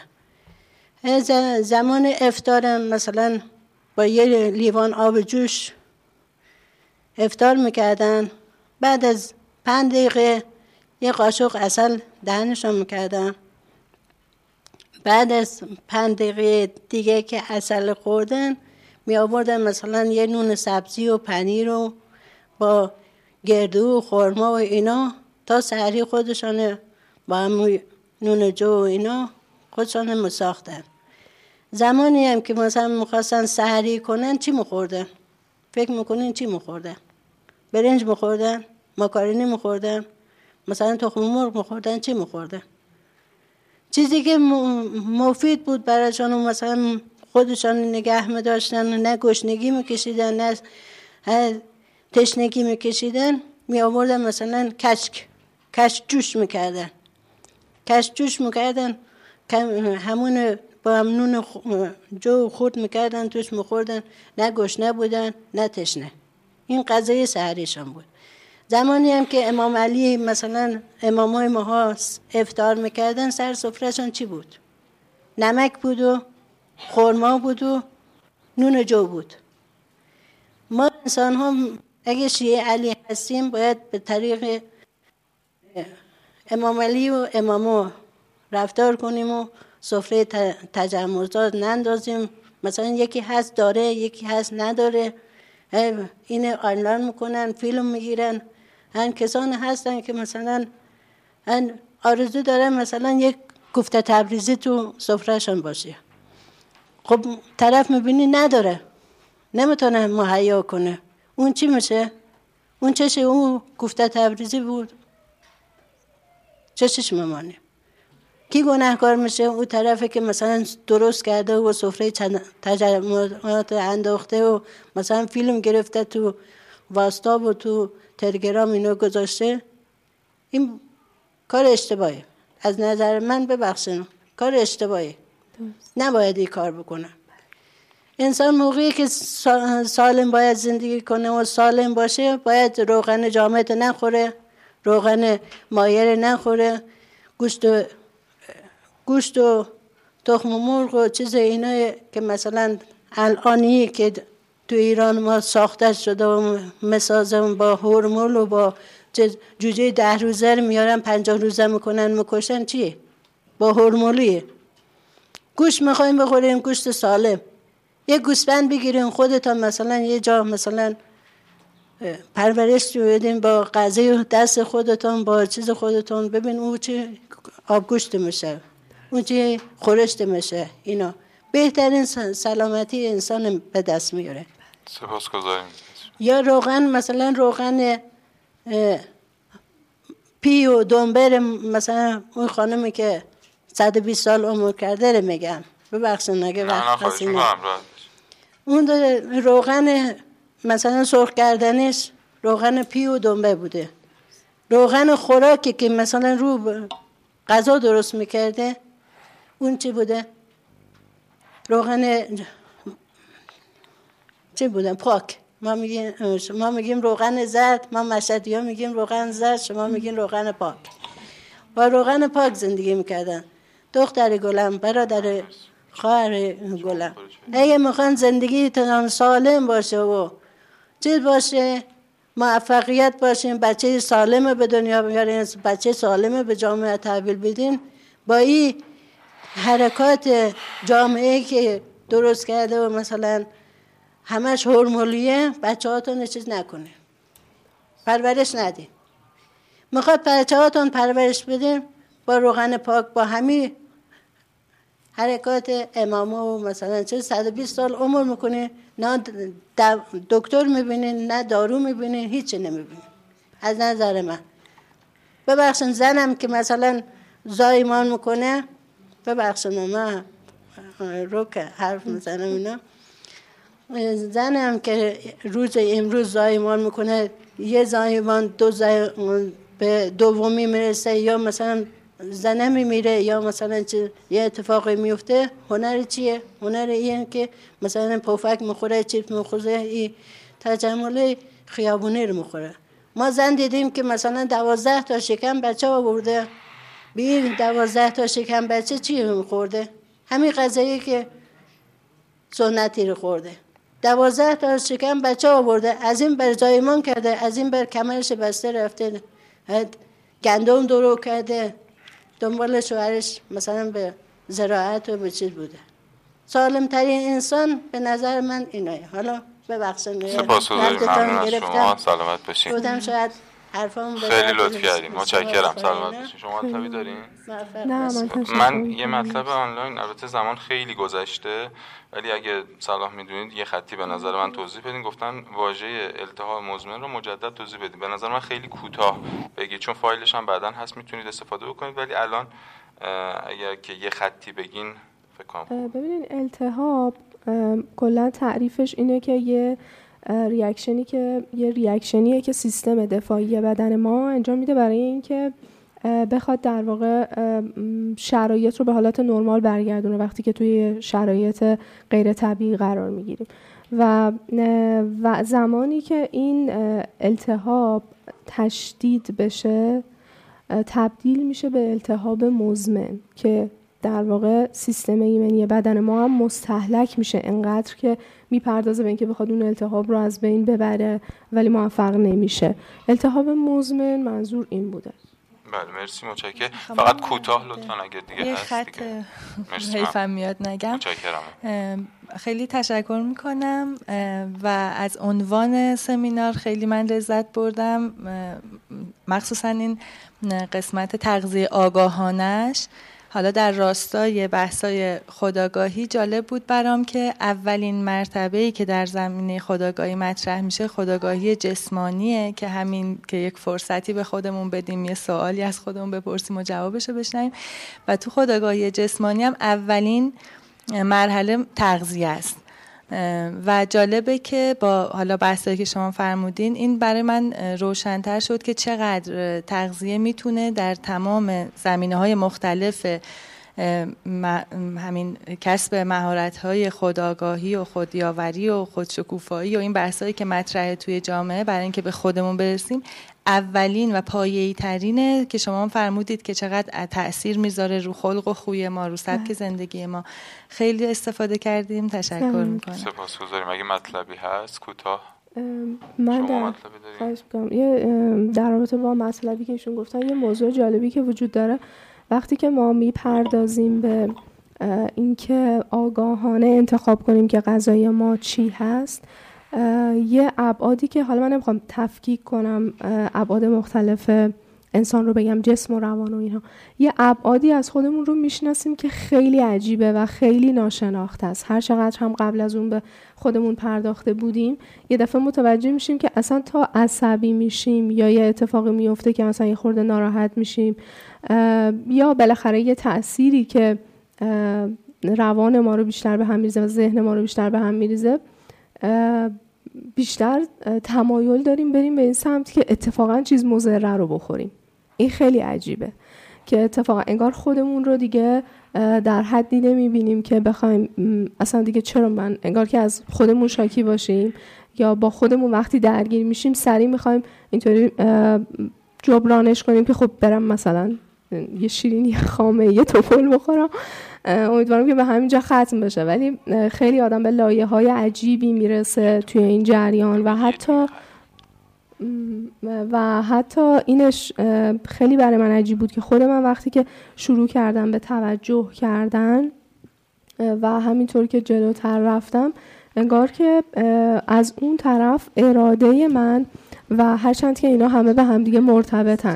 زمان افطارم مثلا با یه لیوان آب جوش افطار میکردن. بعد از پنج دقیقه یه قاشق عسل دهنشان میکردن. بعد از پنج دقیقه دیگه که عسل خوردن می آوردن مثلا یه نون سبزی و پنیر و با گردو و خرما و اینا تا سحری خودشان با هم نون جو و اینا خودشان مساختن. زمانی هم که مثلا میخواستن سحری کنن چی میخوردن؟ فکر میکنین چی میخوردن؟ برنج میخوردن؟ ماکارونی میخوردن؟ مثلا تخم مرغ میخوردن؟ چی میخوردن؟ چیزی که مفید بود برایشان و مثلا خودشان نگه می‌داشتن، نه گشنگی میکشیدن نه تشنگی میکشیدن، می آوردن مثلا کشک کشک جوش میکردن. کشک جوش میکردن همون با هم نون جو خورد میکردن توش میخوردن، نه گشنه بودن نه تشنه. این غذای سحریشان بود. زمانی هم که امام علی مثلا امامای ما افطار میکردن سر سفرهشان چی بود؟ نمک بود و خرما بود و نون جو بود. ما انسان ها اگه شیعه علی هستیم باید به طریق امام علی و امامو رفتار کنیم و سفره تجمعات نندازیم. مثلا یکی هست داره یکی هست نداره، این آنلاین میکنن فیلم میگیرن. هن کسان هستن که مثلا هن آرزو دارن مثلا یک کوفته تبریزی تو سفرهشان باشه. خب طرف میبینی نداره، نمیتونه مهیا کنه. اون چی میشه؟ اون چشه؟ اون کوفته تبریزی بود، چشش میمانه. کی گناهکار میشه؟ اون طرفی که مثلا درست کرده و سفره تجمعات انداخته و مثلا فیلم گرفته تو واتساپ و تو تلگرام اینو گذاشته. این کار اشتباهه. از نظر من ببخشید کار اشتباهه. نباید این کار بکنه. انسان موقعی که سالم باید زندگی کنه و سالم باشه باید روغن جامد نخوره، روغن مایع نخوره، گوشت و گوشت و تخم مرغ و چیز اینا که مثلا الانی که تو ایران ما ساخته شده و مسازم با هورمول و با جوجه ده روزه رو میارن پنجاه روزه میکنن میکشن. چیه؟ با هورمولیه. گوشت میخوایم بخوریم گوشت سالم. یه گوسفند بگیرین خودتان مثلا یه جا مثلا پرورش بدین با غذای دست خودتان با چیز خودتان، ببین اون چه آبگوشت میشه، اون چه خورشت میشه. اینا بهترین سلامتی انسان به دست میاره. سپاسگزاریم. یا روغن مثلا روغن پی و دنبر مثلا اون خانمی که صد و بیست سال عمر کرده رو میگم، ببخشید اگه وقت هست. اون روغن مثلا سرخ کردنش روغن پی و دنبه بوده. روغن خوراکی که مثلا رو غذا درست میکرده اون چی بوده؟ روغن چی بوده؟ پاک. ما میگیم ما میگیم روغن زرد، ما مشهدی ها میگیم روغن زرد، شما میگین روغن پاک. با روغن پاک زندگی میکردن. دختر گلم، برادر خواهر گلم، اگه میخوان زندگی تان سالم باشه و چیز باشه، موفقیت باشین، بچه سالم به دنیا بیارین، بچه سالم به جامعه تحویل بدین، با این حرکات جامعه که درست کرده و مثلا همش هرمونیه، بچه هاتون چیز نکنه، پرورش نده. میخواد بچه هاتون پرورش بده با روغن پاک، با همین حرکات امامه و مثلا چه صد و بیست سال عمر میکنه، نه دکتر میبینه نه دارو میبینه، هیچی نمیبینه. از نظر من ببخشن زنم که مثلا زایمان میکنه، ببخشن من رو که حرف میزنم اینا، زنم که روز امروز زایمان میکنه، یه زایمان دو زایمان به دومی میرسه یا مثلا زنه میمیره یا مثلا یه اتفاقی میفته، هنر چیه؟ هنر این که مثلا پفک میخوره، چیپ میخوره، این تجمل خیابونی رو میخوره. ما زن دیدیم که مثلا دوازده تا شکم بچه آورده، بین دوازده تا شکم بچه چی میخورده؟ همین غذایی که سنتی رو خورده. دوازده تا شکم بچه آورده، از این بر زایمان کرده، از این بر کمرش بسته رفته، گندم درو کرده، دنبال شوهرش مثلا به زراعت و به چیز بوده. سالم ترین انسان به نظر من اینه. حالا ببخشید سپاسگزاریم، ممنون از شما، سلامت باشین. بودم شاید حرفام خیلی لطف کردین، متشکرم، سلامت باشین. شما مطلبی دارین؟ نه من, من یه مطلب آنلاین، البته زمان خیلی گذشته ولی اگه صلاح میدونید یه خطی به نظر من توضیح بدین. گفتن واژه التهاب مزمن رو مجدد توضیح بدین. به نظر من خیلی کوتاه بگید، چون فایلش هم بعداً هست میتونید استفاده بکنید، ولی الان اگر که یه خطی بگین فکر کنم. ببینید التهاب کلا تعریفش اینه که یه ریاکشنی که یه ریاکشنیه که سیستم دفاعی بدن ما انجام میده برای اینکه بخواد در واقع شرایط رو به حالت نرمال برگردونه وقتی که توی شرایط غیر طبیعی قرار میگیریم. و و زمانی که این التهاب تشدید بشه تبدیل میشه به التهاب مزمن که در واقع سیستم ایمنی بدن ما هم مستهلک میشه، انقدر که میپردازه به اینکه بخواد اون التهاب رو از بین ببره ولی موفق نمیشه. التهاب مزمن منظور این بوده. بله مرسی، متشکرم. فقط کوتاه لطفاً اگه دیگه یه هست خط دیگه. حیفم میاد نگم. متشکرم. خیلی تشکر میکنم و از عنوان سمینار خیلی من لذت بردم، مخصوصا این قسمت تغذیه آگاهانش. حالا در راستای بحثای خودآگاهی جالب بود برام که اولین مرتبه‌ای که در زمینه خودآگاهی مطرح میشه خودآگاهی جسمانیه که همین که یک فرصتی به خودمون بدیم یه سوالی از خودمون بپرسیم و جوابشو بشنویم. و تو خودآگاهی جسمانی هم اولین مرحله تغذیه است و جالبه که با حالا بحثایی که شما فرمودین این برای من روشن‌تر شد که چقدر تغذیه میتونه در تمام زمینه‌های مختلف همین کسب مهارت‌های خودآگاهی و خودیاوری و خودشکوفایی و این بحثایی که مطرحه توی جامعه برای اینکه به خودمون برسیم اولین و پایه‌ای ترینه که شما فرمودید که چقدر تأثیر میذاره رو خلق و خوی ما، رو سبک زندگی ما. خیلی استفاده کردیم، تشکر میکنم. سپاسگزاریم. اگه مطلبی هست کوتاه من در خواهش میکنم یه در رابطه با مطلبی که ایشون گفتن یه موضوع جالبی که وجود داره وقتی که ما میپردازیم به اینکه آگاهانه انتخاب کنیم که غذای ما چی هست، یه ابعادی که حالا من نمیخوام تفکیک کنم ابعاد مختلف انسان رو بگم، جسم و روان و اینها، یه ابعادی از خودمون رو میشناسیم که خیلی عجیبه و خیلی ناشناخته است. هر چقدر هم قبل از اون به خودمون پرداخته بودیم یه دفعه متوجه میشیم که اصلا تا عصبی میشیم یا یه اتفاقی میفته که مثلا یه خورده ناراحت میشیم یا بالاخره یه تأثیری که روان ما رو بیشتر به هم میریزه و ذهن ما رو بیشتر به هم میریزه، بیشتر تمایل داریم بریم به این سمت که اتفاقا چیز مضر رو بخوریم. این خیلی عجیبه که اتفاقا انگار خودمون رو دیگه در حدی نمیبینیم که بخوایم اصلا دیگه چرا من انگار که از خودمون شاکی باشیم یا با خودمون وقتی درگیر میشیم سریع میخوایم اینطوری جبرانش کنیم که خب برم مثلا یه شیرینی خامه یه توفل بخورم، امیدوارم که به همینجا ختم بشه. ولی خیلی آدم به لایه‌های عجیبی میرسه توی این جریان و حتی و حتی اینش خیلی برای من عجیب بود که خود من وقتی که شروع کردم به توجه کردن و همینطور که جلوتر رفتم، انگار که از اون طرف اراده من و هرچند که اینا همه به هم دیگه مرتبطن،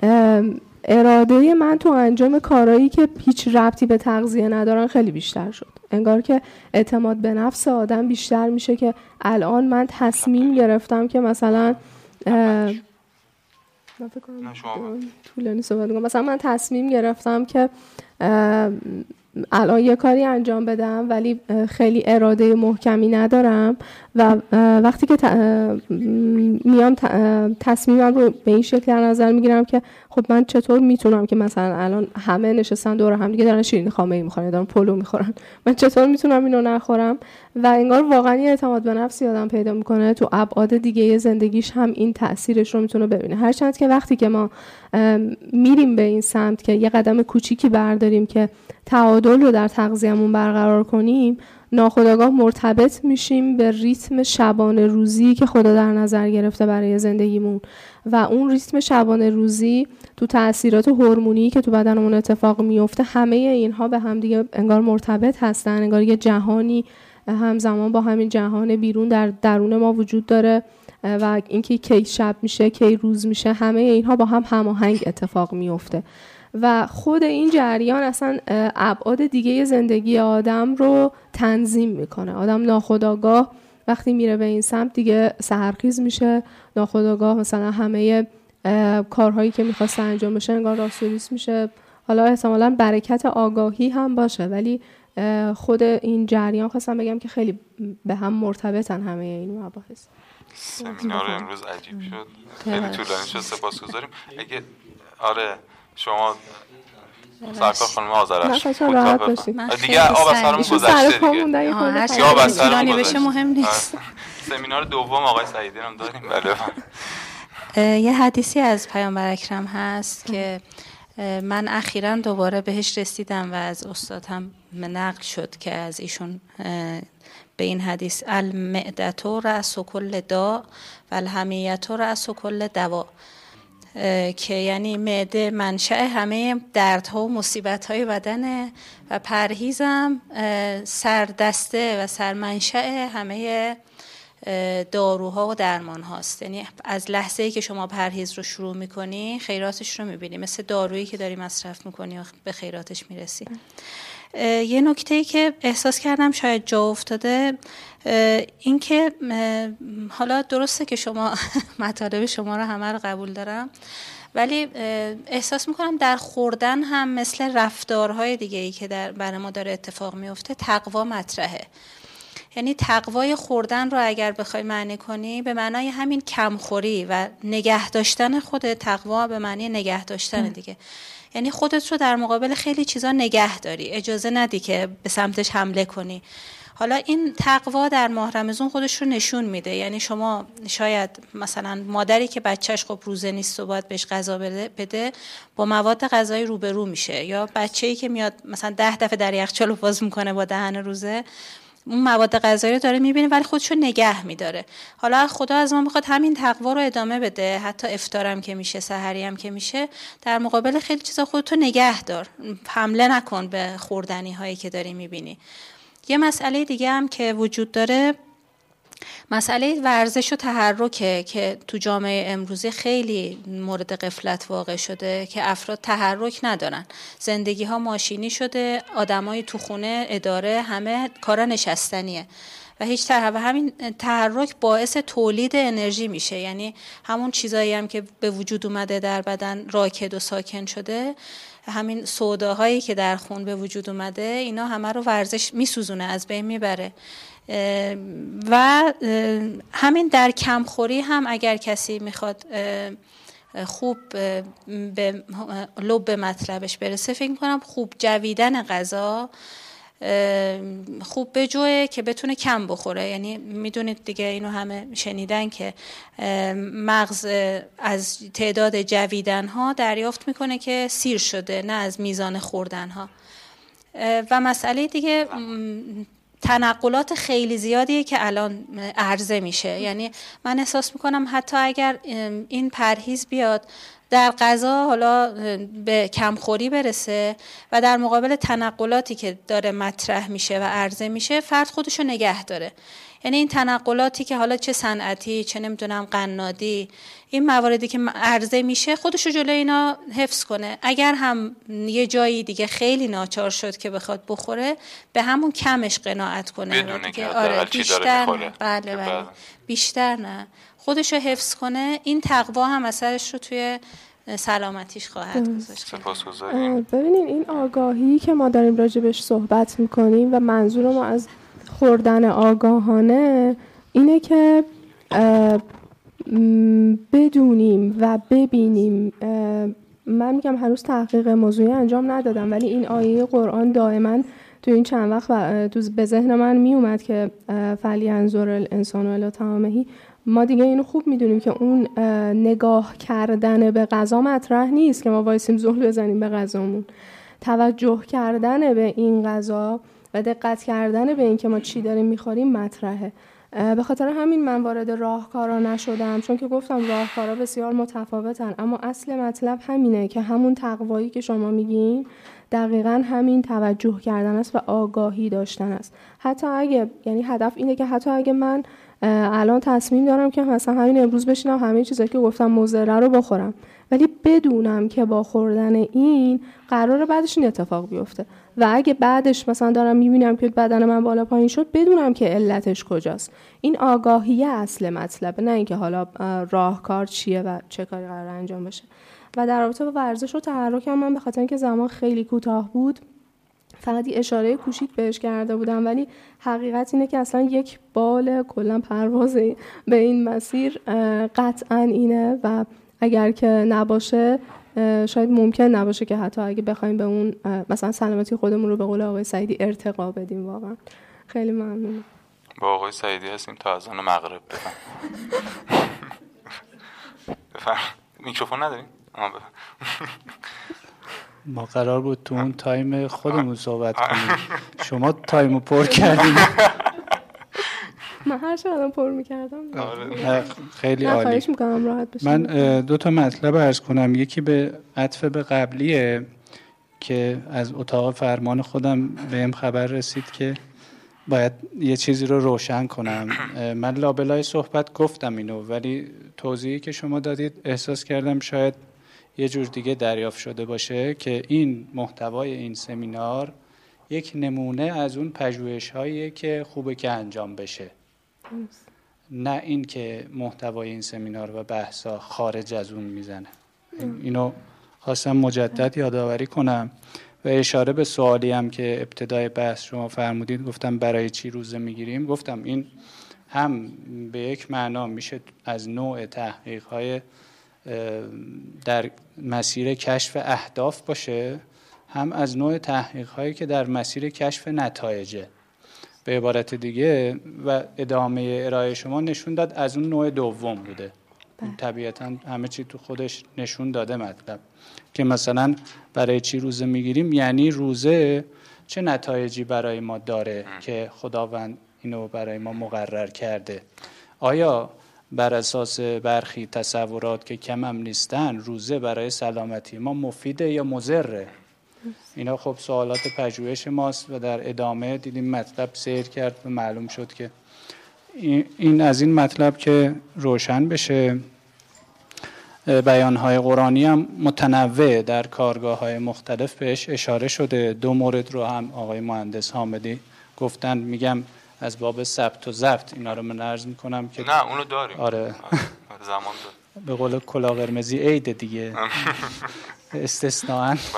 اراده من تو انجام کارهایی که هیچ ربطی به تغذیه ندارن خیلی بیشتر شد. انگار که اعتماد به نفس آدم بیشتر میشه که الان من تصمیم گرفتم که مثلا من فکر کنم طولانی صحبت کنم، مثلا من تصمیم گرفتم که الان یه کاری انجام بدم ولی خیلی اراده محکمی ندارم و وقتی که میام تصمیمم رو به این شکل در نظر میگیرم که خب من چطور میتونم که مثلا الان همه نشستن دور هم دیگه دارن شیرینی خامه‌ای میخورن، دارن پلو میخورن، من چطور میتونم اینو نخورم؟ و انگار واقعا اعتماد به نفسی آدم پیدا میکنه تو ابعاد دیگه زندگیش هم این تاثیرش رو میتونه ببینه. هرچند که وقتی که ما میریم به این سمت که یه قدم کوچیکی برداریم که تعادل رو در تغذیه‌مون برقرار کنیم، ناخودآگاه مرتبط میشیم به ریتم شبانه روزی که خدا در نظر گرفته برای زندگیمون و اون ریتم شبانه روزی تو تأثیرات هورمونی که تو بدنمون اتفاق میفته، همه اینها به هم دیگه انگار مرتبط هستن، انگار یه جهانی همزمان با همین جهان بیرون در درون ما وجود داره و اینکه کی شب میشه کی روز میشه، همه اینها با هم هماهنگ اتفاق میفته و خود این جریان اصلا ابعاد دیگه زندگی آدم رو تنظیم میکنه. آدم ناخودآگاه وقتی میره به این سمت دیگه سحرخیز میشه، ناخودآگاه مثلا همه کارهایی که میخواسته انجام بشه انگار راست و ریست میشه. حالا احتمالاً برکت آگاهی هم باشه ولی خود این جریان خواستم بگم که خیلی به هم مرتبطن همه این مباحث. سمینار امروز عجیب شد، خیلی طولانی شد، سپاسگزاریم. اگه آره شما سرکار خانم آذرخش راحت باشید دیگه، آب از سرمون گذشته دیگه، هر چی آب از سرمون بشه مهم نیست. سمینار دوم آقای سعیدی هم داریم. بله. یه حدیثی از پیامبر اکرم هست که من اخیراً دوباره بهش رسیدم و از استاد هم نقل شد که از ایشون به این حدیث المعدة رأس کل داء و الحمیة رأس کل دواء، که یعنی معده منشأ همه دردها و مصیبت‌های بدنه و پرهیزم سردسته و سرمنشأ همه داروها و درمان هاست. یعنی از لحظه‌ای که شما پرهیز رو شروع می‌کنی خیراتش رو می‌بینی، مثل دارویی که داری مصرف می‌کنی و به خیراتش می‌رسی. یه نکته‌ای که احساس کردم شاید جا افتاده این که حالا درسته که شما مطالب شما رو همه رو قبول دارم ولی احساس میکنم در خوردن هم مثل رفتارهای دیگه‌ای که در برای ما داره اتفاق میفته تقوا مطرحه. یعنی تقوای خوردن رو اگر بخوای معنی کنی به معنای همین کمخوری و نگه داشتن خود، تقوا به معنی نگه داشتن دیگه، یعنی خودت رو در مقابل خیلی چیزا نگه داری، اجازه ندی که به سمتش حمله کنی. حالا این تقوا در ماه رمضان خودش رو نشون میده. یعنی شما شاید مثلا مادری که بچهش خب روزه نیست و باید بهش غذا بده, بده با مواد غذایی روبرو میشه، یا بچه‌ای که میاد مثلا ده دفعه در یخچال باز میکنه با دهن روزه، اون مواد غذایی رو داره میبینه ولی خودشو نگه میداره. حالا خدا از ما میخواد همین تقوا رو ادامه بده، حتی افطارم که میشه، سحری هم که میشه، در مقابل خیلی چیزا خودتو نگه دار، حمله نکن به خوردنی هایی که داری میبینی. یه مسئله دیگه هم که وجود داره مسئله ورزش و تحرکه که تو جامعه امروزی خیلی مورد غفلت واقع شده که افراد تحرک ندارن، زندگی ها ماشینی شده، آدمای تو خونه، اداره، همه کارا نشستنیه و هیچ تحرک و همین تحرک باعث تولید انرژی میشه. یعنی همون چیزایی هم که به وجود اومده در بدن راکد و ساکن شده، همین سوداهایی که در خون به وجود اومده، اینا همه رو ورزش میسوزونه، از بین میبره. و همین در کمخوری هم اگر کسی میخواد خوب به لب مطلبش برسه، فکر میکنم خوب جویدن غذا خوب بجوه که بتونه کم بخوره. یعنی میدونید دیگه، اینو همه شنیدن که مغز از تعداد جویدن ها دریافت میکنه که سیر شده، نه از میزان خوردن ها. و مسئله دیگه تنقلات خیلی زیادیه که الان عرضه میشه. یعنی من احساس میکنم حتی اگر این پرهیز بیاد در غذا حالا به کمخوری برسه و در مقابل تنقلاتی که داره مطرح میشه و عرضه میشه فرد خودشو نگه داره. یعنی این تنقلاتی که حالا چه صنعتی چه نمیدونم قنادی، این مواردی که عرضه میشه خودشو جلوی اینا حفظ کنه. اگر هم یه جایی دیگه خیلی ناچار شد که بخواد بخوره، به همون کمش قناعت کنه بدونه که آره بیشتر نه. بله بله بیشتر نه، خودشو حفظ کنه. این تقوا هم اثرش رو توی سلامتیش خواهد گذاشت. سپاسگزاریم. ببینین این آگاهی که ما داریم راجبش صحبت میکنیم و منظور ما از خوردن آگاهانه اینه که بدونیم و ببینیم. من میگم هنوز تحقیق موضوعی انجام ندادم، ولی این آیه قرآن دائما تو این چند وقت تو به ذهن من میومد که فلینظر الانسان الی طعامه. ما دیگه اینو خوب میدونیم که اون نگاه کردن به غذا مطرح نیست که ما وایسیم زل بزنیم به غذامون. توجه کردن به این غذا و دقت کردن به این که ما چی داریم میخوریم مطرحه. به خاطر همین من وارد راهکارا نشدم، چون که گفتم راهکارا بسیار متفاوتن، اما اصل مطلب همینه که همون تقوایی که شما میگین دقیقاً همین توجه کردن است و آگاهی داشتن است. حتی اگه یعنی هدف اینه که حتی اگه من الان تصمیم دارم که مثلا همین امروز بشینم همه چیزایی که گفتم مضره رو بخورم، ولی بدونم که با خوردن این قراره بعدش این اتفاق بیفته و اگه بعدش مثلا دارم میبینم که بدن من بالا پایین شد، بدونم که علتش کجاست. این آگاهی اصل مطلبه، نه اینکه حالا راهکار چیه و چه کاری قراره انجام بشه. و در رابطه با ورزش و تحرک هم من به خاطر اینکه زمان خیلی کوتاه بود فقط یه اشاره کوچیک بهش کرده بودم، ولی حقیقت اینه که اصلا یک بال کلا پرواز به این مسیر قطعا اینه و اگر که نباشه شاید ممکن نباشه که حتی اگه بخوایم به اون مثلا سلامتی خودمون رو به قول آقای سعیدی ارتقا بدیم. واقعا خیلی ممنونم. با آقای سعیدی هستیم تا اذان مغرب. بفهم بفهم میکروفون نداریم؟ آها بفهم. ما قرار بود تو اون تایم خودمون صحبت کنیم، شما تایمو پر کردیم. من هر چقدر پر میکردم. خیلی عالی. خواهش میکنم راحت بشید. من دو تا مطلب عرض کنم. یکی به عطف به قبلیه که از اتاق فرمان خودم بهم خبر رسید که باید یه چیزی رو روشن کنم. من لابلای صحبت گفتم اینو، ولی توضیحی که شما دادید احساس کردم شاید یه جور دیگه دریافت شده باشه که این محتوای این سمینار یک نمونه از اون پژوهش‌هاییه که خوبه که انجام بشه، نه این که محتوای این سمینار و بحثا خارج از اون میزنه. اینو خواستم مجدد یادآوری کنم و اشاره به سوالی هم که ابتدای بحث شما فرمودید، گفتم برای چی روزه میگیریم. گفتم این هم به یک معنا میشه از نوع تحقیق‌های در مسیر کشف اهداف باشه، هم از نوع تحقیق‌هایی که در مسیر کشف نتایجه. به عبارت دیگه و ادامه ارائه شما نشون داد از اون نوع دوم بوده. طبیعتاً همه چی تو خودش نشون داده مطلب که مثلا برای چی روزه میگیریم، یعنی روزه چه نتایجی برای ما داره که خداوند اینو برای ما مقرر کرده. آیا بر اساس برخی تصورات که کم هم نیستن روزه برای سلامتی ما مفیده یا مضره؟ اینا خب سوالات پژوهش ماست و در ادامه دیدیم مطلب سیر کرد و معلوم شد که این از این مطلب که روشن بشه. بیانهای قرآنی هم متنوع در کارگاه‌های مختلف بهش اشاره شده. دو مورد رو هم آقای مهندس حامدی گفتن، میگم از باب ثبت و ضبط اینا رو من عرض میکنم که نه اونو داریم. آره زمان داریم. به قول کلا قرمزی عید دیگه استثناءً.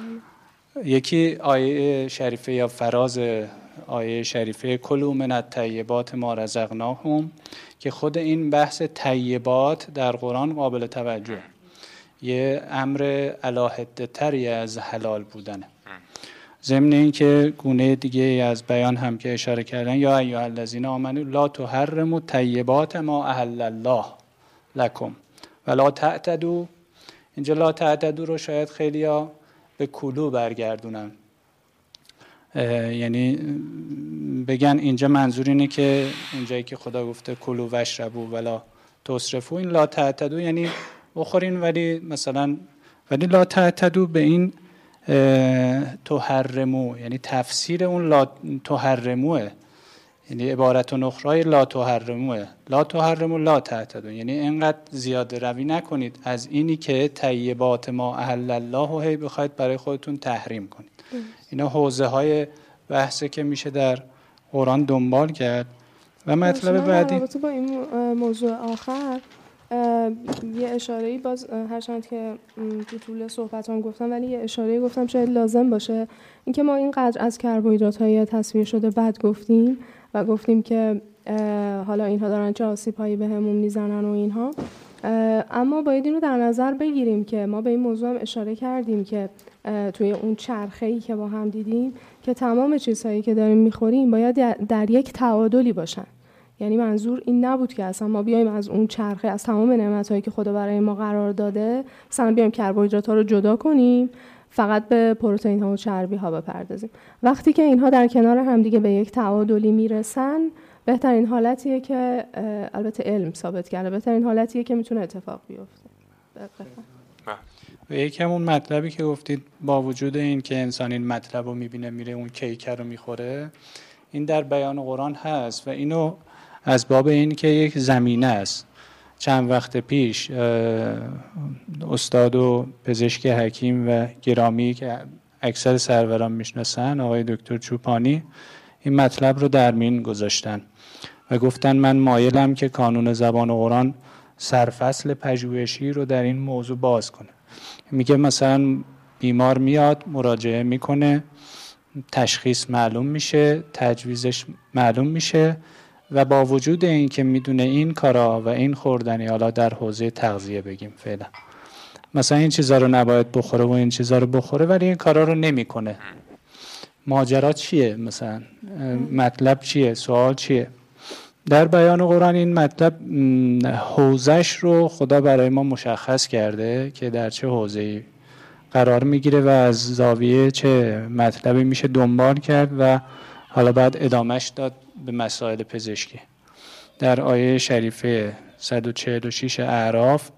یکی آیه شریفه یا فراز آیه شریفه کلوا من الطیبات ما رزقناهم که خود این بحث طیبات در قرآن قابل توجه، یه امر علاهده تری از حلال بودنه. ضمن این که گونه دیگه از بیان هم که اشاره کردن یا ایها الذین آمنوا لا تحرموا طیبات ما احل الله لکم ولا تعتدوا. اینجا لا تعتدوا رو شاید خیلیا به کلو برگردونن. یعنی بگن اینجا منظور اینه که اونجایی که خدا گفته کلوا واشربوا ولا تسرفوا، این لا تعتدوا یعنی بخورین ولی مثلا ولی لا تعتدوا به این تحرموا، یعنی تفسیر اون لا تحرموه، یعنی عبارت اخرى لا تحرموه، لا تحرموا لا تعتدوا، یعنی اینقدر زیاده روی نکنید از اینی که طیبات ما احل الله هی بخواید برای خودتون تحریم کنید. اینا حوزه های بحثه که میشه در قرآن دنبال کرد. و مطلب بعدی تو با این موضوع آخر یه اشاره‌ای باز هرچند که تو طول صحبتام گفتم ولی یه اشاره‌ای گفتم شاید لازم باشه، اینکه ما اینقدر از کربوهیدرات‌های تصفیه شده بد گفتیم و گفتیم که حالا اینها دارن چه آسیب‌هایی بهمون میزنن و اینها، اما باید اینو در نظر بگیریم که ما به این موضوع هم اشاره کردیم که توی اون چرخه‌ای که با هم دیدیم که تمام چیزهایی که داریم میخوریم باید در یک تعادلی باشن. یعنی منظور این نبود که اصلا ما بیایم از اون چرخه، از تمام نعمتایی که خدا برای ما قرار داده مثلا بیایم کربوهیدرات ها رو جدا کنیم فقط به پروتئین ها و چربی ها بپردازیم. وقتی که اینها در کنار هم دیگه به یک تعادلی میرسن بهترین حالتیه که البته علم ثابت کرده بهترین حالتیه که میتونه اتفاق بیفته. و یکم اون مطلبی که گفتید با وجود این که انسان این مطلب رو میبینه میره اون کیکر رو میخوره، این در بیان قرآن هست و اینو از باب این که یک زمینه است. چند وقت پیش استاد و پزشک حکیم و گرامی که اکثر سروران میشناسن آقای دکتر چوپانی این مطلب رو در میان گذاشتن و گفتن من مایلم که کانون زبان قرآن سرفصل پژوهشی رو در این موضوع باز کنه. میگه مثلا بیمار میاد مراجعه میکنه، تشخیص معلوم میشه، تجویزش معلوم میشه و با وجود این که میدونه این کارا و این خوردنی، حالا در حوزه تغذیه بگیم فعلا مثلا این چیزا رو نباید بخوره و این چیزا رو بخوره ولی این کارا رو نمیکنه. ماجرا چیه؟ مثلا مطلب چیه؟ سوال چیه؟ در بیان قرآن این مطلب حوزش رو خدا برای ما مشخص کرده که در چه حوزه‌ای قرار میگیره و از زاویه چه مطلبی میشه دنبال کرد و حالا بعد ادامش داد به مسائل پزشکی. در آیه شریفه صد و چهل و شش اعراف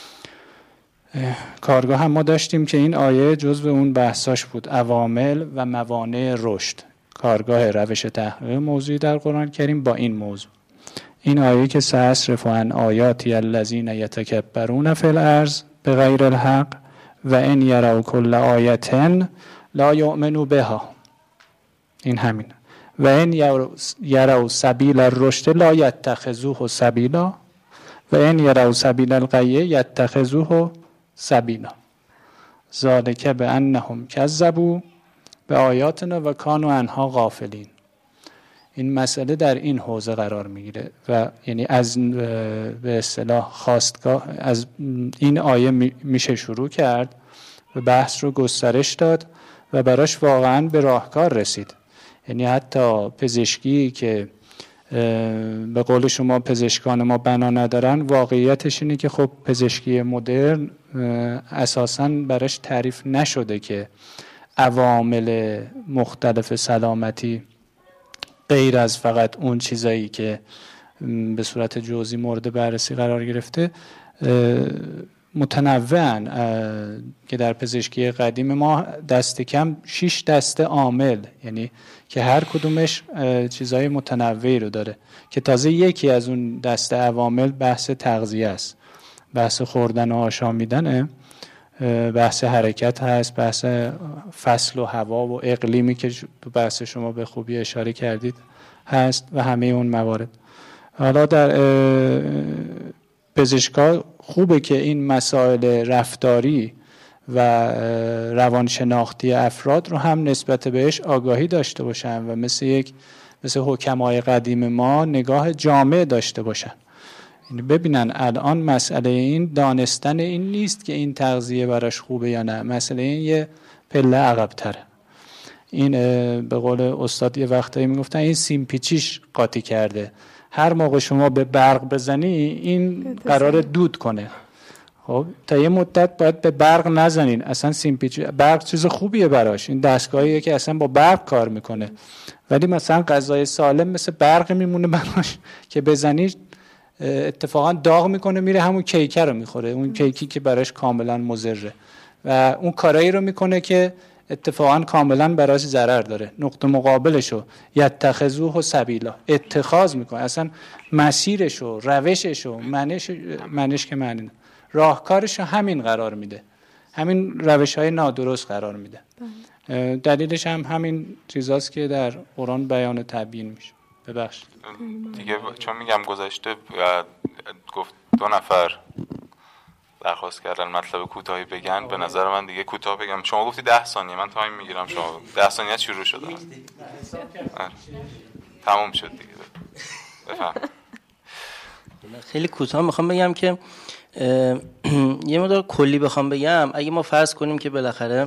کارگاه هم ما داشتیم که این آیه جزو اون بحثاش بود، عوامل و موانع رشد، کارگاه روش تحقیق موضوعی در قرآن کریم با این موضوع. این آیه که سأصرف عن آیاتی الذین یتکبرون فی الارض بغیر الحق و ان یروا کل آیة لا یؤمنوا بها، این همین. و ان یروا سبیل الرشد لا یتخذوه سبیلا و ان یروا سبیل الغی یتخذوه سبیلا ذالک بانهم کذبوا بآیاتنا و کانوا عنها غافلین. این مسئله در این حوزه قرار میگیره و یعنی از به اصطلاح خواستگاه از این آیه میشه شروع کرد و بحث رو گسترش داد و براش واقعا به راهکار رسید. یعنی حتی پزشکی که به قول شما پزشکان ما بنا ندارن، واقعیتش اینه که خب پزشکی مدرن اساساً براش تعریف نشده که عوامل مختلف سلامتی غیر از فقط اون چیزایی که به صورت جزئی مورد بررسی قرار گرفته متنوعن، که در پزشکی قدیم ما دست کم شش دسته عامل، یعنی که هر کدومش چیزای متنوعی رو داره که تازه یکی از اون دسته عوامل بحث تغذیه است، بحث خوردن و آشامیدنه، بحث حرکت هست، بحث فصل و هوا و اقلیمی که تو بحث شما به خوبی اشاره کردید هست و همه اون موارد. حالا در پزشکا خوبه که این مسائل رفتاری و روانشناختی افراد رو هم نسبت بهش آگاهی داشته باشن و مثل یک مثل حکمای قدیم ما نگاه جامع داشته باشن. یعنی ببینن الان مسئله این دانستن این نیست که این تغذیه براش خوبه یا نه، مسئله این یه پله عقب‌تره. این به قول استاد یه وقتایی میگفتن این سیم پیچیش قاطی کرده، هر موقع شما به برق بزنی این قرار دود کنه. خب تا یه مدت باید به برق نزنین. اصلا سیمپیچ برق چیز خوبیه براش، این دستگاهیه که اصلا با برق کار میکنه، ولی مثلا غذای سالم مثل برق میمونه براش که بزنی اتفاقا داغ میکنه میره همون کیکه رو میخوره، اون کیکی که براش کاملا مضره و اون کارایی رو میکنه که اتفاقا کاملا براش ضرر داره. نقطه مقابلشو یتخذوه سبیلا، اتخاذ میکنه، اصلا مسیرشو روششو منش منش که معنی راهکارشو همین قرار میده، همین روش‌های نادرست قرار میده. دلیلش هم همین چیزاست که در قرآن بیان تبیین میشه. ببخشید دیگه چون میگم گذشته گفت دو نفر درخواست کردن مطلب کوتاهی بگن، به نظر من دیگه کوتاه بگم. شما گفتی ده ثانیه، من تایم میگیرم، شما ده ثانیه شروع شده تموم شد دیگه. بفهم. خیلی کوتاه میخوام بگم که یه مقدار کلی بخوام بگم، اگه ما فرض کنیم که بالاخره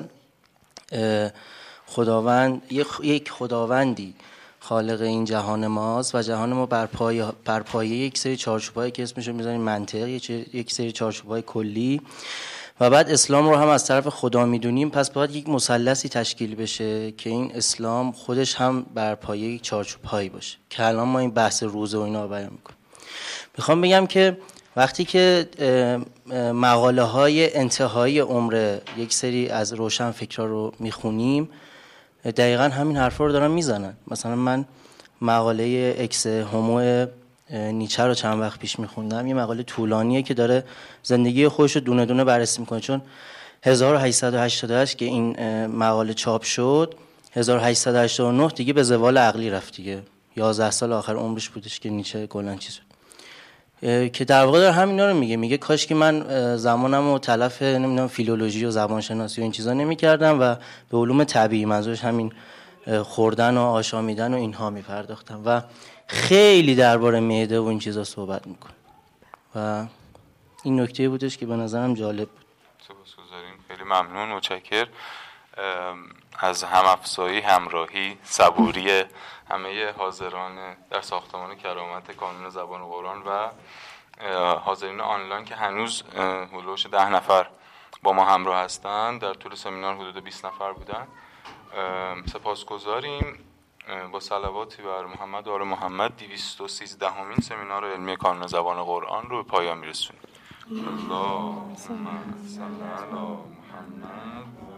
خداوند یک خداوندی خالق این جهان ماست و جهان ما بر پایه بر پایه یک سری چارچوبایی که اسمشو میذاریم منطق، یک سری چارچوبای کلی، و بعد اسلام رو هم از طرف خدا میدونیم، پس باید یک مثلثی تشکیل بشه که این اسلام خودش هم بر پایه یک چارچوبایی باشه که الان ما این بحث روزه و اینا رو بیان میکنیم. میخوام بگم که وقتی که مقاله های انتهایی عمر یک سری از روشن فکرها رو میخونیم، دقیقا همین حرفا رو دارن میزنن. مثلا من مقاله اکس هومو نیچه رو چند وقت پیش میخوندم، یه مقاله طولانیه که داره زندگی خودش رو دونه دونه بررسی میکنه، چون هزار و هشتصد و هشتاد و هشت که این مقاله چاپ شد، هزار و هشتصد و هشتاد و نه دیگه به زوال عقلی رفت دیگه، یازده سال آخر عمرش بودش که نیچه کلاً چیز شد، که در واقع داره همینا رو میگه. میگه کاش که من زمانم رو تلف نمیدونم فیلولوژی و زبانشناسی و این چیزا نمیکردم و به علوم طبیعی، منظورش همین خوردن و آشامیدن و اینها میپرداختم، و خیلی درباره معده و این چیزا صحبت میکنه و این نکته بودش که به نظرم جالب بود. سپاسگزاریم، خیلی ممنون، متشکرم از هم‌افزایی، همراهی، صبوری همه حاضران در ساختمان کرامت کانون زبان و قرآن و حاضرین آنلاین که هنوز هلوش ده نفر با ما همراه هستند. در طول سمینار حدود بیست نفر بودن. سپاسگزاریم. با صلواتی بر محمد و آل محمد دویست و سیزدهمین سمینار علمی کانون زبان قرآن رو به پایان میرسونیم. اللهم صل علی محمد